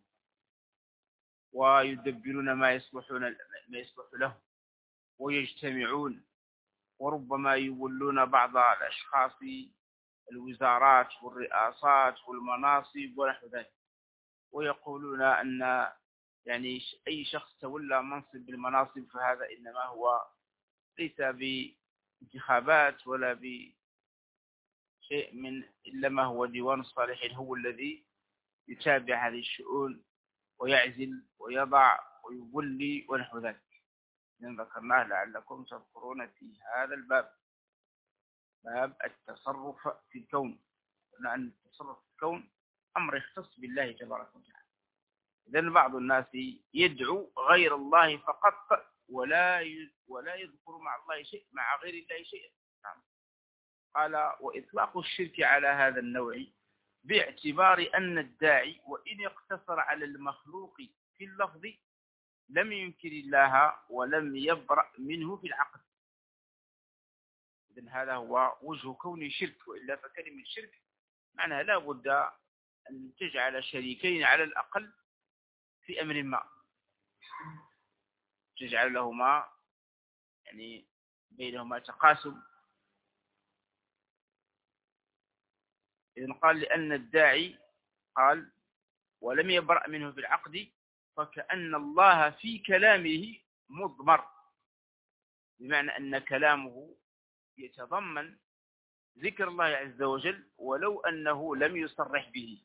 ويدبرون ما يصلح له، ويجتمعون وربما يولون بعض الأشخاص الوزارات والرئاسات والمناصب ونحو ذلك، ويقولون أن يعني أي شخص تولى منصب بالمناصب فهذا إنما هو ليس بانتخابات ولا بشيء من، إلا ما هو ديوان الصالحين هو الذي يتابع هذه الشؤون ويعزل ويضع ويولي ونحو ذلك. ذكرناه لعلكم تذكرون في هذا الباب، باب التصرف في الكون، قلنا أن التصرف في الكون أمر يختص بالله تبارك وتعالى. إذن بعض الناس يدعو غير الله فقط ولا يذكر مع الله شيء، مع غير الله شيء. نعم. قال وإطلاق الشرك على هذا النوع باعتبار أن الداعي وإن اقتصر على المخلوق في اللفظ لم ينكر الله ولم يبرأ منه في العقل. إذن هذا هو وجه كون شرك، وإلا فكلمة شرك معناها لا بد أن تجعل شريكين على الأقل في أمر ما، تجعل لهما يعني بينهما تقاسم. إذن قال لأن الداعي قال ولم يبرأ منه في العقد، فكأن الله في كلامه مضمر، بمعنى أن كلامه يتضمن ذكر الله عز وجل ولو أنه لم يصرح به.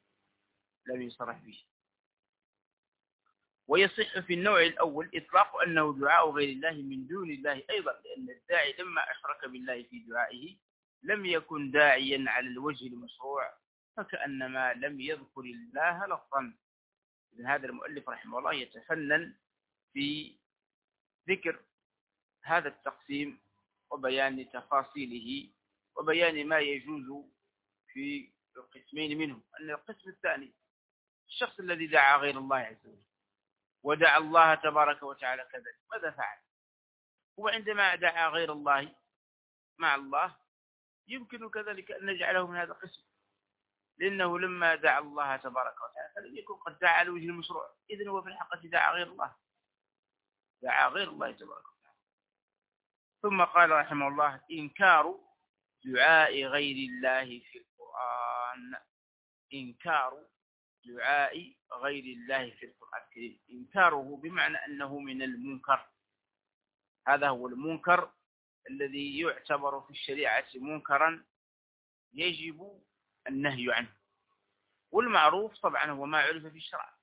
ويصح في النوع الأول إطلاق أنه دعاء غير الله من دون الله أيضا، لأن الداعي لما أشرك بالله في دعائه لم يكن داعيا على الوجه المشروع، فكأنما لم يذكر الله لفظا. إذن هذا المؤلف رحمه الله يتفنن في ذكر هذا التقسيم وبيان تفاصيله وبيان ما يجوز في القسمين منه. أن القسم الثاني الشخص الذي دعا غير الله عز وجل ودعا الله تبارك وتعالى كذلك، ماذا فعل؟ هو عندما دعا غير الله مع الله يمكن كذلك أن نجعله من هذا القسم، لأنه لما دعا الله تبارك وتعالى فلم يكن قد دعا على وجه المشروع، إذن هو في الحقيقة دعا غير الله، دعا غير الله تبارك وتعالى. ثم قال رحمه الله إنكار دعاء غير الله في القرآن، إنكار دعاء غير الله في القرآن الكريم. إنكاره بمعنى أنه من المنكر، هذا هو المنكر الذي يعتبر في الشريعة منكرا يجب النهي عنه، والمعروف طبعا هو ما عرف في الشرع،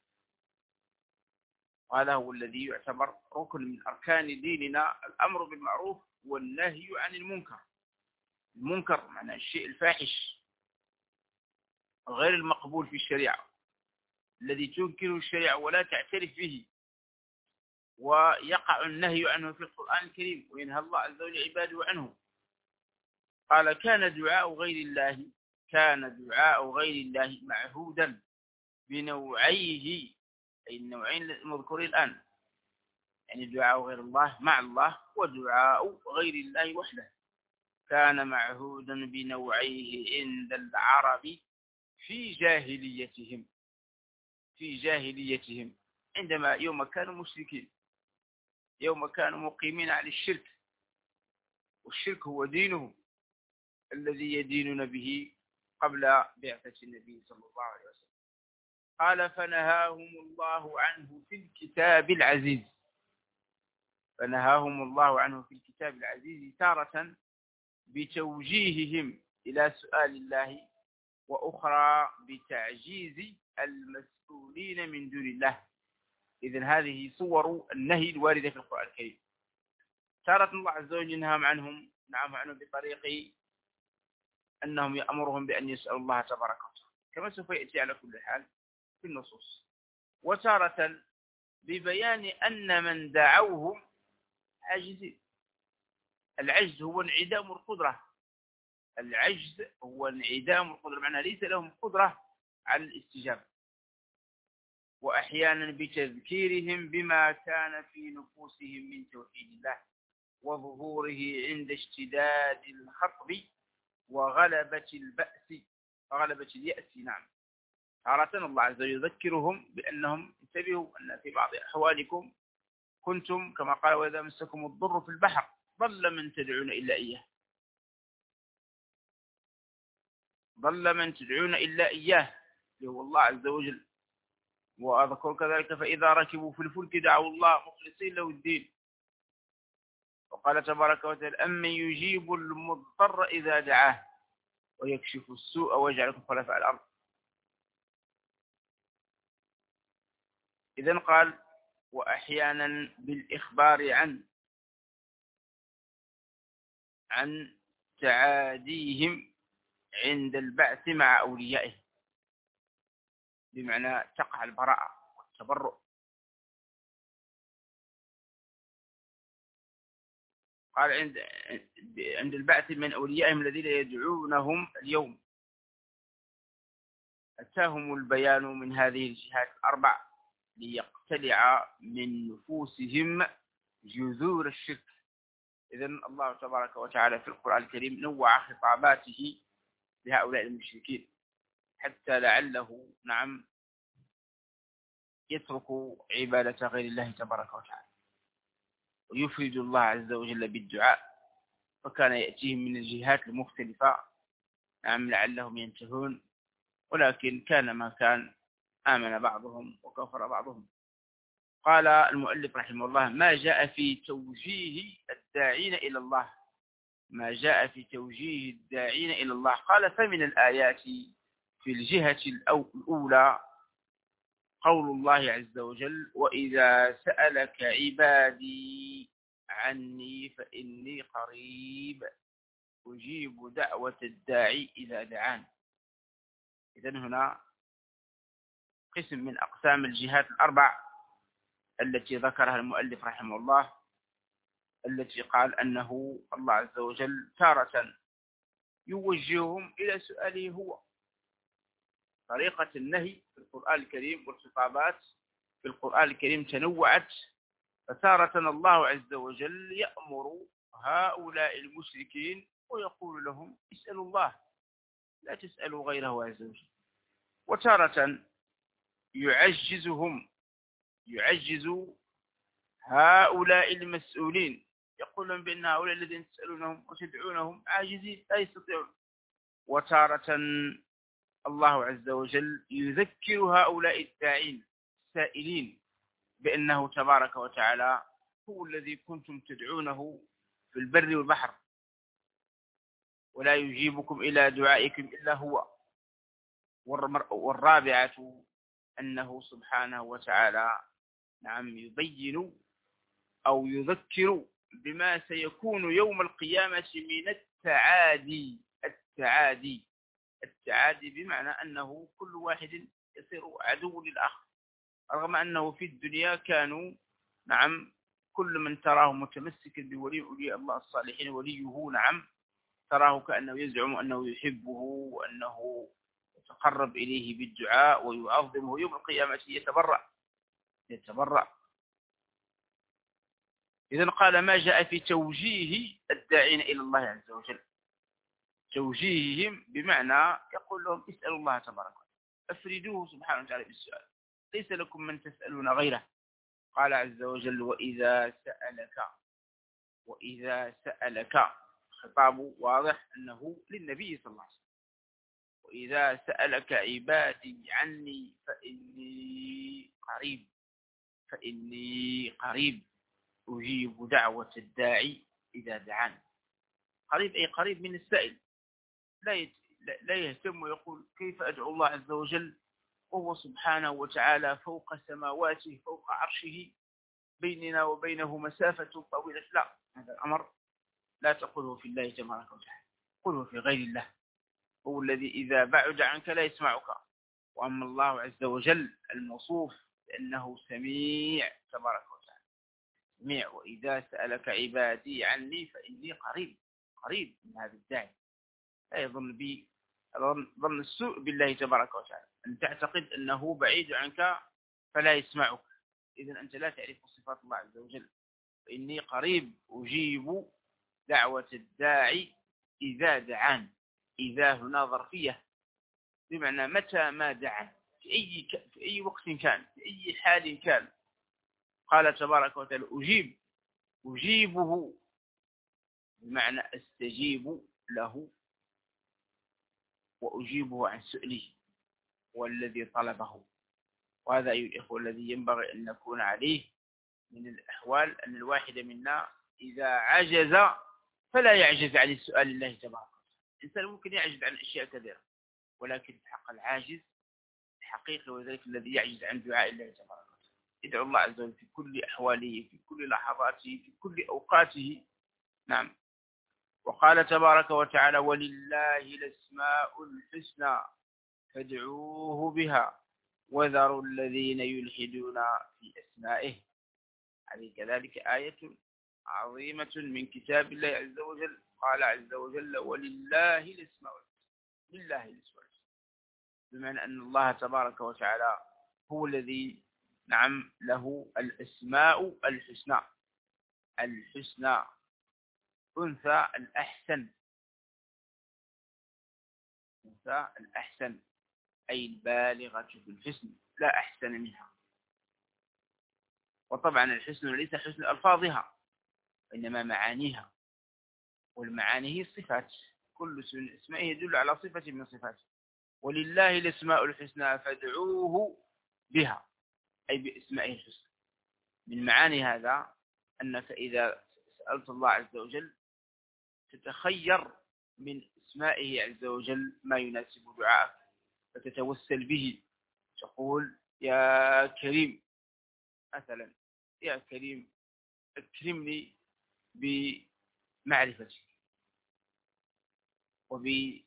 وهذا هو الذي يعتبر ركن من أركان ديننا، الأمر بالمعروف والنهي عن المنكر. المنكر معنى الشيء الفاحش غير المقبول في الشريعة، الذي تنكره الشريعة ولا تعترف به، ويقع النهي عنه في القرآن الكريم وينهى الله عز وجل عباده عنه. قال كان دعاء غير الله معهودا بنوعيه، أي النوعين المذكورين الآن، يعني دعاء غير الله مع الله ودعاء غير الله وحده، كان معهودا بنوعيه عند العرب في جاهليتهم عندما يوم كانوا مشركين، يوم كانوا مقيمين على الشرك، والشرك هو دينهم الذي يدينون به قبل بعثة النبي صلى الله عليه وسلم. قال فنهاهم الله عنه في الكتاب العزيز. فنهاهم الله عنه في الكتاب العزيز تارة بتوجيههم إلى سؤال الله، وأخرى بتعجيز المسؤولين من دون الله. إذن هذه صور النهي الواردة في القرآن الكريم. تارة الله عز وجل ينهى عنهم بطريق أنهم يأمرهم بأن يسألوا الله تبارك وتعالى كما سوف يأتي على كل حال في النصوص، وتارة ببيان أن من دعوهم عاجزين. العجز هو انعدام القدرة. العجز هو انعدام القدرة، معناه ليس لهم قدرة على الاستجابة. وأحيانا بتذكيرهم بما كان في نفوسهم من توحيد الله وظهوره عند اشتداد الخطب وغلبة اليأس. نعم، تارة الله عز وجل يذكرهم بأنهم انتبهوا أن في بعض أحوالكم كنتم كما قال وإذا مسكم الضر في البحر ضل من تدعون إلا إياه. ضل من تدعون إلا إياه اللي هو الله عز وجل. وأذكر كذلك فإذا ركبوا في الفلك دعوا الله مخلصين له الدين. وقال تبارك وتعالى أمن يجيب المضطر إذا دعاه ويكشف السوء ويجعلكم خلفاء الأرض. إذن قال وأحيانا بالإخبار عن تعاديهم عند البعث مع أوليائه، بمعنى تقع البراءة والتبرؤ. قال عند البعث من أوليائهم الذين يدعونهم اليوم. أتاهم البيان من هذه الجهات الأربع ليقتلع من نفوسهم جذور الشرك. إذن الله تبارك وتعالى في القرآن الكريم نوع خطاباته لهؤلاء المشركين حتى لعله يتركوا عبادة غير الله تبارك وتعالى ويفرد الله عز وجل بالدعاء. فكان يأتيهم من الجهات المختلفة لعلهم ينتهون، ولكن كان ما كان آمن بعضهم وكفر بعضهم. قال المؤلف رحمه الله ما جاء في توجيه الداعين إلى الله. ما جاء في توجيه الداعين إلى الله. قال فمن الآيات في الجهة الأولى قول الله عز وجل وإذا سألك عبادي عني فإني قريب أجيب دعوة الداعي إذا دعان. إذن هنا قسم من أقسام الجهات الأربع التي ذكرها المؤلف رحمه الله، التي قال أنه الله عز وجل تارة يوجههم إلى سؤاله هو. طريقة النهي في القرآن الكريم والخطابات في القرآن الكريم تنوعت. فتارة الله عز وجل يأمر هؤلاء المشركين ويقول لهم اسألوا الله لا تسألوا غيره عز وجل. وتارة يعجز هؤلاء المسؤولين، يقول لهم بأن هؤلاء الذين تسألونهم وتدعونهم عاجزين لا يستطيعون. وتارة الله عز وجل يذكر هؤلاء الداعين السائلين بأنه تبارك وتعالى هو الذي كنتم تدعونه في البر والبحر ولا يجيبكم إلى دعائكم إلا هو. والرابعة أنه سبحانه وتعالى يبين أو يذكر بما سيكون يوم القيامة من التعادي بمعنى أنه كل واحد يصير عدو للآخر، رغم أنه في الدنيا كانوا كل من تراه متمسكا بولي أولياء الله الصالحين وليه تراه كأنه يزعم أنه يحبه وأنه يتقرب إليه بالدعاء ويعظمه. يوم القيامة يتبرأ. إذن قال ما جاء في توجيه الداعين إلى الله عز وجل. توجيههم بمعنى يقول لهم اسألوا الله تبارك وتعالى أفردوه سبحانه وتعالى بالسؤال، ليس لكم من تسألون غيره. قال عز وجل وإذا سألك خطاب واضح أنه للنبي صلى الله عليه وسلم. وإذا سألك عبادي عني فإني قريب أجيب دعوة الداعي إذا دعان. قريب أي قريب من السائل، لا يهتم ويقول كيف أدعو الله عز وجل وهو سبحانه وتعالى فوق سماواته فوق عرشه بيننا وبينه مسافة طويلة. لا، هذا الأمر لا تقوله في الله تبارك وتعالى، قله في غير الله، هو الذي إذا بعد عنك لا يسمعك. وأما الله عز وجل الموصوف لأنه سميع تبارك وتعالى، سميع. وإذا سألك عبادي عني فإني قريب من هذا الداعي. لا يظن بي ظن السوء بالله تبارك وتعالى، أن تعتقد أنه بعيد عنك فلا يسمعك، إذن أنت لا تعرف صفات الله عز وجل. فإني قريب أجيب دعوة الداعي إذا دعان. إذا هنا ظرفية بمعنى متى ما دعا، في أي وقت كان، في أي حال كان. قال تبارك وتعالى أجيبه بمعنى أستجيب له وأجيبه عن سؤله والذي طلبه. وهذا أيها الإخوة الذي ينبغي أن نكون عليه من الأحوال، أن الواحد منا إذا عجز فلا يعجز عن السؤال الله تبارك وتعالى. الإنسان ممكن يعجز عن أشياء كثيرة، ولكن حق العاجز الحقيقي وذلك الذي يعجز عن دعاء الله تبارك وتعالى. يدعو الله عز وجل في كل أحواله، في كل لحظاته، في كل أوقاته. نعم. وقال تبارك وتعالى ولله الأسماء الحسنى فادعوه بها وذروا الذين يلحدون في أسمائه. هذه كذلك آية عظيمة من كتاب الله عز وجل. قال عز وجل ولله الأسماء الحسنى، لله الأسماء الحسنى، بمعنى أن الله تبارك وتعالى هو الذي نعم له الأسماء الحسنى. الحسنى أنثى الأحسن، أنثى الأحسن أي البالغة في الحسن، لا أحسن منها. وطبعا الحسن ليس حسن ألفاظها وإنما معانيها، والمعاني هي الصفات، كل اسمه يدل على صفة من صفاته. ولله الأسماء الحسنى فادعوه بها أي بأسمائه الحسنى. من معاني هذا أنك إذا سألت الله عز وجل تتخير من اسمائه عز وجل ما يناسب دعائك، فتتوسل به، تقول يا كريم مثلا، يا كريم اكرمني بمعرفتك وبإجابة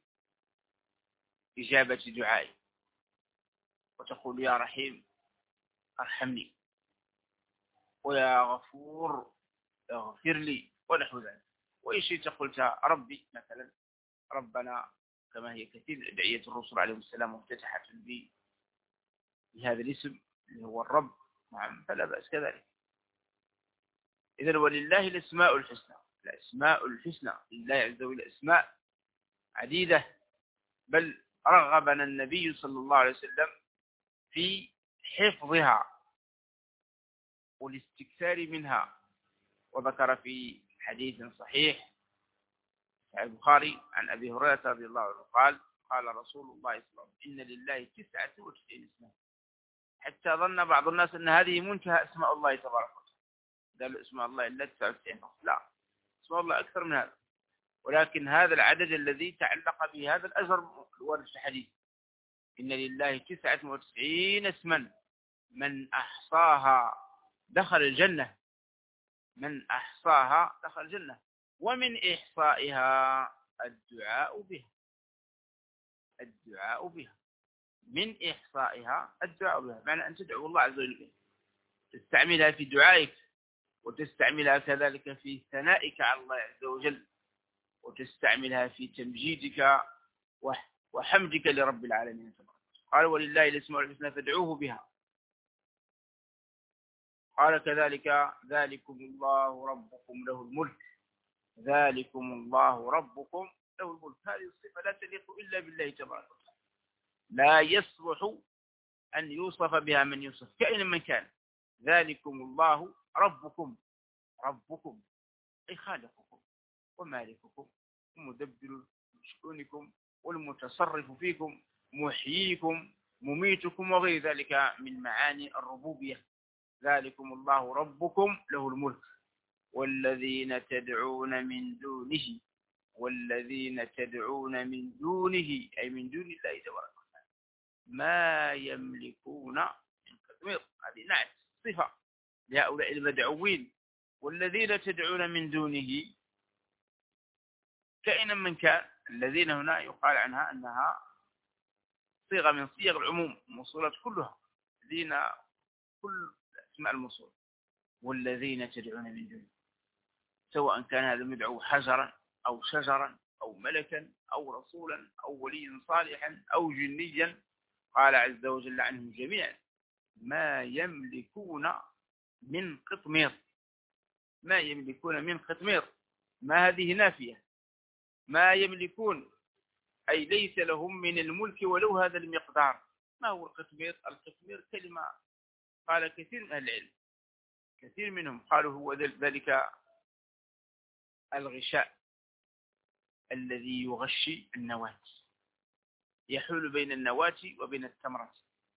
دعائي، وتقول يا رحيم ارحمني، ويا غفور اغفر لي، ونحو ذلك. وإن شئت قلت ربي مثلا، ربنا، كما هي كثير أدعية الرسل عليهم السلام مفتتحة بهذا الاسم اللي هو الرب، نعم، فلا بأس كذلك. إذن ولله الأسماء الحسنى، الأسماء الحسنى لله عز وجل أسماء عديدة، بل رغبنا النبي صلى الله عليه وسلم في حفظها والاستكثار منها. وذكر في حديث صحيح البخاري عن أبي هريرة رضي الله عنه قال قال رسول الله صلى الله عليه وسلم إن لله 99 اسما، حتى ظن بعض الناس أن هذه منتهى أسماء الله تبارك وتعالى، قالوا اسماء الله إلا 99. لا، اسماء الله أكثر من هذا، ولكن هذا العدد الذي تعلق به هذا الأجر الوارد في الحديث. إن لله 99 اسما من أحصاها دخل الجنة، من أحصاها دخل الجنة. ومن إحصائها الدعاء بها، الدعاء بها، من إحصائها الدعاء بها، معنى أن تدعو الله عز وجل بها، تستعملها في دعائك، وتستعملها كذلك في ثنائك على الله عز وجل، وتستعملها في تمجيدك وحمدك لرب العالمين. قال ولله الأسماء الحسنى فادعوه بها. قال كذلك ذلكم الله ربكم له الملك، ذلكم الله ربكم له الملك. هذه الصفة لا تليق إلا بالله تبارك وتعالى، لا يصلح أن يوصف بها من يوصف كائنا من كان. ذلكم الله ربكم، ربكم أي خالقكم ومالككم مدبر شؤونكم والمتصرف فيكم محييكم مميتكم وغير ذلك من معاني الربوبية. ذلكم الله ربكم له الملك والذين تدعون من دونه أي من دون الله تبارك وتعالى ما يملكون من قطمير. هذه نعت صفة لهؤلاء المدعوين. والذين تدعون من دونه كائنا من كان. الذين هنا يقال عنها أنها صيغة من صيغ العموم موصولات كلها الذين كل اسماء الموصول. والذين تدعون من دونه سواء كان هذا المدعو حجرا أو شجرا أو ملكا أو رسولا أو وليا صالحا أو جنيا. قال عز وجل عنهم جميعا ما يملكون من قطمير. ما يملكون من قطمير. ما هذه نافية. ما يملكون أي ليس لهم من الملك ولو هذا المقدار. ما هو القطمير؟ القطمير كلمة قال كثير من أهل العلم، كثير منهم قالوا هو ذلك الغشاء الذي يغشي النواة، يحول بين النواة وبين التمرة.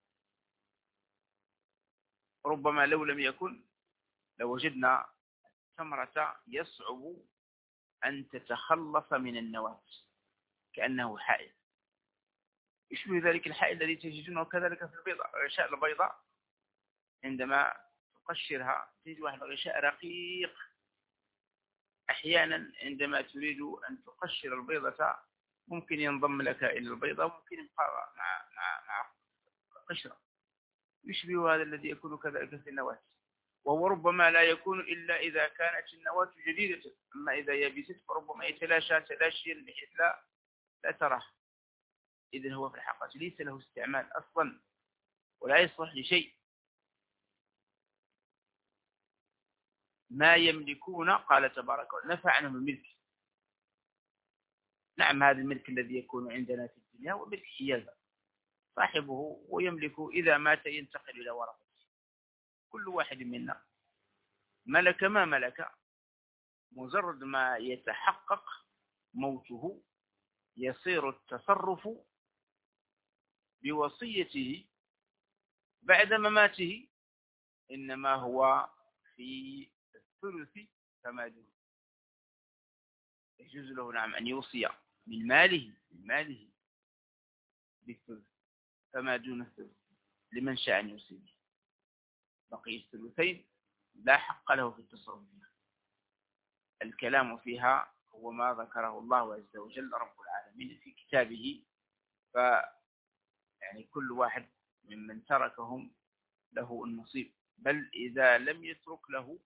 ربما لو لم يكن لوجدنا التمرة يصعب أن تتخلص من النواة كأنه حائل. يشبه ذلك الحائل الذي تجدونه كذلك في البيضة. غشاء البيضة عندما تقشرها تجد واحد غشاء رقيق. أحيانا عندما تريد أن تقشر البيضة ممكن ينضم لك إلى البيضة ممكن يبقى مع قشرة. يشبه هذا الذي يكون كذلك في النواة. وهو ربما لا يكون إلا إذا كانت النواة جديدة. أما إذا يبست فربما يتلاشى تلاشيا بحيث لا تراه. إذن هو في الحقيقة ليس له استعمال أصلا ولا يصلح لشيء. ما يملكون قال تبارك وتعالى نفى عنهم الملك. نعم هذا الملك الذي يكون عندنا في الدنيا هو ملك حيازة صاحبه ويملك إذا مات ينتقل إلى ورثته. كل واحد منا ملك ما ملك مجرد ما يتحقق موته يصير التصرف بوصيته بعد مماته إنما هو في الثلث فما دون. يجوز له نعم أن يوصي من ماله بالثلث فما دون الثلث لمن شاء أن يوصي به. بقي الثلثين لا حق له في التصرف فيها. الكلام فيها هو ما ذكره الله عز وجل رب العالمين في كتابه. يعني كل واحد ممن تركهم له النصيب. بل إذا لم يترك له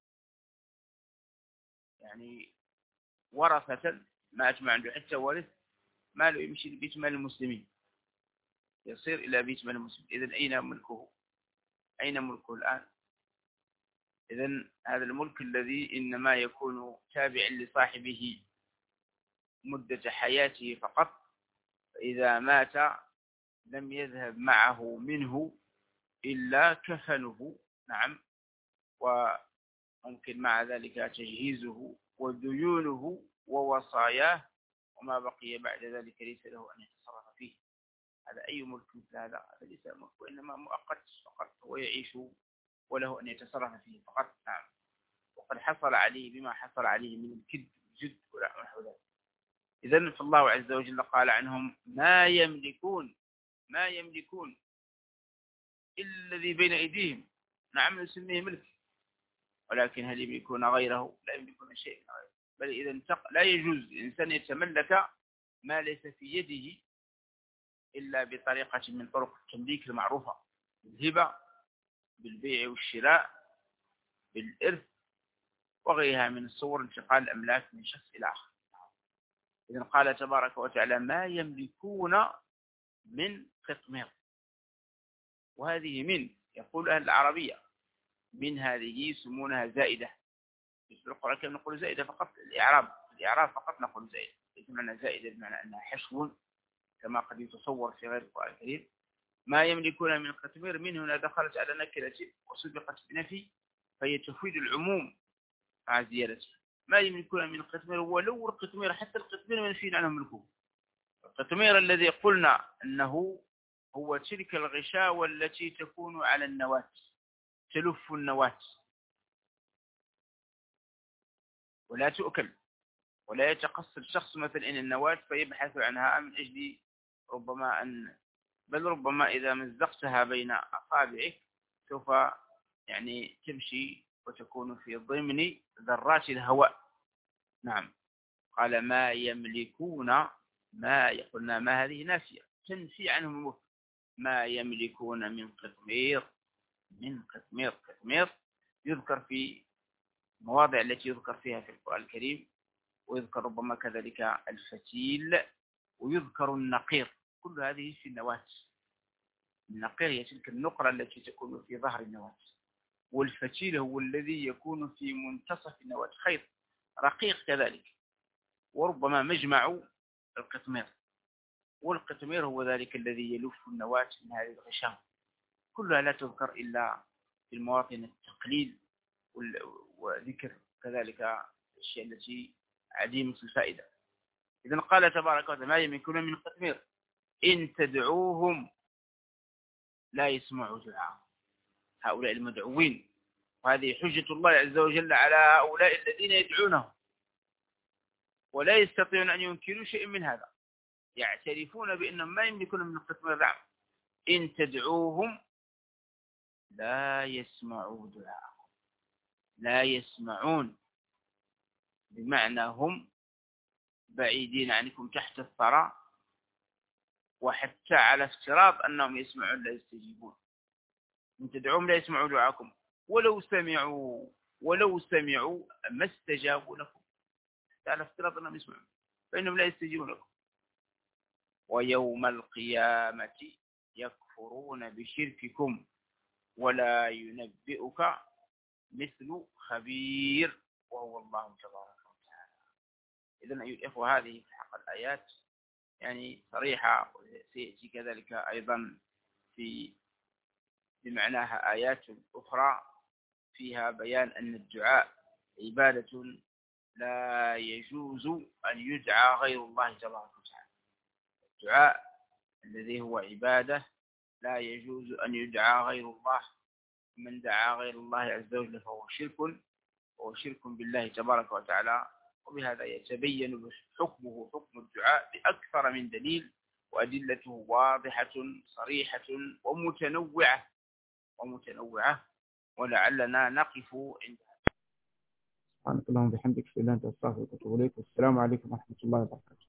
يعني ورثة ما أجمع عنده حتى ورث ماله يمشي لبيت مال المسلمين يصير إلى بيت مال المسلمين. إذن أين ملكه؟ أين ملكه الآن؟ إذن هذا الملك الذي إنما يكون تابع لصاحبه مدة حياته فقط. فإذا مات لم يذهب معه منه إلا كفنه. نعم. وممكن مع ذلك تجهيزه وديونه ووصاياه وما بقي بعد ذلك ليس له أن يتصرف فيه. هذا أي ملك مثل هذا ليس ملك وإنما مؤقت فقط هو يعيش وله أن يتصرف فيه فقط. نعم. وقد حصل عليه بما حصل عليه من الكد والجد ولا نحو ذلك. إذن فالله عز وجل قال عنهم ما يملكون إلا الذي بين أيديهم. نعم نسميه ملك ولكن هل يملكون غيره؟ لا يملكون شيء غيره. بل إذا لا يجوز الإنسان يتملك ما ليس في يده إلا بطريقة من طرق التمليك المعروفة بالهبة بالبيع والشراء بالإرث وغيرها من الصور انتقال الأملاك من شخص إلى آخر. إذن قال تبارك وتعالى ما يملكون من قطمير. وهذه من يقول أهل العربية من هذه يسمونها زائدة. في القرآن كم نقول زائدة فقط الإعراب فقط نقول زائدة. ليس معنى زائدة بمعنى أنها حشو كما قد يتصور في غير القرآن الكريم. ما يملكون من قطمير من هنا دخلت على نكرة وسبقت بنفي فهي تفيد العموم مع زيادته. ما يملكون من قطمير، ولو القطمير حتى القطمير منفي عنهم ملكه. القطمير الذي قلنا أنه هو تلك الغشاوة التي تكون على النواة، تلف النواة ولا تؤكل، ولا يتقصد شخص مثلا إن النواة فيبحث عنها من أجل ربما بل ربما إذا مزقتها بين أصابعك سوف يعني تمشي وتكون في ضمن ذرات الهواء. نعم. قال ما يملكون، ما قلنا ما هذه نافية تنفي عنهم ما يملكون من قطمير. من قطمير، قطمير يذكر في مواضع التي يذكر فيها في القرآن الكريم، ويذكر ربما كذلك الفتيل، ويذكر النقير. كل هذه في النواة. النقير هي تلك النقرة التي تكون في ظهر النواة، والفتيل هو الذي يكون في منتصف النواة، خيط رقيق كذلك، وربما مجمع القطمير. والقطمير هو ذلك الذي يلف النواة من هذه الغشام. كلها لا تذكر إلا في المواطن التقليل وذكر كذلك الشيء التي عديمة الفائدة. إذن قال تبارك وتعالى ما يملكون من قطمير إن تدعوهم لا يسمعوا دعاء هؤلاء المدعوين. وهذه حجة الله عز وجل على هؤلاء الذين يدعونه، ولا يستطيعون أن ينكروا شيء من هذا، يعترفون بأنهم ما يملكون من قطمير. نعم. إن تدعوهم لا يسمعوا دعاء، لا يسمعون بمعنى هم بعيدين عنكم تحت الثرى، وحتى على افتراض أنهم يسمعون لا يستجيبون. إن تدعوهم لا يسمعوا دعاءكم ولو سمعوا ما استجابوا لكم، على افتراض أنهم يسمعون فإنهم لا يستجيبون لكم. ويوم القيامة يكفرون بشرككم ولا ينبئك مثل خبير وهو الله تبارك وتعالى. إذن أيها الإخوة هذه في حق الآيات يعني صريحة، وسيأتي كذلك أيضا في بمعناها آيات أخرى فيها بيان أن الدعاء عبادة لا يجوز أن يدعى غير الله تبارك وتعالى. الدعاء الذي هو عبادة لا يجوز أن يدعى غير الله. من دعا غير الله عز وجل فهو شرك بالله تبارك وتعالى. وبهذا يتبين حكمه حكم الدعاء بأكثر من دليل، وأدلته واضحة صريحة ومتنوعة، ولعلنا نقف عندها. سبحانك اللهم وبحمدك، أشهد أن لا إله إلا أنت، أستغفرك وأتوب إليك. والسلام عليكم ورحمة الله وبركاته.